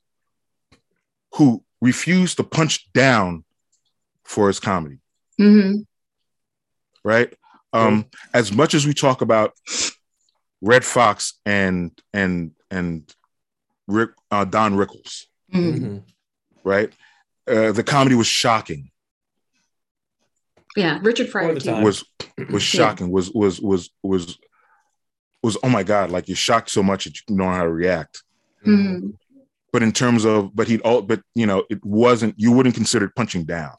Speaker 4: who refused to punch down for his comedy.
Speaker 3: Mm-hmm.
Speaker 4: Right? Um, as much as we talk about Red Fox and and and Rick, uh, Don Rickles, mm-hmm. right? Uh, the comedy was shocking.
Speaker 3: Yeah, Richard Pryor
Speaker 4: was was shocking. Yeah. Was was was was was oh my god! Like you're shocked so much that you don't know how to react.
Speaker 3: Mm-hmm.
Speaker 4: But in terms of, but he'd all, but you know, it wasn't. You wouldn't consider it punching down,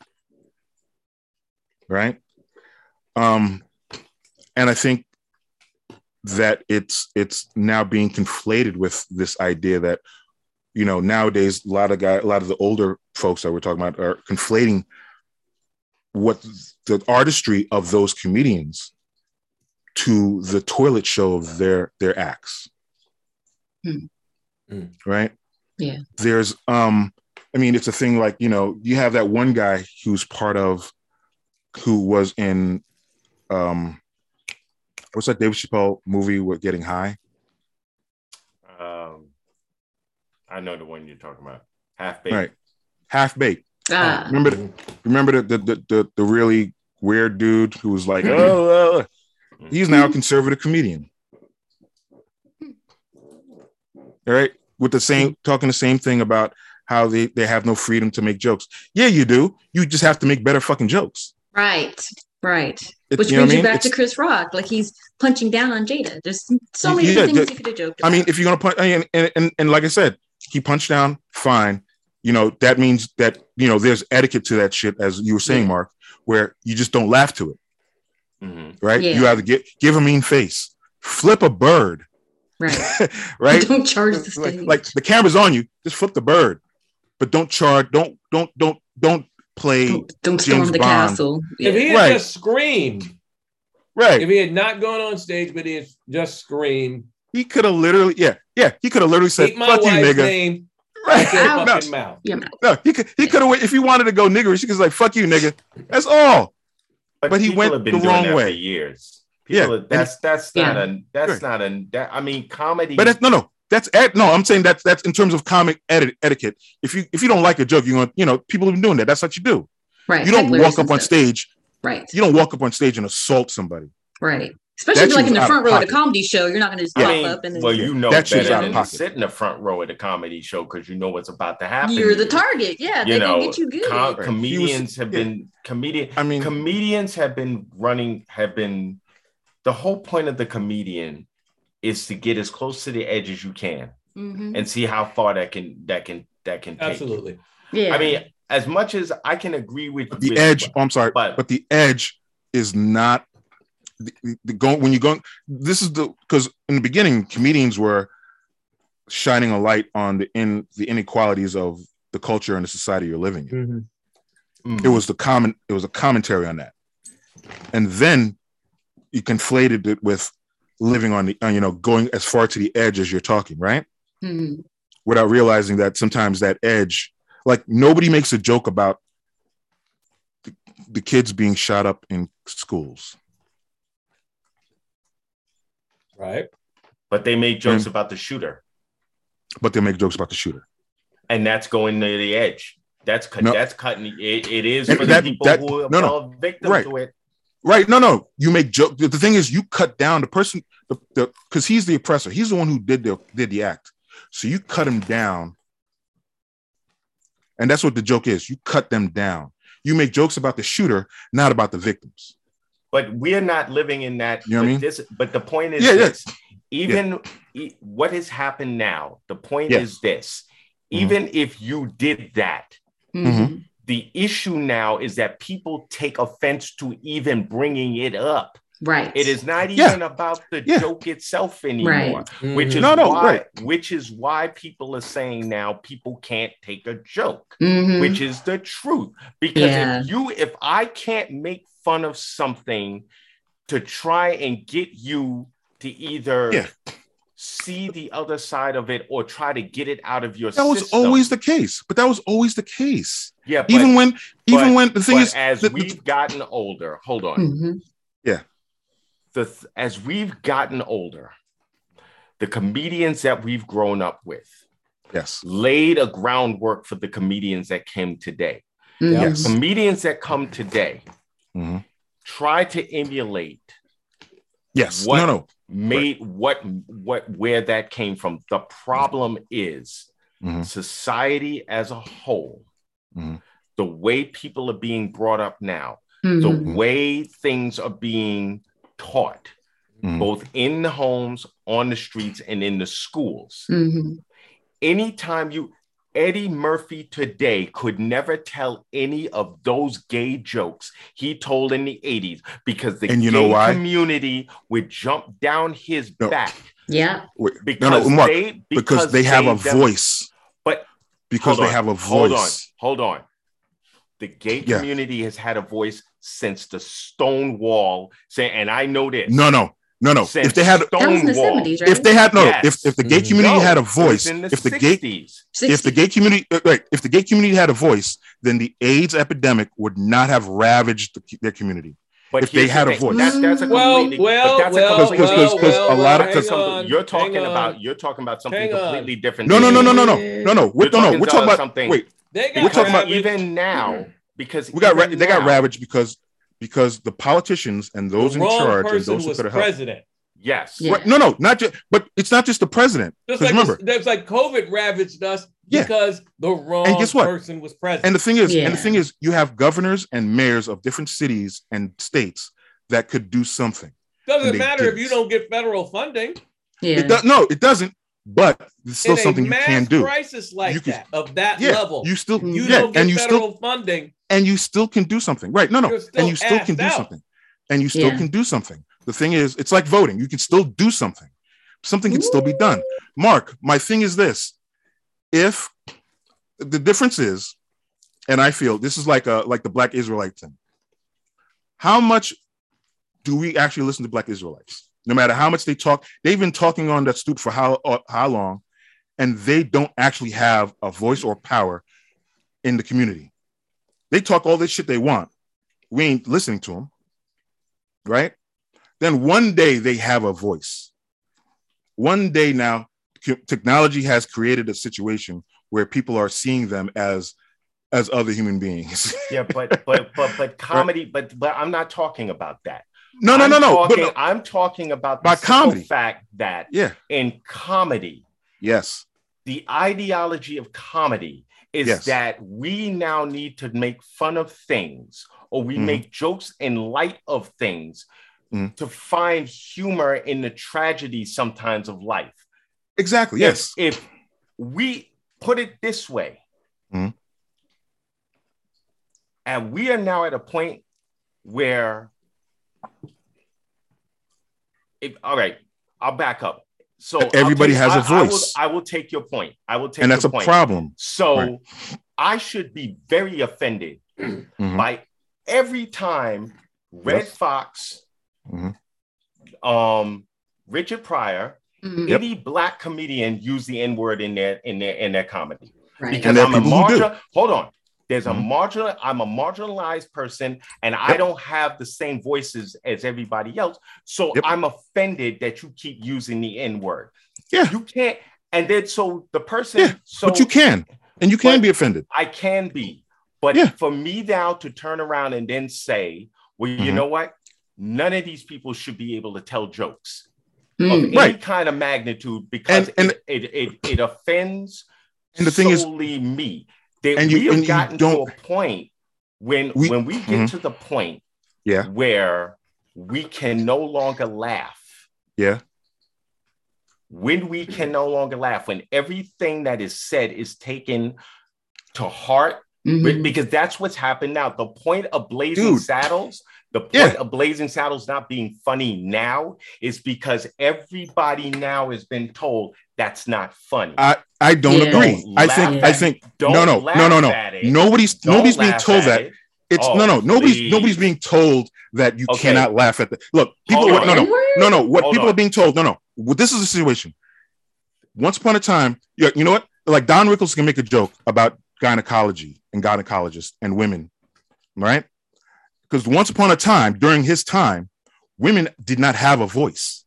Speaker 4: right? Um. And I think that it's it's now being conflated with this idea that, you know, nowadays a lot of guy, a lot of the older folks that we're talking about are conflating what the artistry of those comedians to the toilet show of their their acts.
Speaker 3: Hmm.
Speaker 4: Right?
Speaker 3: Yeah.
Speaker 4: There's um, I mean, it's a thing like, you know, you have that one guy who's part of, who was in um. What's that David Chappelle movie with Getting High?
Speaker 2: Um, I know the one you're talking about. Half Baked.
Speaker 4: Right. Half Baked.
Speaker 3: Ah.
Speaker 4: Remember, the, remember the, the the the really weird dude who was like, oh, uh, he's now a conservative comedian. All right, with the same talking the same thing about how they they have no freedom to make jokes. Yeah, you do. You just have to make better fucking jokes.
Speaker 3: Right. Right.
Speaker 4: It,
Speaker 3: Which
Speaker 4: you
Speaker 3: brings
Speaker 4: know
Speaker 3: you
Speaker 4: I mean?
Speaker 3: back
Speaker 4: It's,
Speaker 3: to Chris Rock. Like he's punching down on Jada. There's so many
Speaker 4: yeah,
Speaker 3: things
Speaker 4: the,
Speaker 3: you could have joked about.
Speaker 4: I mean, if you're going to punch, and, and, and, and like I said, he punched down, fine. You know, that means that, you know, there's etiquette to that shit, as you were saying, yeah. Mark, where you just don't laugh to it. Mm-hmm. Right? Yeah. You either get, give a mean face, flip a bird.
Speaker 3: Right.
Speaker 4: Right?
Speaker 3: Don't charge the stage.
Speaker 4: Like, like the camera's on you, just flip the bird. But don't charge, don't, don't, don't, don't play
Speaker 3: Don't, don't
Speaker 4: James
Speaker 3: storm the
Speaker 4: Bond.
Speaker 3: castle.
Speaker 1: Yeah. If he had right. just screamed,
Speaker 4: right?
Speaker 1: If he had not gone on stage, but he had just screamed,
Speaker 4: he could have literally, yeah, yeah, he could have literally said, "Fuck you, nigga."
Speaker 1: Name,
Speaker 4: right?
Speaker 1: No,
Speaker 3: mouth. Yeah, mouth.
Speaker 4: no, he could, he could have. If he wanted to go niggerish, he could like, "Fuck you, nigga." That's all. But, but he went the wrong way.
Speaker 2: For years. People, yeah, that's that's
Speaker 3: yeah.
Speaker 2: not a that's right. not a. That, I mean, comedy.
Speaker 4: But that's, no, no. That's ed- no. I'm saying that's that's in terms of comic eti- etiquette. If you if you don't like a joke, you're gonna, you know, people have been doing that. That's what you do.
Speaker 3: Right.
Speaker 4: You don't walk up on stage.
Speaker 3: Right.
Speaker 4: You don't walk up on stage and assault somebody.
Speaker 3: Right. Especially if you're like in the front row at a comedy show, you're not going to just
Speaker 2: yeah.
Speaker 3: pop
Speaker 2: I mean,
Speaker 3: up and then
Speaker 2: well, you know
Speaker 4: that
Speaker 2: better than to
Speaker 4: pocket.
Speaker 2: sit in the front row at a comedy show because you know what's about to happen.
Speaker 3: You're the target, yeah.
Speaker 2: You
Speaker 3: they
Speaker 2: know,
Speaker 3: can get you good.
Speaker 2: Com- comedians was, have
Speaker 4: yeah.
Speaker 2: been comedian.
Speaker 4: I mean,
Speaker 2: comedians have been running. Have been the whole point of the comedian is to get as close to the edge as you can
Speaker 3: mm-hmm.
Speaker 2: and see how far that can that can that can take.
Speaker 1: Absolutely.
Speaker 2: You.
Speaker 3: Yeah.
Speaker 2: I mean, as much as I can agree with
Speaker 4: the
Speaker 2: with,
Speaker 4: edge. Oh, I'm sorry,
Speaker 2: but,
Speaker 4: but the edge is not. The, the go when you go. This is the because in the beginning, comedians were shining a light on the in the inequalities of the culture and the society you're living in.
Speaker 2: Mm-hmm.
Speaker 4: It was the common. It was a commentary on that. and then you conflated it with living on the, uh, you know, going as far to the edge as you're talking, right?
Speaker 3: Mm-hmm.
Speaker 4: Without realizing that sometimes that edge, like nobody makes a joke about the, the kids being shot up in schools.
Speaker 1: Right.
Speaker 2: But they make jokes
Speaker 4: And,
Speaker 2: about the shooter.
Speaker 4: But they make jokes about the shooter.
Speaker 2: And that's going to the edge. That's cut,
Speaker 4: no.
Speaker 2: that's cutting. It, it is
Speaker 4: and
Speaker 2: for
Speaker 4: that,
Speaker 2: the people
Speaker 4: that,
Speaker 2: who
Speaker 4: no,
Speaker 2: fall
Speaker 4: no.
Speaker 2: victim
Speaker 4: right.
Speaker 2: to it.
Speaker 4: Right. No, no. You make joke. The thing is, you cut down the person because the, the, he's the oppressor. He's the one who did the did the act. So you cut him down. And that's what the joke is. You cut them down. You make jokes about the shooter, not about the victims.
Speaker 2: But we're not living in that.
Speaker 4: You know what I mean?
Speaker 2: This, but the point is
Speaker 4: yeah,
Speaker 2: this.
Speaker 4: Yeah.
Speaker 2: Even yeah. what has happened now, the point
Speaker 4: yeah.
Speaker 2: is this.
Speaker 4: Mm-hmm.
Speaker 2: Even if you did that,
Speaker 3: Mm-hmm.
Speaker 2: the issue now is that people take offense to even bringing it up.
Speaker 3: Right.
Speaker 2: It is not
Speaker 4: yeah.
Speaker 2: even about the
Speaker 4: yeah.
Speaker 2: joke itself anymore,
Speaker 3: right.
Speaker 2: which is
Speaker 4: no, no,
Speaker 2: why
Speaker 4: right.
Speaker 2: which is why people are saying now people can't take a joke,
Speaker 3: mm-hmm.
Speaker 2: which is the truth. Because
Speaker 3: yeah.
Speaker 2: if you if I can't make fun of something to try and get you to either
Speaker 4: yeah.
Speaker 2: see the other side of it or try to get it out of your
Speaker 4: that was
Speaker 2: system.
Speaker 4: always the case. But that was always the case.
Speaker 2: Yeah, but,
Speaker 4: even when even
Speaker 2: but,
Speaker 4: when the thing
Speaker 2: but
Speaker 4: is
Speaker 2: as
Speaker 4: the,
Speaker 2: we've
Speaker 4: the,
Speaker 2: gotten older, hold on.
Speaker 3: Mm-hmm.
Speaker 4: Yeah.
Speaker 2: The as we've gotten older, the comedians that we've grown up with
Speaker 4: yes
Speaker 2: laid a groundwork for the comedians that came today.
Speaker 3: Mm-hmm.
Speaker 4: Yes.
Speaker 2: Comedians that come today
Speaker 4: mm-hmm.
Speaker 2: try to emulate
Speaker 4: yes
Speaker 2: what
Speaker 4: no no
Speaker 2: made right. what what where that came from. The problem is
Speaker 4: mm-hmm.
Speaker 2: society as a whole,
Speaker 4: mm-hmm.
Speaker 2: the way people are being brought up now,
Speaker 3: mm-hmm.
Speaker 2: the way things are being taught,
Speaker 4: mm-hmm.
Speaker 2: both in the homes, on the streets, and in the schools.
Speaker 3: Mm-hmm.
Speaker 2: Anytime you, Eddie Murphy today could never tell any of those gay jokes he told in the eighties because the
Speaker 4: and you
Speaker 2: gay
Speaker 4: know why?
Speaker 2: community would jump down his
Speaker 4: no.
Speaker 2: back.
Speaker 3: Yeah.
Speaker 4: Wait,
Speaker 2: because
Speaker 4: no, no, Mark,
Speaker 2: they because,
Speaker 4: because they have a
Speaker 2: them,
Speaker 4: voice.
Speaker 2: But
Speaker 4: because they
Speaker 2: on,
Speaker 4: have a voice.
Speaker 2: Hold on, hold on. The gay
Speaker 4: yeah.
Speaker 2: community has had a voice since the Stonewall. Say, and I know this.
Speaker 4: No, no, no, no.
Speaker 2: Since
Speaker 4: if they had
Speaker 2: Stonewall,
Speaker 3: seventies, right?
Speaker 4: if they had no,
Speaker 2: yes.
Speaker 4: if if the gay community
Speaker 2: no,
Speaker 4: had a voice,
Speaker 2: in the
Speaker 4: if the
Speaker 2: sixties.
Speaker 4: gay, if the gay community, right, if the gay community had a voice, then the AIDS epidemic would not have ravaged the, their community.
Speaker 2: But
Speaker 4: if they had a voice,
Speaker 2: that, that's a
Speaker 1: well,
Speaker 2: completely,
Speaker 1: well,
Speaker 2: but that's
Speaker 1: well,
Speaker 2: a completely,
Speaker 1: well,
Speaker 2: because
Speaker 1: well,
Speaker 2: a lot
Speaker 1: well,
Speaker 2: of because
Speaker 1: on,
Speaker 2: you're talking
Speaker 1: on,
Speaker 2: about you're talking about something completely different.
Speaker 4: No, no, no, no, no, no, no, no. We're, no, no, we're talking about
Speaker 2: something.
Speaker 4: Wait,
Speaker 1: they got
Speaker 4: we're talking about
Speaker 2: even now because
Speaker 4: we got ra-
Speaker 2: now,
Speaker 4: they got ravaged because because the politicians and those
Speaker 1: the
Speaker 4: in charge and
Speaker 1: person
Speaker 4: those who
Speaker 1: was
Speaker 4: could have
Speaker 1: president.
Speaker 4: helped.
Speaker 2: Yes.
Speaker 3: Yeah.
Speaker 4: Right. No, no, not just. But it's not just the president.
Speaker 1: Just like
Speaker 4: remember,
Speaker 1: there's like COVID ravaged us
Speaker 4: yeah.
Speaker 1: because the wrong
Speaker 4: and guess what?
Speaker 1: person was president.
Speaker 4: And the thing is,
Speaker 3: yeah.
Speaker 4: and the thing is, you have governors and mayors of different cities and states that could do something.
Speaker 1: Doesn't matter
Speaker 4: didn't.
Speaker 1: if you don't get federal funding.
Speaker 3: Yeah.
Speaker 4: It does, no, it doesn't. But it's still
Speaker 1: In
Speaker 4: something
Speaker 1: a
Speaker 4: you
Speaker 1: mass
Speaker 4: can do.
Speaker 1: crisis like
Speaker 4: You can-
Speaker 1: that of that
Speaker 4: Yeah,
Speaker 1: level,
Speaker 4: you still,
Speaker 1: you
Speaker 4: yeah,
Speaker 1: don't get
Speaker 4: and you
Speaker 1: federal
Speaker 4: still,
Speaker 1: funding.
Speaker 4: and you still can do something, right? No, no,
Speaker 1: You're still
Speaker 4: and you still can
Speaker 1: assed
Speaker 4: do
Speaker 1: out.
Speaker 4: something, and you still
Speaker 3: Yeah.
Speaker 4: can do something. The thing is, it's like voting. You can still do something. Something can still be done. Mark, my thing is this: if the difference is, and I feel this is like a like the Black Israelite thing. How much do we actually listen to Black Israelites? No matter how much they talk, they've been talking on that stoop for how uh, how long, and they don't actually have a voice or power in the community. They talk all this shit they want. We ain't listening to them, right? Then one day they have a voice. One day now, technology has created a situation where people are seeing them as as other human beings.
Speaker 2: Yeah, but but but but comedy, but but I'm not talking about that.
Speaker 4: No, no,
Speaker 2: I'm
Speaker 4: no, no.
Speaker 2: Talking,
Speaker 4: But no.
Speaker 2: I'm talking about the
Speaker 4: About
Speaker 2: simple
Speaker 4: comedy.
Speaker 2: fact that
Speaker 4: Yeah.
Speaker 2: in comedy,
Speaker 4: Yes.
Speaker 2: the ideology of comedy is
Speaker 4: Yes.
Speaker 2: that we now need to make fun of things or we
Speaker 4: Mhm.
Speaker 2: make jokes in light of things
Speaker 4: Mhm.
Speaker 2: to find humor in the tragedy sometimes of life.
Speaker 4: Exactly. Yes.
Speaker 2: If, if we put it this way,
Speaker 4: Mhm.
Speaker 2: and we are now at a point where, if, all right, I'll back up. So
Speaker 4: Everybody
Speaker 2: I'll take,
Speaker 4: has a
Speaker 2: I- I will-
Speaker 4: voice.
Speaker 2: I will, take your point. I will take
Speaker 4: And that's
Speaker 2: your
Speaker 4: a
Speaker 2: point.
Speaker 4: problem.
Speaker 2: So
Speaker 4: Right.
Speaker 2: I should be very offended
Speaker 4: Mhm.
Speaker 2: by every time Red
Speaker 4: Yes.
Speaker 2: Fox,
Speaker 4: Mhm.
Speaker 2: um, Richard Pryor,
Speaker 3: Mhm.
Speaker 4: Yep.
Speaker 2: any black comedian use the N word in their in their in their comedy.
Speaker 3: Right.
Speaker 2: Because
Speaker 4: And there are
Speaker 2: I'm a
Speaker 4: people who do.
Speaker 2: marginal. Hold on. There's
Speaker 4: Mhm.
Speaker 2: a marginal. I'm a marginalized person, and I
Speaker 4: Yep.
Speaker 2: don't have the same voices as everybody else. So
Speaker 4: Yep.
Speaker 2: I'm offended that you keep using the N word.
Speaker 4: Yeah.
Speaker 2: You can't. And then so the person.
Speaker 4: Yeah.
Speaker 2: So
Speaker 4: But you can, and you can
Speaker 2: But-
Speaker 4: be offended.
Speaker 2: I can be, but
Speaker 4: Yeah.
Speaker 2: for me now to turn around and then say, well, you
Speaker 4: Mhm.
Speaker 2: know what? None of these people should be able to tell jokes
Speaker 3: Mm.
Speaker 2: of any
Speaker 4: Right.
Speaker 2: kind of magnitude because
Speaker 4: And- and-
Speaker 2: it, it, it, it offends
Speaker 4: And the thing is-
Speaker 2: solely me. They,
Speaker 4: and you-
Speaker 2: we have
Speaker 4: and you
Speaker 2: gotten to
Speaker 4: don't-
Speaker 2: a point when
Speaker 4: We-
Speaker 2: when we get
Speaker 4: Mhm.
Speaker 2: to the point
Speaker 4: Yeah.
Speaker 2: where we can no longer laugh.
Speaker 4: Yeah.
Speaker 2: When we can no longer laugh, when everything that is said is taken to heart,
Speaker 3: Mhm.
Speaker 2: because that's what's happened now. The point of Blazing
Speaker 4: Dude.
Speaker 2: Saddles, the point
Speaker 4: Yeah.
Speaker 2: of Blazing Saddles not being funny now is because everybody now has been told that's not funny.
Speaker 4: I I don't
Speaker 3: Yeah.
Speaker 4: agree.
Speaker 2: Don't
Speaker 4: I
Speaker 2: laugh
Speaker 4: think
Speaker 3: at
Speaker 4: I
Speaker 2: it.
Speaker 4: think
Speaker 2: Don't
Speaker 4: no no
Speaker 2: laugh
Speaker 4: no no no.
Speaker 2: at it.
Speaker 4: Nobody's
Speaker 2: Don't
Speaker 4: nobody's being
Speaker 2: laugh
Speaker 4: told
Speaker 2: at
Speaker 4: that.
Speaker 2: it.
Speaker 4: It's
Speaker 2: Oh,
Speaker 4: no no nobody's
Speaker 2: please.
Speaker 4: nobody's being told that you
Speaker 2: Okay.
Speaker 4: cannot laugh at the look. People
Speaker 2: Hold
Speaker 4: what,
Speaker 2: on.
Speaker 4: no no
Speaker 3: N-word?
Speaker 4: no no. What
Speaker 2: Hold
Speaker 4: people
Speaker 2: on.
Speaker 4: are being told no no. Well, this is the situation. Once upon a time, yeah, you know what? Like Don Rickles can make a joke about gynecology and gynecologists and women, right? Because once upon a time, during his time, women did not have a voice.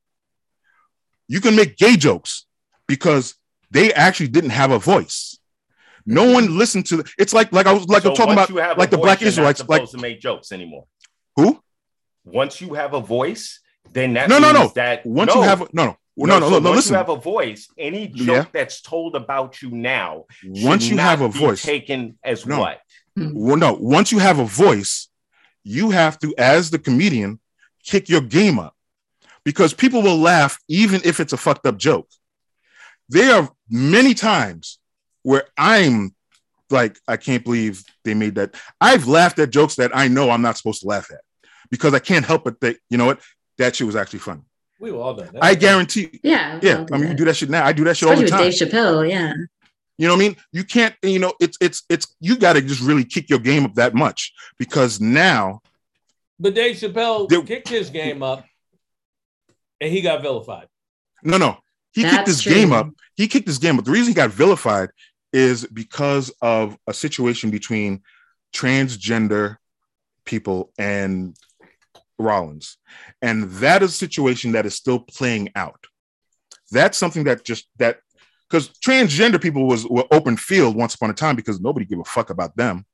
Speaker 4: You can make gay jokes because they actually didn't have a voice. No one listened to the, it's like like I was like
Speaker 2: So
Speaker 4: I'm talking
Speaker 2: once
Speaker 4: about
Speaker 2: you have
Speaker 4: like
Speaker 2: a
Speaker 4: the
Speaker 2: voice,
Speaker 4: Black
Speaker 2: you're
Speaker 4: Israelites,
Speaker 2: not
Speaker 4: like
Speaker 2: supposed to make jokes anymore.
Speaker 4: who?
Speaker 2: Once you have a voice, then that
Speaker 4: No, no,
Speaker 2: means
Speaker 4: no.
Speaker 2: that
Speaker 4: Once
Speaker 2: no,
Speaker 4: you have a, no no no
Speaker 2: no,
Speaker 4: no
Speaker 2: so
Speaker 4: no, no
Speaker 2: once
Speaker 4: listen.
Speaker 2: you have a voice, any joke
Speaker 4: Yeah.
Speaker 2: that's told about you now
Speaker 4: Once
Speaker 2: should
Speaker 4: you
Speaker 2: not
Speaker 4: have a
Speaker 2: be
Speaker 4: voice,
Speaker 2: taken as
Speaker 4: No.
Speaker 2: what?
Speaker 4: well, no, once you have a voice, you have to, as the comedian, kick your game up because people will laugh even if it's a fucked up joke. There are many times where I'm like, I can't believe they made that. I've laughed at jokes that I know I'm not supposed to laugh at because I can't help but think, you know what, that shit was actually funny.
Speaker 1: We've all done that.
Speaker 4: I guarantee.
Speaker 3: Yeah.
Speaker 4: Yeah,
Speaker 3: I'll do
Speaker 4: I mean,
Speaker 3: that.
Speaker 4: you do that shit now. I do that shit all
Speaker 3: Especially
Speaker 4: the
Speaker 3: with
Speaker 4: time.
Speaker 3: Dave Chappelle. Yeah.
Speaker 4: You know what I mean? You can't, you know, it's it's it's you got to just really kick your game up that much because now,
Speaker 1: But Dave Chappelle
Speaker 4: There-
Speaker 1: kicked his game up and he got vilified.
Speaker 4: no, no, he kicked
Speaker 3: That's
Speaker 4: his
Speaker 3: true.
Speaker 4: game up. He kicked his game up. The reason he got vilified is because of a situation between transgender people and Rollins, and that is a situation that is still playing out. That's something that just that because transgender people was were open field once upon a time because nobody gave a fuck about them.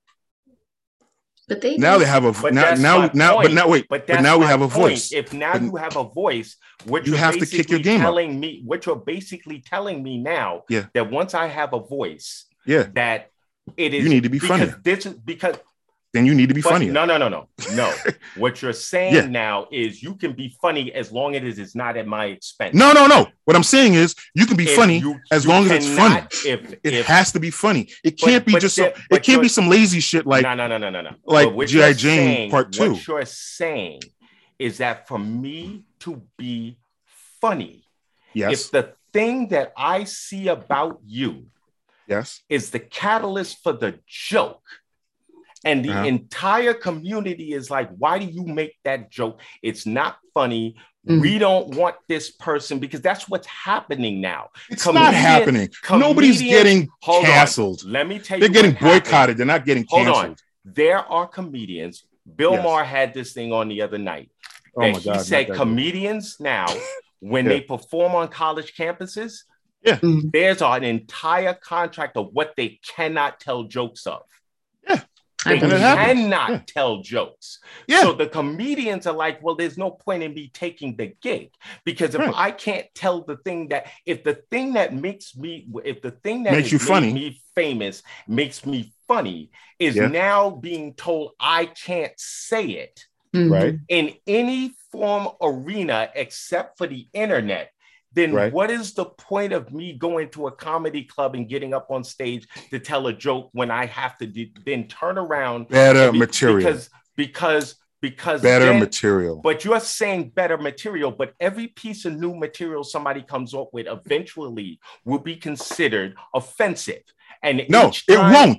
Speaker 3: But they
Speaker 4: Now
Speaker 3: do.
Speaker 4: they have a
Speaker 2: But
Speaker 4: now
Speaker 2: that's
Speaker 4: now
Speaker 2: my
Speaker 4: now but
Speaker 2: point.
Speaker 4: now wait
Speaker 2: But
Speaker 4: but,
Speaker 2: that's
Speaker 4: now we
Speaker 2: my
Speaker 4: have a
Speaker 2: point.
Speaker 4: voice.
Speaker 2: If now
Speaker 4: But-
Speaker 2: you have a voice, what
Speaker 4: You
Speaker 2: you're
Speaker 4: have to kick
Speaker 2: basically
Speaker 4: your game up.
Speaker 2: telling me, what you're basically telling me now,
Speaker 4: Yeah.
Speaker 2: that once I have a voice,
Speaker 4: Yeah,
Speaker 2: that it is
Speaker 4: You need to be
Speaker 2: because
Speaker 4: funnier.
Speaker 2: this is because
Speaker 4: then you need to be
Speaker 2: but
Speaker 4: funnier.
Speaker 2: no no no no no. What you're saying
Speaker 4: Yeah.
Speaker 2: now is you can be funny as long as it's not at my expense.
Speaker 4: No, no, no. What I'm saying is you can be
Speaker 2: If
Speaker 4: funny
Speaker 2: you-
Speaker 4: as
Speaker 2: you
Speaker 4: long as it's funny.
Speaker 2: cannot- If
Speaker 4: It
Speaker 2: if
Speaker 4: has to be funny. It
Speaker 2: But-
Speaker 4: can't be
Speaker 2: but
Speaker 4: just some,
Speaker 2: that-
Speaker 4: it
Speaker 2: but
Speaker 4: can't be
Speaker 2: you're-
Speaker 4: some lazy shit like
Speaker 2: no no no no no no
Speaker 4: like
Speaker 2: But what
Speaker 4: G I.
Speaker 2: you're
Speaker 4: Jane
Speaker 2: saying-
Speaker 4: Part Two.
Speaker 2: What you're saying is that for me to be funny,
Speaker 4: Yes,
Speaker 2: if the thing that I see about you
Speaker 4: yes.
Speaker 2: is the catalyst for the joke, and the
Speaker 4: Uh-huh.
Speaker 2: entire community is like, why do you make that joke? It's not funny.
Speaker 3: Mm.
Speaker 2: We don't want this person because that's what's happening now.
Speaker 4: It's
Speaker 2: Comedian-
Speaker 4: not happening. Nobody's
Speaker 2: comedians-
Speaker 4: getting
Speaker 2: Hold on.
Speaker 4: canceled.
Speaker 2: Let me tell you.
Speaker 4: They're getting
Speaker 2: what happened.
Speaker 4: boycotted. They're not getting
Speaker 2: Hold on.
Speaker 4: canceled.
Speaker 2: There are comedians. Bill
Speaker 4: Yes.
Speaker 2: Maher had this thing on the other night.
Speaker 4: Oh
Speaker 2: that
Speaker 4: my
Speaker 2: he
Speaker 4: God.
Speaker 2: said
Speaker 4: not that
Speaker 2: comedians now, when
Speaker 4: Yeah.
Speaker 2: they perform on college campuses,
Speaker 3: Mhm.
Speaker 2: there's an entire contract of what they cannot tell jokes of.
Speaker 3: I
Speaker 2: They
Speaker 4: And it
Speaker 3: believe
Speaker 4: happens.
Speaker 3: that.
Speaker 2: cannot
Speaker 4: Yeah.
Speaker 2: tell jokes.
Speaker 4: Yeah.
Speaker 2: So the comedians are like, well, there's no point in me taking the gig because if
Speaker 4: Right.
Speaker 2: I can't tell the thing that, if the thing that makes me, if the thing that
Speaker 4: Makes
Speaker 2: has
Speaker 4: you
Speaker 2: made
Speaker 4: funny.
Speaker 2: me famous makes me funny, is
Speaker 4: Yeah.
Speaker 2: now being told I can't say it
Speaker 3: Mhm.
Speaker 4: Right.
Speaker 2: in any form arena except for the internet, then
Speaker 4: Right.
Speaker 2: what is the point of me going to a comedy club and getting up on stage to tell a joke when I have to d- then turn around
Speaker 4: Better
Speaker 2: and be-
Speaker 4: material.
Speaker 2: because because because
Speaker 4: Better
Speaker 2: then-
Speaker 4: material.
Speaker 2: but you're saying better material, but every piece of new material somebody comes up with eventually will be considered offensive. And
Speaker 4: No,
Speaker 2: each
Speaker 4: it
Speaker 2: time-
Speaker 4: won't.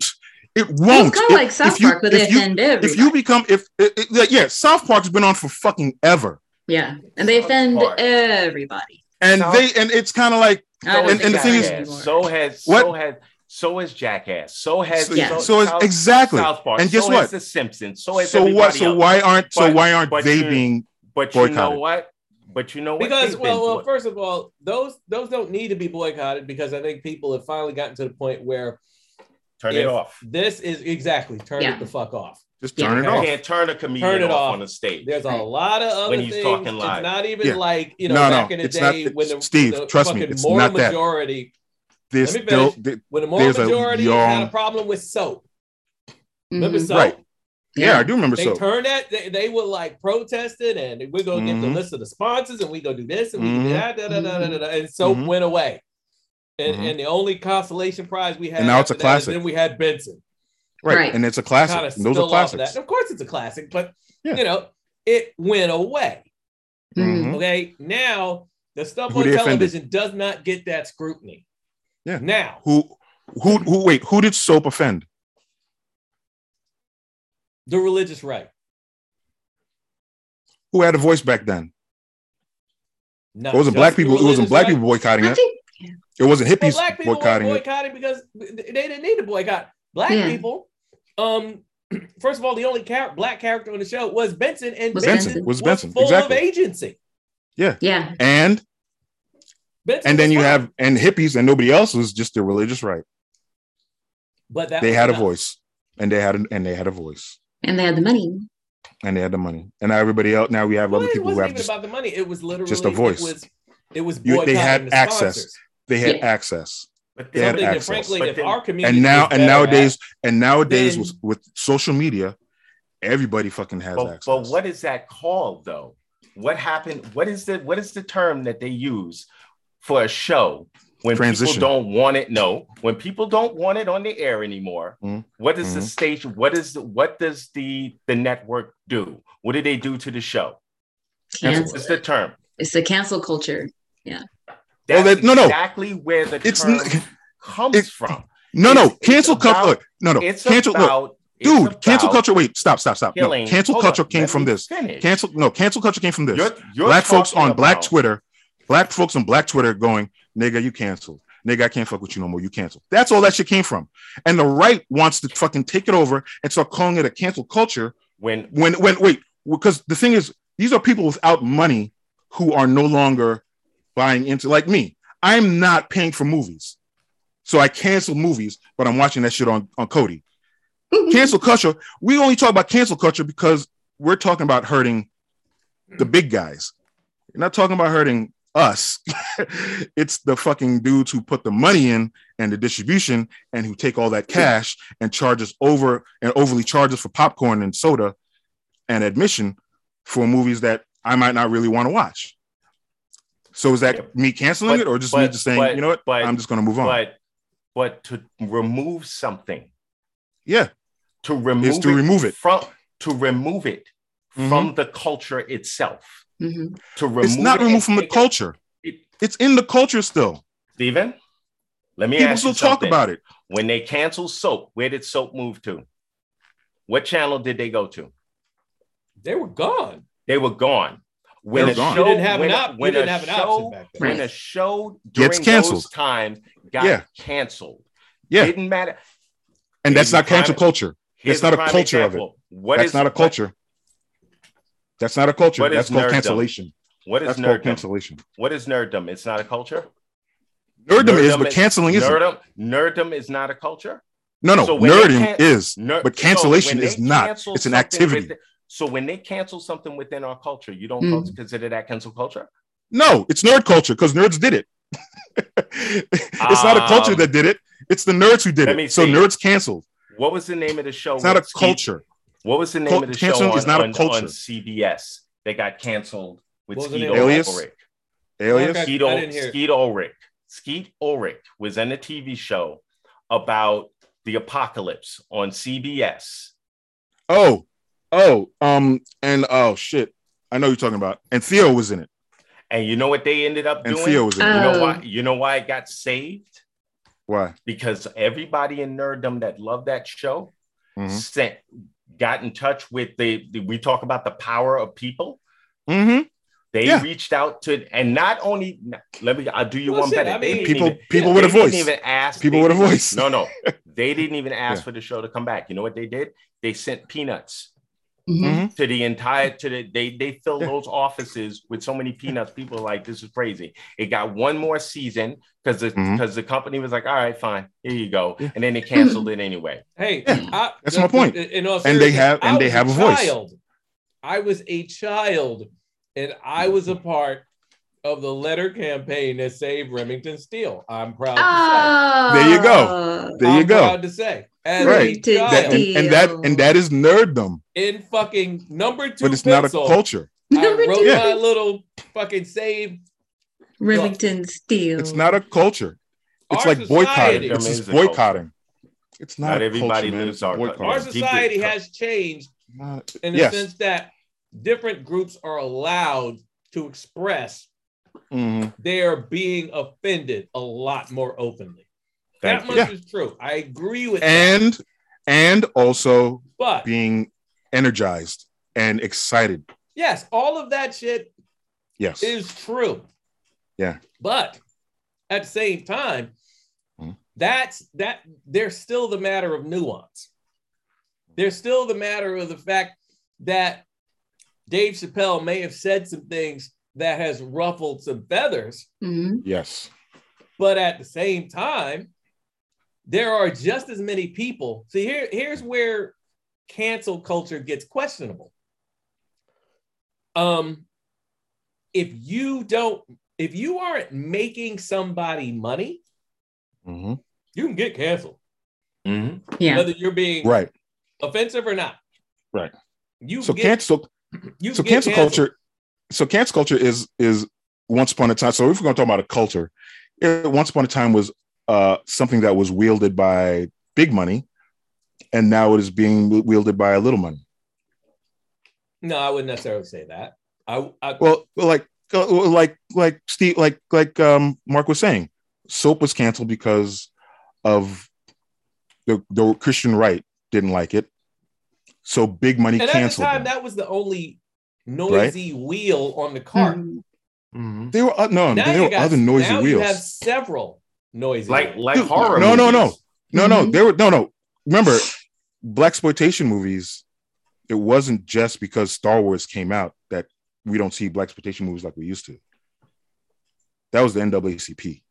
Speaker 4: It won't.
Speaker 3: It's kind of
Speaker 4: If-
Speaker 3: like South
Speaker 4: if you-
Speaker 3: Park, where they
Speaker 4: if you-
Speaker 3: offend everybody.
Speaker 4: If you become, if it, it- like, yeah, South Park's been on for fucking ever,
Speaker 3: yeah, and they
Speaker 2: South
Speaker 3: offend
Speaker 2: Park.
Speaker 3: everybody.
Speaker 4: and
Speaker 2: South-
Speaker 4: they, and it's kind of like,
Speaker 3: I don't
Speaker 2: So
Speaker 4: and-
Speaker 3: think
Speaker 4: and the
Speaker 3: that
Speaker 4: thing
Speaker 3: happens
Speaker 4: is-
Speaker 2: Jackass.
Speaker 3: anymore.
Speaker 2: so has
Speaker 4: What?
Speaker 2: so has so has Jackass. So has
Speaker 4: so,
Speaker 3: Yeah.
Speaker 2: so,
Speaker 4: so it's
Speaker 2: South,
Speaker 4: exactly.
Speaker 2: South Park.
Speaker 4: And guess
Speaker 2: so
Speaker 4: what?
Speaker 2: has The Simpsons. So has
Speaker 4: So what?
Speaker 2: everybody
Speaker 4: So
Speaker 2: else.
Speaker 4: why aren't? So
Speaker 2: But-
Speaker 4: why aren't
Speaker 2: but
Speaker 4: they
Speaker 2: you-
Speaker 4: being?
Speaker 2: But you know
Speaker 4: boycotted?
Speaker 2: what? But you know what?
Speaker 1: Because
Speaker 2: They've
Speaker 1: well,
Speaker 2: been
Speaker 1: well,
Speaker 2: doing-
Speaker 1: first of all, those those don't need to be boycotted because I think people have finally gotten to the point where
Speaker 2: turn
Speaker 1: if
Speaker 2: it off.
Speaker 1: This is exactly turn
Speaker 3: Yeah.
Speaker 1: it the fuck off.
Speaker 4: Just
Speaker 3: Yeah.
Speaker 4: turn it
Speaker 2: You
Speaker 4: off.
Speaker 2: can't turn a comedian
Speaker 1: Turn it
Speaker 2: off,
Speaker 1: off.
Speaker 2: on the stage.
Speaker 1: There's a
Speaker 3: Right.
Speaker 1: lot of other
Speaker 2: When he's
Speaker 1: things.
Speaker 2: talking live.
Speaker 1: It's not even
Speaker 4: Yeah.
Speaker 1: like you know
Speaker 4: No, no,
Speaker 1: back in the
Speaker 4: it's not-
Speaker 1: day when the,
Speaker 4: Steve,
Speaker 1: the
Speaker 4: trust me,
Speaker 1: fucking
Speaker 4: it's
Speaker 1: moral
Speaker 4: not that.
Speaker 1: majority
Speaker 4: There's
Speaker 1: Let me
Speaker 4: still
Speaker 1: finish.
Speaker 4: there-
Speaker 1: when the moral
Speaker 4: There's a
Speaker 1: majority
Speaker 4: young-
Speaker 1: had a problem with soap. Remember
Speaker 3: Mhm.
Speaker 1: soap?
Speaker 4: Right. yeah, I do remember
Speaker 1: They
Speaker 4: so.
Speaker 1: turned that they, they were like protesting and we're gonna get the
Speaker 4: Mhm.
Speaker 1: list of the sponsors and we gonna do this and we
Speaker 4: Mhm.
Speaker 1: do that da, da, da, da, da, da, and soap
Speaker 4: Mhm.
Speaker 1: went away. And,
Speaker 4: Mhm.
Speaker 1: and the only consolation prize we had
Speaker 4: And now it's a
Speaker 1: after that is
Speaker 4: classic.
Speaker 1: then we had Benson.
Speaker 4: Right.
Speaker 3: Right.
Speaker 4: And it's a classic.
Speaker 1: Kind of
Speaker 4: And those are
Speaker 1: spill off of
Speaker 4: classics.
Speaker 1: that. Of course it's a classic, but
Speaker 4: Yeah.
Speaker 1: you know, it went away.
Speaker 3: Mhm.
Speaker 1: Okay. Now the stuff
Speaker 4: Who
Speaker 1: on
Speaker 4: they offended?
Speaker 1: television does not get that scrutiny.
Speaker 4: Yeah.
Speaker 1: Now
Speaker 4: Who who who wait, who did soap offend?
Speaker 1: the religious right.
Speaker 4: Who had a voice back then?
Speaker 1: Not
Speaker 4: It wasn't
Speaker 1: just
Speaker 4: black
Speaker 1: the
Speaker 4: people, it wasn't
Speaker 1: religious
Speaker 4: black
Speaker 1: right.
Speaker 4: people boycotting
Speaker 3: I
Speaker 4: it.
Speaker 3: think
Speaker 4: It wasn't
Speaker 1: Well,
Speaker 4: hippies
Speaker 1: black people
Speaker 4: boycotting
Speaker 1: were
Speaker 4: it.
Speaker 1: boycotting because they didn't need to boycott. Black
Speaker 3: Yeah.
Speaker 1: people, um, first of all, the only char- black character on the show was Benson, and
Speaker 3: Was
Speaker 1: Benson,
Speaker 3: Benson.
Speaker 4: Was Benson,
Speaker 1: full
Speaker 4: exactly.
Speaker 1: of agency.
Speaker 3: yeah.
Speaker 4: And
Speaker 1: Benson
Speaker 4: and then
Speaker 1: was
Speaker 4: you
Speaker 1: fine.
Speaker 4: have and hippies and nobody else was just their religious right.
Speaker 1: but that
Speaker 4: They
Speaker 1: was
Speaker 4: had a
Speaker 1: enough.
Speaker 4: voice. And they had a, and they had a voice.
Speaker 3: And they had the money.
Speaker 4: And they had the money. And now everybody else now we have
Speaker 1: Well,
Speaker 4: other
Speaker 1: it
Speaker 4: people who
Speaker 1: wasn't
Speaker 4: have
Speaker 1: even
Speaker 4: just
Speaker 1: about the money. It was literally
Speaker 4: just a voice.
Speaker 1: It was it was
Speaker 4: You- they had
Speaker 1: boycotting the
Speaker 4: access.
Speaker 1: sponsors.
Speaker 4: they had
Speaker 3: Yeah.
Speaker 4: access.
Speaker 2: But
Speaker 4: They had
Speaker 1: Something that,
Speaker 4: access.
Speaker 1: frankly,
Speaker 2: But
Speaker 1: if
Speaker 2: then-
Speaker 1: our community
Speaker 4: And now
Speaker 1: was
Speaker 4: and
Speaker 1: better
Speaker 4: nowadays
Speaker 1: at,
Speaker 4: and nowadays
Speaker 1: then-
Speaker 4: with, with social media, everybody fucking has
Speaker 2: But,
Speaker 4: access.
Speaker 2: but what is that called though? What happened? What is the what is the term that they use for a show when
Speaker 4: Transition.
Speaker 2: people don't want it? No, when people don't want it on the air anymore.
Speaker 4: Mhm.
Speaker 2: What is the
Speaker 4: Mhm.
Speaker 2: station? What is the, what does the the network do? What do they do to the show?
Speaker 3: Cancel.
Speaker 2: What's the term?
Speaker 3: It's the cancel culture.
Speaker 2: That's
Speaker 4: that- no, no.
Speaker 2: exactly where the
Speaker 4: It's
Speaker 2: term
Speaker 4: n-
Speaker 2: comes
Speaker 4: it-
Speaker 2: from.
Speaker 4: no, no,
Speaker 2: it's- it's
Speaker 4: cancel culture.
Speaker 2: about-
Speaker 4: Look, no, no,
Speaker 2: It's
Speaker 4: cancel. Look,
Speaker 2: about it's
Speaker 4: dude, cancel
Speaker 2: about
Speaker 4: culture. Wait, stop, stop, stop. No,
Speaker 2: killing-
Speaker 4: cancel
Speaker 2: hold
Speaker 4: culture
Speaker 2: on,
Speaker 4: came
Speaker 2: let
Speaker 4: from
Speaker 2: me
Speaker 4: this.
Speaker 2: finish.
Speaker 4: Cancel, no, cancel culture came from this.
Speaker 2: You're- you're
Speaker 4: black folks
Speaker 2: talking
Speaker 4: on Black
Speaker 2: about-
Speaker 4: Twitter, black folks on Black Twitter going, nigga, you canceled. Nigga, I can't fuck with you no more. You canceled. That's all that shit came from. And the right wants to fucking take it over and start calling it a cancel culture.
Speaker 2: when
Speaker 4: When, when, wait, because the thing is, these are people without money who are no longer buying into, like me. I'm not paying for movies. So I cancel movies, but I'm watching that shit on, on Cody. Cancel culture. We only talk about cancel culture because we're talking about hurting the big guys. We're not talking about hurting us. It's the fucking dudes who put the money in and the distribution and who take all that cash and charge us over and overly charge us for popcorn and soda and admission for movies that I might not really want to watch. So is that me canceling
Speaker 2: But-
Speaker 4: it or just me
Speaker 2: but-
Speaker 4: just saying,
Speaker 2: but-
Speaker 4: you know what,
Speaker 2: but-
Speaker 4: I'm just going to move on?
Speaker 2: but but to remove something,
Speaker 4: Yeah,
Speaker 2: to remove
Speaker 4: is to remove it.
Speaker 2: from to remove it
Speaker 4: Mhm.
Speaker 2: from the culture itself.
Speaker 3: Mhm.
Speaker 2: To remove
Speaker 4: It's not
Speaker 2: it
Speaker 4: removed
Speaker 2: and
Speaker 4: from the
Speaker 2: take it-
Speaker 4: culture.
Speaker 2: it-
Speaker 4: It's in the culture still.
Speaker 2: Steven, let me
Speaker 4: People
Speaker 2: ask
Speaker 4: still
Speaker 2: you
Speaker 4: talk
Speaker 2: something.
Speaker 4: about it.
Speaker 2: When they canceled soap, where did soap move to? What channel did they go to?
Speaker 1: they were gone.
Speaker 2: They were gone. When
Speaker 4: They
Speaker 2: a
Speaker 4: were gone.
Speaker 2: show,
Speaker 1: You didn't have
Speaker 2: when
Speaker 1: an
Speaker 2: a-
Speaker 1: op- you
Speaker 2: when
Speaker 1: didn't
Speaker 2: a
Speaker 1: have an
Speaker 2: show,
Speaker 1: option back then.
Speaker 2: when
Speaker 3: Right.
Speaker 2: a show
Speaker 4: Gets
Speaker 2: during
Speaker 4: canceled.
Speaker 2: those times got
Speaker 4: Yeah.
Speaker 2: canceled,
Speaker 4: Yeah.
Speaker 2: didn't matter.
Speaker 4: And that's
Speaker 2: Here's
Speaker 4: not
Speaker 2: a prime-
Speaker 4: cancel culture.
Speaker 2: Here's
Speaker 4: That's not a
Speaker 2: prime
Speaker 4: culture of it.
Speaker 2: example. What
Speaker 4: That's
Speaker 2: is-
Speaker 4: not a
Speaker 2: what-
Speaker 4: culture. That's not a culture.
Speaker 2: What is
Speaker 4: That's called
Speaker 2: nerddom?
Speaker 4: cancellation.
Speaker 2: What is
Speaker 4: That's called
Speaker 2: nerddom?
Speaker 4: cancellation.
Speaker 2: What is nerddom? It's not a culture.
Speaker 4: Nerddom is, but
Speaker 2: is-
Speaker 4: canceling isn't.
Speaker 2: Nerddom, nerddom is not a culture.
Speaker 4: No, no,
Speaker 2: So when they
Speaker 4: nerding
Speaker 2: can-
Speaker 4: is,
Speaker 2: Ner-
Speaker 4: but
Speaker 2: so
Speaker 4: cancellation
Speaker 2: when
Speaker 4: is
Speaker 2: they
Speaker 4: not.
Speaker 2: cancel
Speaker 4: It's an
Speaker 2: something
Speaker 4: activity.
Speaker 2: within- so when they cancel something within our culture, you don't
Speaker 3: Mm.
Speaker 2: consider that cancel culture?
Speaker 4: No, it's nerd culture because nerds did it. It's not a culture
Speaker 2: Um,
Speaker 4: that did it. It's the nerds who did
Speaker 2: let me
Speaker 4: it. So
Speaker 2: see.
Speaker 4: nerds canceled.
Speaker 2: What was the name of the show?
Speaker 4: It's not a
Speaker 2: with Skeet-
Speaker 4: culture.
Speaker 2: What was the name
Speaker 4: Cul-
Speaker 2: of the show
Speaker 4: canceling
Speaker 2: on,
Speaker 4: is not a
Speaker 2: on-
Speaker 4: culture.
Speaker 2: on C B S? They got canceled with
Speaker 1: What was the
Speaker 2: Skeet
Speaker 1: name?
Speaker 4: Alias?
Speaker 2: Ulrich.
Speaker 4: Alias.
Speaker 1: Okay.
Speaker 2: Skeet,
Speaker 1: I
Speaker 2: Ul-
Speaker 1: didn't hear it.
Speaker 2: Skeet Ulrich. Skeet Ulrich was in a T V show about the apocalypse on C B S.
Speaker 4: Oh, oh, um, and oh shit, I know you're talking about. And Theo was in it.
Speaker 2: And you know what they ended up
Speaker 4: And
Speaker 2: doing?
Speaker 4: Theo was in
Speaker 2: You
Speaker 4: it.
Speaker 3: Uh,
Speaker 2: know
Speaker 3: Oh.
Speaker 2: why? You know why it got saved?
Speaker 4: Why?
Speaker 2: Because everybody in nerddom that loved that show
Speaker 4: Mhm.
Speaker 2: sent got in touch with the, the we talk about the power of people.
Speaker 4: Mm-hmm.
Speaker 2: They
Speaker 4: Yeah.
Speaker 2: reached out to, and not only let me, I'll do you
Speaker 1: Well,
Speaker 2: one
Speaker 1: shit,
Speaker 2: better.
Speaker 1: I
Speaker 2: They
Speaker 1: mean-
Speaker 2: didn't
Speaker 4: People,
Speaker 2: even,
Speaker 4: people
Speaker 1: yeah,
Speaker 4: with a
Speaker 2: they didn't
Speaker 4: voice.
Speaker 2: even ask.
Speaker 4: People
Speaker 2: they
Speaker 4: with a
Speaker 2: didn't-
Speaker 4: voice.
Speaker 2: No, no, they didn't even ask
Speaker 4: Yeah.
Speaker 2: for the show to come back. You know what they did? They sent peanuts
Speaker 3: Mhm.
Speaker 4: Mhm.
Speaker 2: to the entire to the they they filled
Speaker 4: Yeah.
Speaker 2: those offices with so many peanuts. People are like, this is crazy. It got one more season because the
Speaker 4: Mhm.
Speaker 2: because the company was like, all right, fine, here you go,
Speaker 4: Yeah.
Speaker 2: and then they canceled it anyway.
Speaker 1: Hey,
Speaker 4: Yeah,
Speaker 1: I,
Speaker 4: that's
Speaker 1: the-
Speaker 4: my point.
Speaker 1: the- in all
Speaker 4: And they
Speaker 1: seriousness,
Speaker 4: have- and
Speaker 1: I
Speaker 4: they
Speaker 1: was
Speaker 4: have a voice.
Speaker 1: child. I was a child, and I was a part of the letter campaign that saved Remington Steele. I'm proud to
Speaker 3: Oh,
Speaker 4: There you go. There
Speaker 1: say.
Speaker 4: you
Speaker 1: I'm
Speaker 4: go.
Speaker 1: proud to say. As
Speaker 4: Right.
Speaker 1: a
Speaker 3: Remington
Speaker 1: child,
Speaker 4: That, and, and that and that is nerddom,
Speaker 1: in fucking number two
Speaker 4: but it's not a
Speaker 1: pencil,
Speaker 4: culture.
Speaker 1: I
Speaker 3: Number
Speaker 1: wrote
Speaker 3: two.
Speaker 1: my little fucking save.
Speaker 3: Remington Steele.
Speaker 4: It's not a culture. It's
Speaker 1: Our
Speaker 4: like boycotting.
Speaker 1: society-
Speaker 4: It's
Speaker 2: There
Speaker 4: just
Speaker 2: is a culture.
Speaker 4: boycotting. It's not,
Speaker 2: Not
Speaker 4: a
Speaker 2: everybody
Speaker 4: culture, man.
Speaker 2: lives
Speaker 4: It's
Speaker 2: our-
Speaker 4: boycotting.
Speaker 1: Our
Speaker 2: Keep it-
Speaker 1: society has changed
Speaker 4: Not-
Speaker 1: in the
Speaker 4: yes.
Speaker 1: sense that different groups are allowed to express
Speaker 4: Mhm.
Speaker 1: they are being offended a lot more openly.
Speaker 2: Thank
Speaker 1: that
Speaker 2: you.
Speaker 1: much
Speaker 4: Yeah.
Speaker 1: is true. I agree with that.
Speaker 4: And and also
Speaker 1: But
Speaker 4: being energized and excited.
Speaker 1: yes, all of that shit
Speaker 4: Yes.
Speaker 1: is true.
Speaker 4: Yeah.
Speaker 1: But at the same time,
Speaker 4: Mhm.
Speaker 1: that's that there's still the matter of nuance. There's still the matter of the fact that Dave Chappelle may have said some things that has ruffled some feathers,
Speaker 3: Mhm.
Speaker 4: Yes.
Speaker 1: but at the same time, there are just as many people. See, here, here's where cancel culture gets questionable. Um, if you don't, if you aren't making somebody money,
Speaker 4: Mhm.
Speaker 1: you can get canceled,
Speaker 2: Mhm.
Speaker 3: Yeah.
Speaker 1: whether you're being
Speaker 4: Right.
Speaker 1: offensive or not.
Speaker 4: Right.
Speaker 1: You
Speaker 4: So
Speaker 1: get,
Speaker 4: cancel.
Speaker 1: you
Speaker 4: So
Speaker 1: get
Speaker 4: cancel
Speaker 1: canceled.
Speaker 4: culture. So cancel culture is is once upon a time. So if we're going to talk about a culture, it once upon a time was uh, something that was wielded by big money, and now it is being wielded by a little money.
Speaker 1: No, I wouldn't necessarily say that. I, I
Speaker 4: Well, like uh, like like Steve, like like um, Mark was saying, soap was canceled because of the the Christian right didn't like it. So big money
Speaker 1: and at the
Speaker 4: canceled
Speaker 1: time,
Speaker 4: them.
Speaker 1: that was the only noisy wheel on the cart.
Speaker 3: Mhm.
Speaker 2: Mhm.
Speaker 4: There were uh, no,
Speaker 1: Now
Speaker 4: there
Speaker 1: you
Speaker 4: were
Speaker 1: got
Speaker 4: other noisy
Speaker 1: now
Speaker 4: wheels.
Speaker 1: you have several noisy
Speaker 2: Like
Speaker 1: wheels.
Speaker 2: like
Speaker 4: Dude,
Speaker 2: horror
Speaker 4: no, no, no.
Speaker 2: movies.
Speaker 4: No, no,
Speaker 3: Mhm.
Speaker 4: there were no, no. Remember, black exploitation movies. It wasn't just because Star Wars came out that we don't see black exploitation movies like we used to. That was the N double A C P.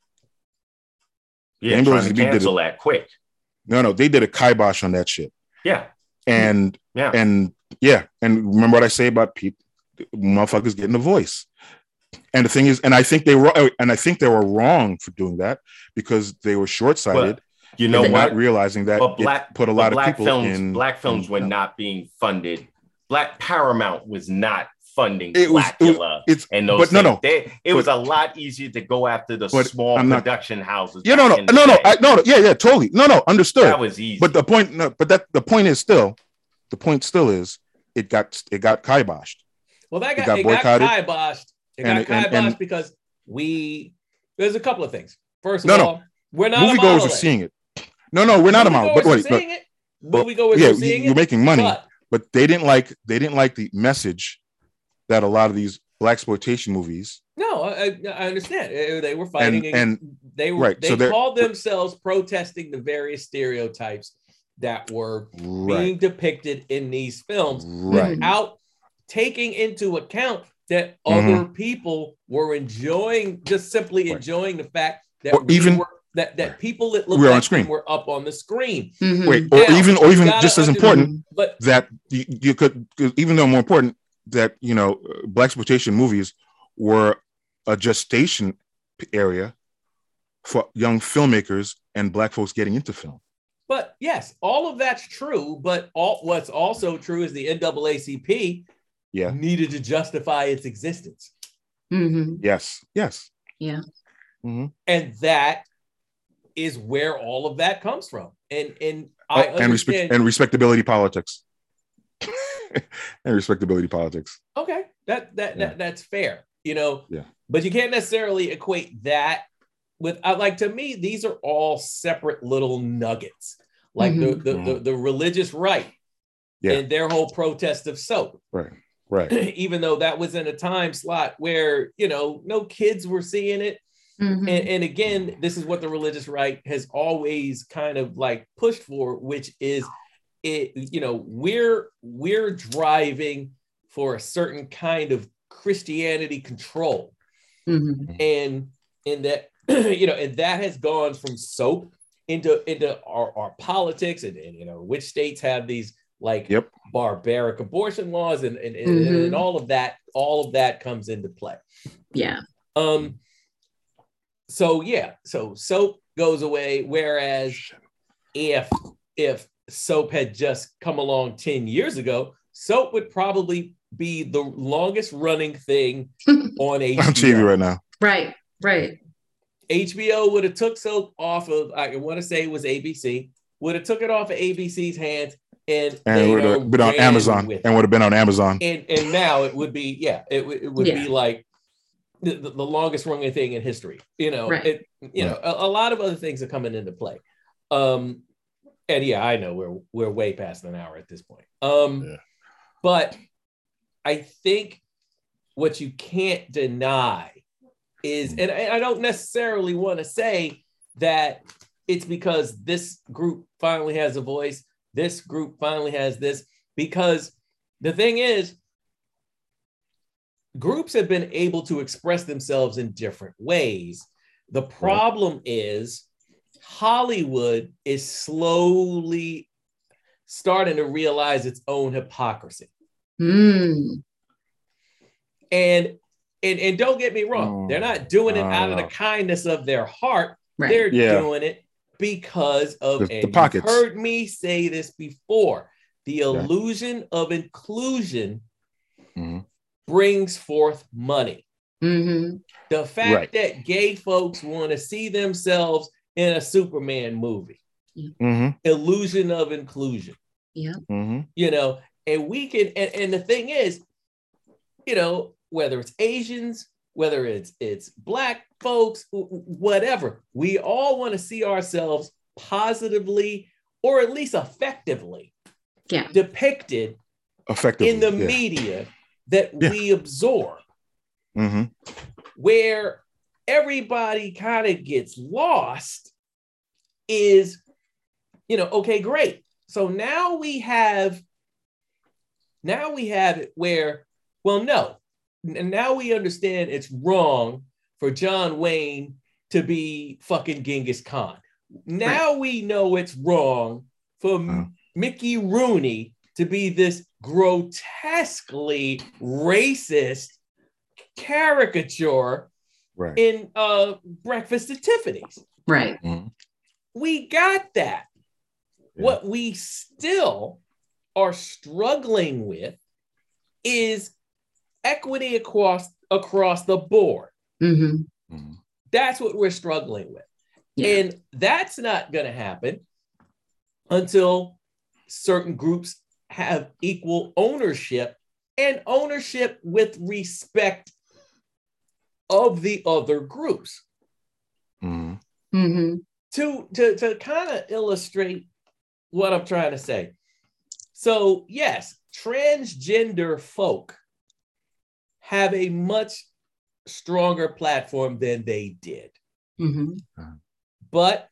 Speaker 2: Yeah,
Speaker 4: Ambulance
Speaker 2: trying to
Speaker 4: did it.
Speaker 2: cancel that quick.
Speaker 4: No, no, they did a kibosh on that shit.
Speaker 2: Yeah,
Speaker 4: And
Speaker 2: yeah.
Speaker 4: and yeah, and remember what I say about people, motherfuckers getting a voice. And the thing is, and I think they were, and I think they were wrong for doing that because they were short-sighted.
Speaker 2: But you know
Speaker 4: and
Speaker 2: what?
Speaker 4: not realizing that
Speaker 2: But black
Speaker 4: it put a
Speaker 2: but
Speaker 4: lot of
Speaker 2: black
Speaker 4: people
Speaker 2: films,
Speaker 4: in
Speaker 2: black films
Speaker 4: in-
Speaker 2: were not being funded. Black Paramount was not funding
Speaker 4: It was- it was-
Speaker 2: Blackula
Speaker 4: it's
Speaker 2: and those
Speaker 4: but no,
Speaker 2: things.
Speaker 4: no.
Speaker 2: They, it was
Speaker 4: But-
Speaker 2: a lot easier to go after the
Speaker 4: but
Speaker 2: small
Speaker 4: I'm not-
Speaker 2: production houses.
Speaker 4: Yeah, no,
Speaker 2: back
Speaker 4: no,
Speaker 2: in the
Speaker 4: no, no,
Speaker 2: day.
Speaker 4: I, no, no, yeah, yeah, totally, no, no, understood.
Speaker 2: That was easy.
Speaker 4: But the point, no, but that the point is still, the point still is, it got it got kiboshed.
Speaker 1: Well, that got,
Speaker 4: got
Speaker 1: it got
Speaker 4: boycotted.
Speaker 1: kiboshed. It
Speaker 4: And-
Speaker 1: got
Speaker 4: and-
Speaker 1: kiboshed
Speaker 4: and-
Speaker 1: because we. There's a couple of things. First of
Speaker 4: No, no.
Speaker 1: all, we're not a
Speaker 4: Moviegoers
Speaker 1: monolith.
Speaker 4: are seeing it. No, no, we're not a model. But
Speaker 1: Moviegoers are
Speaker 4: wait, but,
Speaker 1: seeing it.
Speaker 4: but-
Speaker 1: Moviegoers
Speaker 4: yeah,
Speaker 1: are seeing
Speaker 4: you're
Speaker 1: it.
Speaker 4: making money,
Speaker 1: But
Speaker 4: but they didn't like they didn't like the message that a lot of these black exploitation movies.
Speaker 1: no, I, I understand. Eh, They were fighting,
Speaker 4: And-
Speaker 1: against- they were.
Speaker 4: right,
Speaker 1: They
Speaker 4: so they're-
Speaker 1: called themselves protesting the various stereotypes that were being
Speaker 4: Right,
Speaker 1: depicted in these films,
Speaker 4: right,
Speaker 1: without taking into account that
Speaker 4: Mhm.
Speaker 1: other people were enjoying, just simply
Speaker 4: Right.
Speaker 1: enjoying the fact that
Speaker 4: Or
Speaker 1: we
Speaker 4: even-
Speaker 1: were, that that
Speaker 4: right.
Speaker 1: people that looked
Speaker 4: We were on
Speaker 1: like
Speaker 4: screen.
Speaker 1: them were up on the screen.
Speaker 3: Mhm.
Speaker 4: wait, or
Speaker 1: Now,
Speaker 4: even or
Speaker 1: you
Speaker 4: even
Speaker 1: gotta
Speaker 4: just as
Speaker 1: under-
Speaker 4: important
Speaker 1: But
Speaker 4: that you, you could, even though more important that you know black exploitation movies were a gestation area for young filmmakers and black folks getting into film.
Speaker 1: but yes, all of that's true. But all what's also true is the N double A C P
Speaker 4: Yeah.
Speaker 1: needed to justify its existence,
Speaker 3: Mhm.
Speaker 4: Yes, yes,
Speaker 3: Yeah.
Speaker 4: Mhm.
Speaker 1: and that is where all of that comes from. And and I
Speaker 4: Oh, and respect
Speaker 1: understand.
Speaker 4: and respectability politics. And respectability politics.
Speaker 1: Okay, that that,
Speaker 4: Yeah.
Speaker 1: that that's fair, you know.
Speaker 4: Yeah.
Speaker 1: But you can't necessarily equate that with I like to me, these are all separate little nuggets, like mm-hmm. the, the, the the religious right yeah. and their whole protest of soap.
Speaker 4: Right, right.
Speaker 1: Even though that was in a time slot where, you know, no kids were seeing it. Mm-hmm. And, and again, this is what the religious right has always kind of like pushed for, which is it, you know, we're we're driving for a certain kind of Christianity control. Mm-hmm. And in that, you know, and that has gone from soap into into our, our politics and, and, you know, which states have these like yep. barbaric abortion laws and and, mm-hmm. and and all of that, all of that comes into play.
Speaker 3: Yeah.
Speaker 1: Um. So yeah, so soap goes away. Whereas if if soap had just come along ten years ago, soap would probably be the longest running thing on H B O.
Speaker 4: On T V right now.
Speaker 3: Right, right.
Speaker 1: H B O would have took soap off of, I want to say it was A B C, would have took it off of A B C's hands and,
Speaker 4: and would have been on Amazon and would have been on Amazon.
Speaker 1: And and now it would be, yeah, it, it would yeah. be like the, the longest running thing in history. You know, right. it, you know, a, a lot of other things are coming into play. Um, and yeah, I know we're we're way past an hour at this point. Um, yeah. But I think what you can't deny is, and I don't necessarily want to say that it's because this group finally has a voice, this group finally has this, because the thing is, groups have been able to express themselves in different ways. The problem is Hollywood is slowly starting to realize its own hypocrisy. Mm. And, and and don't get me wrong, oh, they're not doing it uh, out of the kindness of their heart. Right. They're yeah. doing it because of,
Speaker 4: the,
Speaker 1: and
Speaker 4: the pockets.
Speaker 1: You've heard me say this before, the illusion yeah. of inclusion mm-hmm. brings forth money. Mm-hmm. The fact right. that gay folks want to see themselves in a Superman movie, mm-hmm. illusion of inclusion.
Speaker 3: Yeah.
Speaker 4: Mm-hmm.
Speaker 1: You know, and we can, and, and the thing is, you know, whether it's Asians, whether it's it's Black folks, whatever, we all want to see ourselves positively or at least effectively
Speaker 3: yeah.
Speaker 1: depicted
Speaker 4: effectively
Speaker 1: in the
Speaker 4: yeah.
Speaker 1: media that
Speaker 4: yeah.
Speaker 1: we absorb,
Speaker 4: mm-hmm.
Speaker 1: where everybody kind of gets lost is, you know, okay, great. So now we have, now we have it where, well, no, and now we understand it's wrong for John Wayne to be fucking Genghis Khan. Now right. we know it's wrong for uh. Mickey Rooney to be this grotesquely racist caricature
Speaker 4: right.
Speaker 1: in uh, Breakfast at Tiffany's.
Speaker 3: Right.
Speaker 4: Mm-hmm.
Speaker 1: We got that. Yeah. What we still are struggling with is equity across across the board.
Speaker 3: Mm-hmm.
Speaker 4: Mm-hmm.
Speaker 1: That's what we're struggling with.
Speaker 3: Yeah.
Speaker 1: And that's not going to happen until certain groups have equal ownership and ownership with respect of the other groups.
Speaker 4: Mm-hmm.
Speaker 3: Mm-hmm.
Speaker 1: To, to, to kind of illustrate what I'm trying to say. So yes, transgender folk have a much stronger platform than they did.
Speaker 3: Mm-hmm.
Speaker 1: But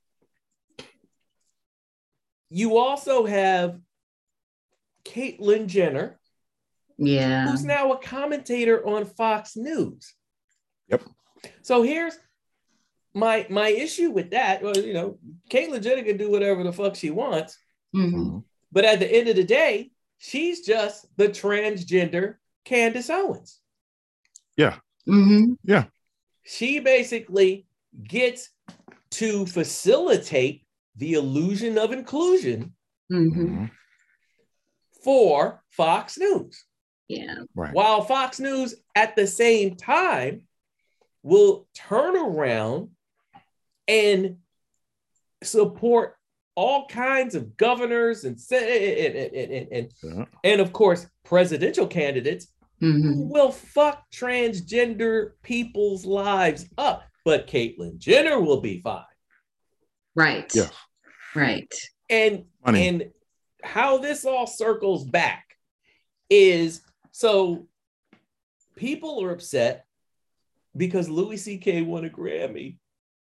Speaker 1: you also have Caitlyn Jenner,
Speaker 3: yeah,
Speaker 1: who's now a commentator on Fox News.
Speaker 4: Yep.
Speaker 1: So here's my my issue with that. Well, you know, Caitlyn Jenner can do whatever the fuck she wants,
Speaker 3: mm-hmm.
Speaker 1: but at the end of the day, she's just the transgender Candace Owens.
Speaker 4: Yeah.
Speaker 3: Mm-hmm.
Speaker 4: Yeah.
Speaker 1: She basically gets to facilitate the illusion of inclusion
Speaker 3: mm-hmm.
Speaker 1: for Fox News.
Speaker 3: Yeah.
Speaker 4: Right.
Speaker 1: While Fox News at the same time will turn around and support all kinds of governors and and, and, and, and,
Speaker 4: yeah.
Speaker 1: and of course, presidential candidates
Speaker 3: mm-hmm.
Speaker 1: who will fuck transgender people's lives up. but Caitlyn Jenner will be fine.
Speaker 3: Right.
Speaker 4: Yeah.
Speaker 3: Right.
Speaker 1: And
Speaker 4: Money.
Speaker 1: and how this all circles back is so people are upset because Louis C K won a Grammy.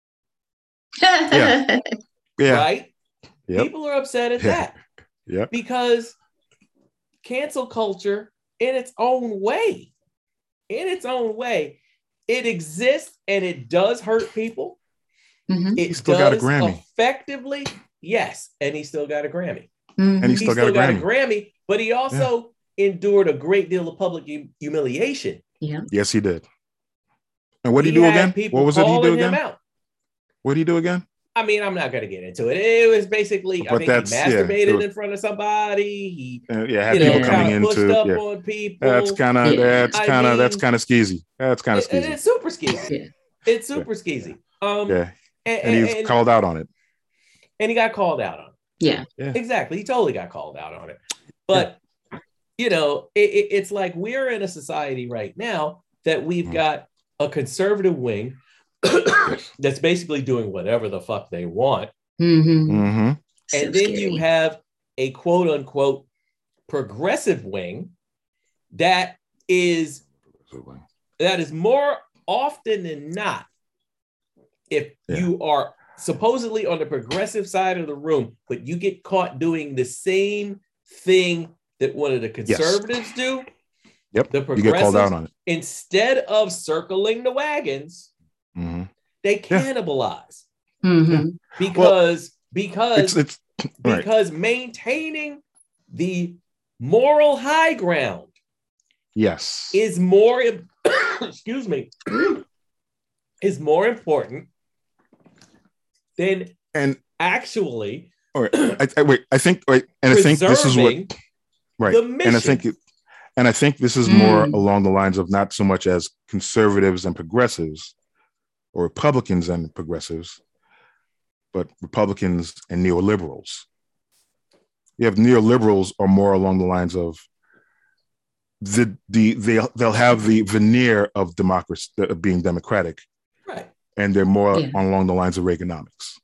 Speaker 4: Yeah. Yeah.
Speaker 1: Right?
Speaker 4: Yep.
Speaker 1: People are upset at
Speaker 4: Yeah.
Speaker 1: that.
Speaker 4: Yep.
Speaker 1: Because cancel culture in its own way, in its own way, it exists and it does hurt people.
Speaker 3: Mm-hmm.
Speaker 1: It
Speaker 4: He still got a
Speaker 1: does
Speaker 4: Grammy.
Speaker 1: effectively, yes, and he still got a Grammy.
Speaker 3: Mm-hmm.
Speaker 4: And he
Speaker 1: He
Speaker 4: still,
Speaker 1: still,
Speaker 4: got, a,
Speaker 1: got,
Speaker 4: Grammy.
Speaker 1: a Grammy, but he also endured a great deal of public hum- humiliation.
Speaker 3: Yeah.
Speaker 4: Yes, he did. And what did
Speaker 1: He
Speaker 4: he do
Speaker 1: had
Speaker 4: again?
Speaker 1: people
Speaker 4: What was it he do
Speaker 1: calling him
Speaker 4: again?
Speaker 1: out.
Speaker 4: What did he do again?
Speaker 1: I mean, I'm not going to get into it. It was basically, I
Speaker 4: But
Speaker 1: think he
Speaker 4: that's- yeah,
Speaker 1: masturbated
Speaker 4: it was-
Speaker 1: in front of somebody. He,
Speaker 4: Uh, yeah, had
Speaker 1: you know,
Speaker 4: people coming
Speaker 1: kind of pushed
Speaker 4: into
Speaker 1: up
Speaker 4: yeah.
Speaker 1: on people.
Speaker 4: That's kind of
Speaker 3: Yeah.
Speaker 4: that's
Speaker 1: I
Speaker 4: kind of that's
Speaker 1: mean,
Speaker 4: kind of skeezy. That's kind of
Speaker 1: It-
Speaker 4: skeezy.
Speaker 1: it's super skeezy.
Speaker 3: Yeah.
Speaker 1: It's super skeezy. Um,
Speaker 4: Yeah,
Speaker 1: and,
Speaker 4: and he was
Speaker 1: and,
Speaker 4: called out on it.
Speaker 1: and he got called out on it.
Speaker 3: Yeah.
Speaker 4: Yeah.
Speaker 1: Exactly. He totally got called out on it. But, you know, it, it, it's like we're in a society right now that we've
Speaker 4: Mm.
Speaker 1: got a conservative wing that's basically doing whatever the fuck they want.
Speaker 3: Mm-hmm.
Speaker 4: Mm-hmm.
Speaker 3: So
Speaker 1: And then
Speaker 3: scary.
Speaker 1: you have a quote unquote progressive wing that is that is more often than not, if
Speaker 4: Yeah.
Speaker 1: you are supposedly on the progressive side of the room, but you get caught doing the same thing that one of the conservatives do,
Speaker 4: Yep.
Speaker 1: the
Speaker 4: You get called
Speaker 1: progressives,
Speaker 4: out on it.
Speaker 1: instead of circling the wagons,
Speaker 4: Mm-hmm.
Speaker 1: they cannibalize
Speaker 3: Mm-hmm.
Speaker 1: because because
Speaker 4: It's it's right.
Speaker 1: because maintaining the moral high ground
Speaker 4: Yes.
Speaker 1: is more excuse me is more important than
Speaker 4: And
Speaker 1: actually
Speaker 4: all right, I, I, wait. I think wait, and I think this is what
Speaker 1: preserving
Speaker 4: right.
Speaker 1: the
Speaker 4: And I think
Speaker 1: mission.
Speaker 4: it, and I think this is more
Speaker 3: Mm.
Speaker 4: along the lines of not so much as conservatives and progressives, or Republicans and progressives, but Republicans and neoliberals. You have neoliberals are more along the lines of the the they they'll have the veneer of democracy of being democratic,
Speaker 1: Right.
Speaker 4: and they're more
Speaker 3: Yeah.
Speaker 4: along the lines of Reaganomics.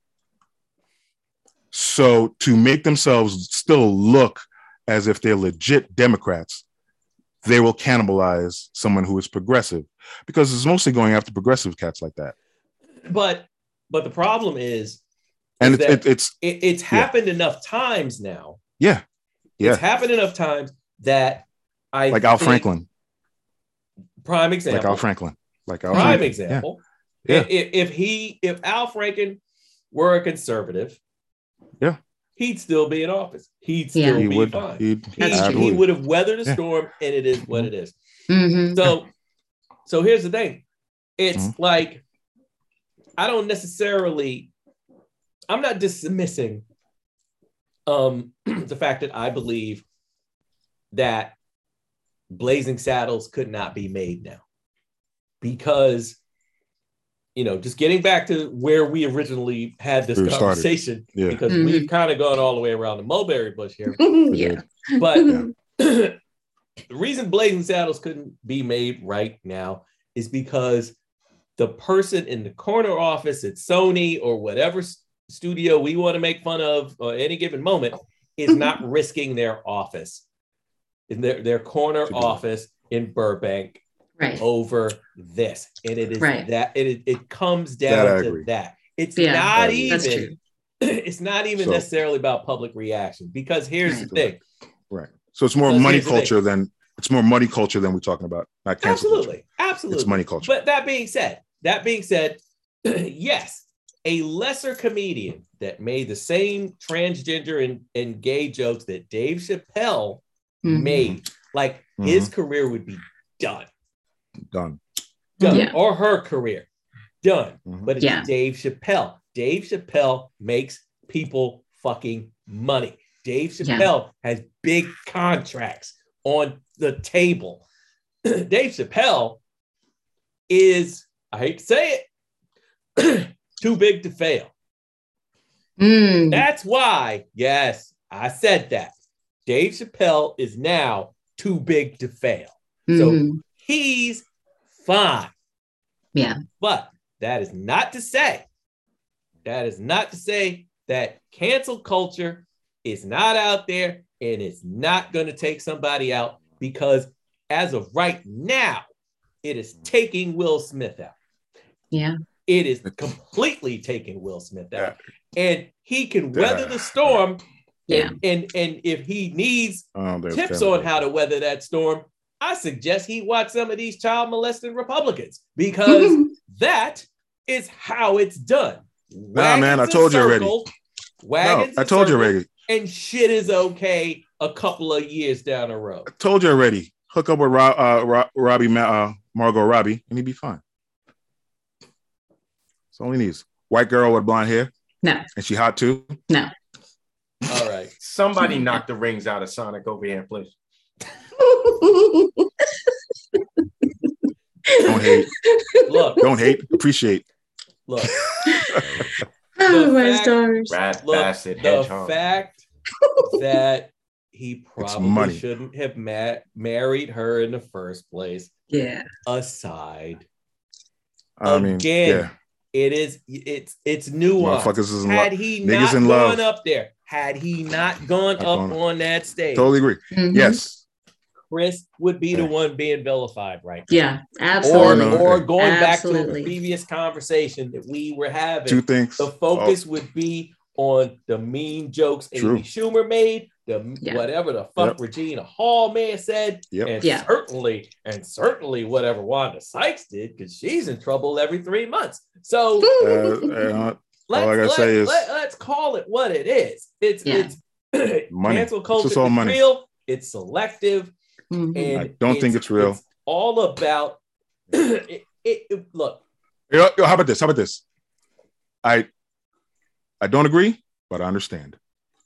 Speaker 4: So to make themselves still look as if they're legit Democrats, they will cannibalize someone who is progressive, because it's mostly going after progressive cats like that.
Speaker 1: But but the problem is,
Speaker 4: And
Speaker 1: is
Speaker 4: it's
Speaker 1: that
Speaker 4: it, it's
Speaker 1: it, it's happened enough times now.
Speaker 4: yeah, yeah,
Speaker 1: It's happened enough times that I
Speaker 4: like Al
Speaker 1: think-
Speaker 4: Franklin,
Speaker 1: prime example.
Speaker 4: like Al Franklin, like Al
Speaker 1: prime
Speaker 4: Franklin.
Speaker 1: example.
Speaker 4: Yeah.
Speaker 1: If, if he if Al Franken were a conservative,
Speaker 4: Yeah.
Speaker 1: he'd still be in office. He'd
Speaker 3: Yeah.
Speaker 1: still
Speaker 4: He
Speaker 1: be
Speaker 4: would,
Speaker 1: fine.
Speaker 4: he'd,
Speaker 1: He,
Speaker 3: That's true.
Speaker 1: he
Speaker 4: absolutely.
Speaker 1: would have weathered the
Speaker 4: Yeah.
Speaker 1: storm, and it is what it is.
Speaker 3: Mm-hmm.
Speaker 1: So, so here's the thing. It's
Speaker 4: Mhm.
Speaker 1: like I don't necessarily. I'm not dismissing um, the fact that I believe that Blazing Saddles could not be made now, because you know, just getting back to where we originally had this
Speaker 4: We started.
Speaker 1: conversation,
Speaker 4: Yeah.
Speaker 1: because
Speaker 3: Mhm.
Speaker 1: we've kind of gone all the way around the mulberry bush here.
Speaker 3: yeah.
Speaker 1: But
Speaker 4: Yeah.
Speaker 1: the reason Blazing Saddles couldn't be made right now is because the person in the corner office at Sony or whatever s- studio we want to make fun of at any given moment is not risking their office, in their, their corner
Speaker 4: To do that.
Speaker 1: office in Burbank
Speaker 3: Right.
Speaker 1: over this. And it is
Speaker 3: Right.
Speaker 1: that it, it comes
Speaker 4: That I
Speaker 1: down to
Speaker 4: agree.
Speaker 1: that. It's
Speaker 3: Yeah,
Speaker 1: not
Speaker 4: agree.
Speaker 3: That's
Speaker 1: even
Speaker 3: true.
Speaker 1: it's not even
Speaker 4: So-
Speaker 1: necessarily about public reaction, because here's the thing.
Speaker 4: Right. So it's more
Speaker 1: Because
Speaker 4: money
Speaker 1: here's the thing.
Speaker 4: culture than it's more money culture than we're talking about, not cancel culture.
Speaker 1: Absolutely. Absolutely.
Speaker 4: It's money culture.
Speaker 1: But that being said, that being said, yes, a lesser comedian that made the same transgender and, and gay jokes that Dave Chappelle
Speaker 3: Mhm.
Speaker 1: made, like his career would be done.
Speaker 4: Done.
Speaker 1: Done.
Speaker 3: Yeah.
Speaker 1: Or her career. Done.
Speaker 4: Mhm.
Speaker 1: But it's
Speaker 3: Yeah.
Speaker 1: Dave Chappelle. Dave Chappelle makes people fucking money. Dave
Speaker 3: Yeah.
Speaker 1: Chappelle has big contracts on the table. Dave Chappelle is, I hate to say it, too big to fail.
Speaker 3: Mm.
Speaker 1: That's why, yes, I said that. Dave Chappelle is now too big to fail. So
Speaker 3: Mhm.
Speaker 1: he's fine.
Speaker 3: Yeah.
Speaker 1: But that is not to say, that is not to say that cancel culture is not out there and it's not going to take somebody out, because as of right now, it is taking Will Smith out.
Speaker 3: Yeah.
Speaker 1: It is completely taking Will Smith out.
Speaker 4: Yeah.
Speaker 1: And he can weather the storm.
Speaker 3: Yeah.
Speaker 1: And, and, and if he needs
Speaker 4: Oh,
Speaker 1: tips on how to weather that storm, I suggest he watch some of these child molesting Republicans, because that is how it's done.
Speaker 4: Nah, man, I told you already.
Speaker 1: Wagons
Speaker 4: no, I told you
Speaker 1: circles,
Speaker 4: already.
Speaker 1: And shit is okay a couple of years down the road.
Speaker 4: I told you already. Hook up with Rob, uh, Rob, Robbie, uh, Margot Robbie, and he'd be fine. That's all he needs. White girl with blonde hair.
Speaker 3: No.
Speaker 4: And she hot too.
Speaker 3: No.
Speaker 1: All right.
Speaker 2: Somebody knock the rings out of Sonic over here, please.
Speaker 4: Don't hate.
Speaker 1: Look.
Speaker 4: Don't hate. Appreciate.
Speaker 1: Look.
Speaker 3: Oh, my
Speaker 1: fact,
Speaker 3: stars.
Speaker 2: Rat
Speaker 1: look,
Speaker 2: bastard
Speaker 1: the
Speaker 2: hedgehog.
Speaker 1: fact that he
Speaker 4: It's
Speaker 1: probably
Speaker 4: money.
Speaker 1: shouldn't have ma- married her in the first place.
Speaker 3: Yeah.
Speaker 1: Aside.
Speaker 4: I mean,
Speaker 1: Again,
Speaker 4: yeah.
Speaker 1: it is it's it's nuanced.
Speaker 4: Motherfuckers is in
Speaker 1: Had
Speaker 4: love.
Speaker 1: he
Speaker 4: Niggas
Speaker 1: not
Speaker 4: in
Speaker 1: gone
Speaker 4: love.
Speaker 1: up there, had he not gone
Speaker 4: Not
Speaker 1: up
Speaker 4: gonna-
Speaker 1: on that stage,
Speaker 4: Totally agree.
Speaker 3: Mhm.
Speaker 4: Yes.
Speaker 1: Chris would be the
Speaker 4: Yeah.
Speaker 1: one being vilified right now.
Speaker 3: Yeah,
Speaker 1: Or,
Speaker 3: absolutely.
Speaker 4: no,
Speaker 1: or
Speaker 4: yeah.
Speaker 1: going back to a
Speaker 3: Absolutely.
Speaker 1: previous conversation that we were having,
Speaker 4: Two things.
Speaker 1: the focus would be on the mean jokes
Speaker 4: True.
Speaker 1: Amy Schumer made, the
Speaker 3: Yeah.
Speaker 1: whatever the fuck
Speaker 4: Yep.
Speaker 1: Regina Hall may have said,
Speaker 4: Yep.
Speaker 1: and
Speaker 3: Yeah.
Speaker 1: certainly, and certainly whatever Wanda Sykes did, because she's in trouble every three months. So
Speaker 4: Uh, uh,
Speaker 1: let's,
Speaker 4: all I gotta
Speaker 1: let,
Speaker 4: say is-
Speaker 1: let, us call it what it is. It's
Speaker 3: Yeah.
Speaker 1: it's
Speaker 4: Money.
Speaker 1: cancel
Speaker 4: It's
Speaker 1: culture
Speaker 4: just all
Speaker 1: is
Speaker 4: money.
Speaker 1: real. It's selective.
Speaker 3: Mhm.
Speaker 1: And
Speaker 4: I don't think it's real.
Speaker 1: all about it, it, it- look.
Speaker 4: yo, yo, how about this? How about this? I I don't agree, but I understand.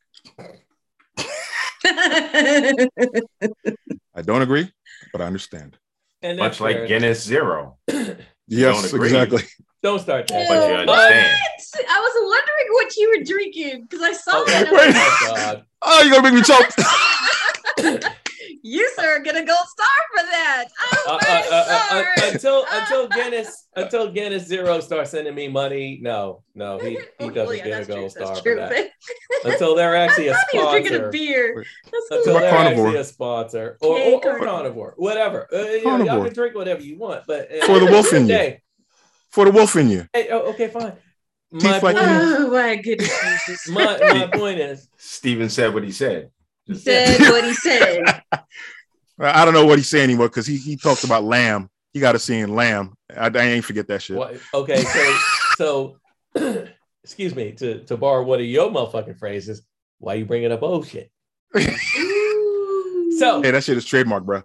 Speaker 4: I don't agree, but I understand.
Speaker 1: And that's
Speaker 2: Much like
Speaker 1: fair.
Speaker 2: Guinness Zero.
Speaker 4: Yes,
Speaker 2: don't agree.
Speaker 4: exactly.
Speaker 1: Don't start that.
Speaker 2: But you
Speaker 3: What?
Speaker 2: understand.
Speaker 3: I was wondering what you were drinking because I saw
Speaker 1: Oh,
Speaker 3: that.
Speaker 4: wait.
Speaker 1: oh, God.
Speaker 4: Oh, you're gonna make me choke.
Speaker 3: You, sir, get a gold star for that. Oh,
Speaker 1: Uh,
Speaker 3: my
Speaker 1: uh, uh, uh,
Speaker 3: stars.
Speaker 1: until until Guinness until Guinness Zero starts sending me money, no, no, he, he
Speaker 3: Well,
Speaker 1: doesn't
Speaker 3: yeah,
Speaker 1: get a
Speaker 3: that's true,
Speaker 1: gold
Speaker 3: that's
Speaker 1: star for
Speaker 3: true.
Speaker 1: that. Until they're actually
Speaker 3: I
Speaker 1: a
Speaker 3: thought he was drinking a
Speaker 1: sponsor.
Speaker 3: beer. That's
Speaker 1: Until
Speaker 4: What
Speaker 1: they're
Speaker 4: carnivore?
Speaker 1: actually a sponsor, or,
Speaker 3: Okay,
Speaker 1: or, or
Speaker 3: carnivore.
Speaker 1: carnivore, whatever. Uh, you know, y'all
Speaker 4: Carnivore.
Speaker 1: can drink whatever you want, but uh,
Speaker 4: For the
Speaker 1: at
Speaker 4: wolf
Speaker 1: end
Speaker 4: in
Speaker 1: of the
Speaker 4: you.
Speaker 1: day-
Speaker 4: For the wolf in you.
Speaker 1: Hey, oh, okay, fine. My
Speaker 4: Teeth like
Speaker 1: point, is,
Speaker 3: Oh my goodness gracious.
Speaker 1: my, my point is,
Speaker 2: Steven said what he said.
Speaker 3: He said what he said.
Speaker 4: I don't know what he's saying anymore because he, he talked about lamb. He got to see in lamb. I, I ain't forget that shit.
Speaker 1: what, okay, so so excuse me, to to borrow one of your motherfucking phrases, why you bringing up oh shit?
Speaker 3: Ooh.
Speaker 1: So
Speaker 4: Hey, that shit is trademark, bro.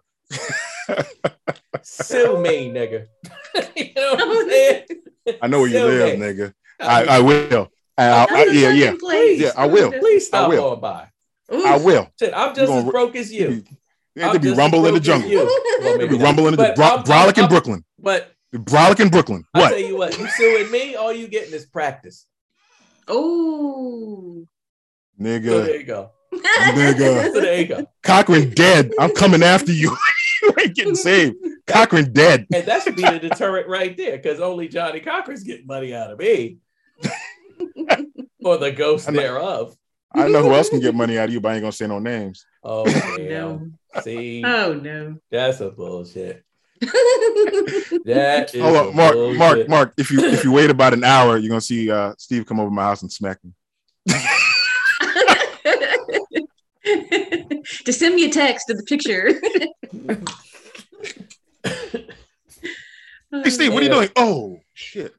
Speaker 1: sue me, nigga. You know what I'm saying?
Speaker 4: I know where you
Speaker 1: Sue
Speaker 4: live,
Speaker 1: me.
Speaker 4: nigga. I, I will. I, I,
Speaker 3: That's
Speaker 4: I,
Speaker 3: a
Speaker 4: yeah, yeah.
Speaker 3: second place.
Speaker 4: Yeah, I will.
Speaker 1: Please stop
Speaker 4: will.
Speaker 1: on by.
Speaker 3: Ooh.
Speaker 4: I will.
Speaker 1: Shit, I'm just
Speaker 4: You
Speaker 1: as
Speaker 4: gonna-
Speaker 1: broke as you.
Speaker 4: There'd be rumble in the jungle.
Speaker 1: Well,
Speaker 4: There'd
Speaker 1: maybe
Speaker 4: be
Speaker 1: not.
Speaker 4: rumble in the
Speaker 1: But
Speaker 4: Bro-
Speaker 1: I'm-
Speaker 4: Brolic in
Speaker 1: I'm-
Speaker 4: Brooklyn.
Speaker 1: But
Speaker 4: Brolic in Brooklyn.
Speaker 1: I
Speaker 4: What?
Speaker 1: tell you what, you suing me, all you getting is practice.
Speaker 3: Oh.
Speaker 1: So there
Speaker 4: Nigga.
Speaker 1: you go.
Speaker 4: Nigga.
Speaker 1: So there you go.
Speaker 4: Cochran dead. I'm coming after you. You ain't getting saved. Cochran dead.
Speaker 1: And that should be the deterrent right there, because only Johnny Cochran's getting money out of me. Or the ghost
Speaker 4: I know-
Speaker 1: thereof.
Speaker 4: I know who else can get money out of you, but I ain't gonna say no names.
Speaker 1: Oh,
Speaker 3: No.
Speaker 1: damn. See,
Speaker 3: Oh no.
Speaker 1: that's a bullshit. That is
Speaker 4: Hold
Speaker 1: a
Speaker 4: on, Mark,
Speaker 1: bullshit.
Speaker 4: Mark, Mark. If you if you wait about an hour, you're gonna see uh, Steve come over to my house and smack me.
Speaker 3: Just send me a text of the picture.
Speaker 4: Hey, Steve, what are you
Speaker 1: Yeah.
Speaker 4: doing? Oh shit!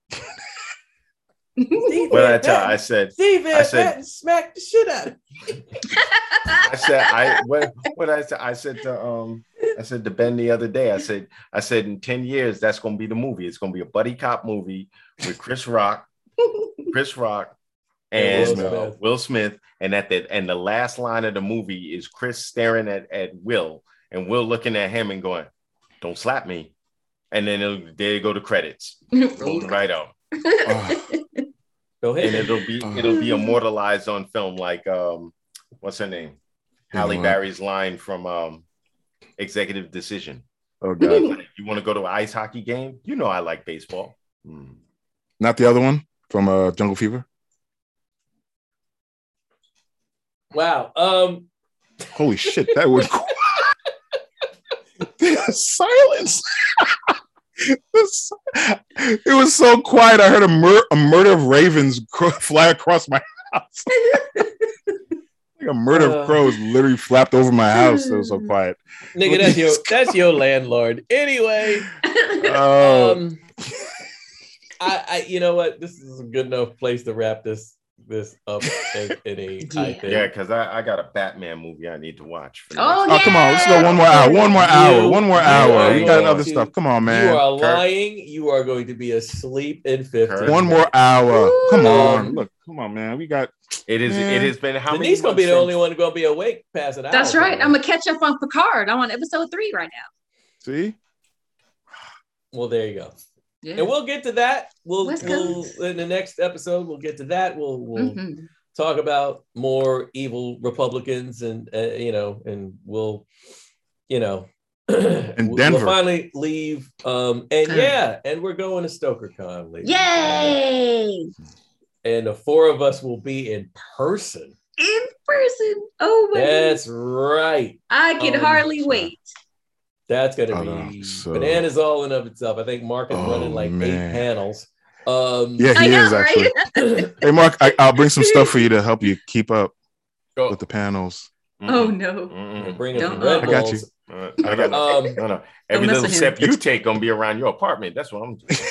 Speaker 1: Steve
Speaker 2: What
Speaker 1: Van
Speaker 2: I tell I
Speaker 1: Patten-
Speaker 2: said,
Speaker 1: Steve Van
Speaker 2: I said-
Speaker 1: Patten smacked the shit out of me.
Speaker 2: I said, I what what I said, I said to um, I said to Ben the other day, I said, I said in ten years that's gonna be the movie. It's gonna be a buddy cop movie with Chris Rock, Chris Rock, and
Speaker 1: Will
Speaker 2: uh,
Speaker 1: Smith.
Speaker 2: Will Smith, and at the and the last line of the movie is Chris staring at at Will, and Will looking at him and going, "Don't slap me," and then it'll, there you go the credits, roll right out,
Speaker 4: Oh,
Speaker 1: Go
Speaker 2: and
Speaker 1: ahead.
Speaker 2: it'll be
Speaker 4: Uh.
Speaker 2: it'll be immortalized on film like um, what's her name, Halle
Speaker 4: what?
Speaker 2: Berry's line from um, Executive Decision.
Speaker 4: oh god!
Speaker 2: You want to go to an ice hockey game? You know I like baseball. Mm.
Speaker 4: Not the other one from uh, Jungle Fever.
Speaker 1: Wow. Um.
Speaker 4: Holy shit, that was silence. It was so quiet. I heard a, mur- a murder of ravens fly across my house. Like a murder uh, of crows literally flapped over my house. It was so quiet.
Speaker 1: Nigga, that's your that's your landlord. Anyway,
Speaker 4: uh,
Speaker 1: um, I, I you know what? This is a good enough place to wrap this this up in, in a
Speaker 2: yeah.
Speaker 1: I think.
Speaker 2: Yeah, because I, I got a Batman movie I need to watch.
Speaker 3: Oh,
Speaker 4: oh, come on, let's go one more hour, one more you, hour, one more hour. We got other to, stuff. Come on, man.
Speaker 1: You are lying. You are going to be asleep in fifteen.
Speaker 4: One more hour. Come on, um, look, come on, man. We got.
Speaker 2: It is.
Speaker 4: Man.
Speaker 2: It has been how
Speaker 1: Denise
Speaker 2: many?
Speaker 1: Gonna be the since... only one going to be awake past an hour.
Speaker 3: That's right. I'm gonna catch up on Picard. I'm on episode three right now.
Speaker 4: See.
Speaker 1: Well, there you go. Yeah. And we'll get to that. We'll, we'll in the next episode. We'll get to that. We'll we'll mm-hmm. talk about more evil Republicans, and uh, you know, and we'll, you know,
Speaker 4: in Denver.
Speaker 1: We'll finally leave. Um, and yeah, and we're going to StokerCon, ladies.
Speaker 3: Yay!
Speaker 1: And the four of us will be in person.
Speaker 3: In person. Oh my!
Speaker 1: That's right.
Speaker 3: I can um, hardly wait.
Speaker 1: That's going to oh, be so... bananas all in of itself. I think Mark is oh, running like man. eight panels. Um,
Speaker 4: yeah, he know, is actually. Right? Hey, Mark, I, I'll bring some stuff for you to help you keep up oh. with the panels.
Speaker 3: Mm-mm. Oh, no.
Speaker 1: Mm-mm. Bring some Red
Speaker 4: I got you.
Speaker 2: Uh, I got um, no, no. Every little step you take going to be around your apartment. That's what I'm doing.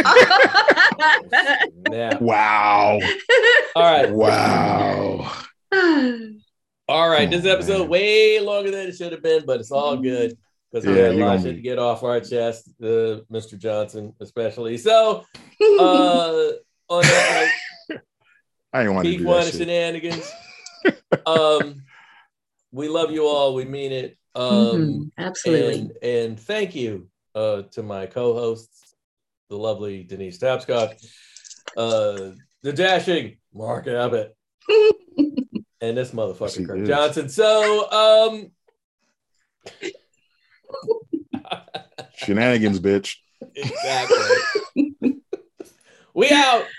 Speaker 1: Yeah.
Speaker 4: Wow.
Speaker 1: All right.
Speaker 4: Wow.
Speaker 1: All right. This episode man. way longer than it should have been, but it's all good. Because yeah, I had a lot of shit to get off our chest, uh, Mister Johnson especially. So, uh, on that note,
Speaker 4: I didn't want to do that shit.
Speaker 1: Shenanigans. um, we love you all. We mean it. Um,
Speaker 3: mm-hmm. Absolutely.
Speaker 1: And, and thank you uh, to my co-hosts, the lovely Denise Tapscott, uh, the dashing Mark Abbott, and this motherfucker yes, Kirk is. Johnson. So, um.
Speaker 4: Shenanigans, bitch.
Speaker 1: Exactly. We out.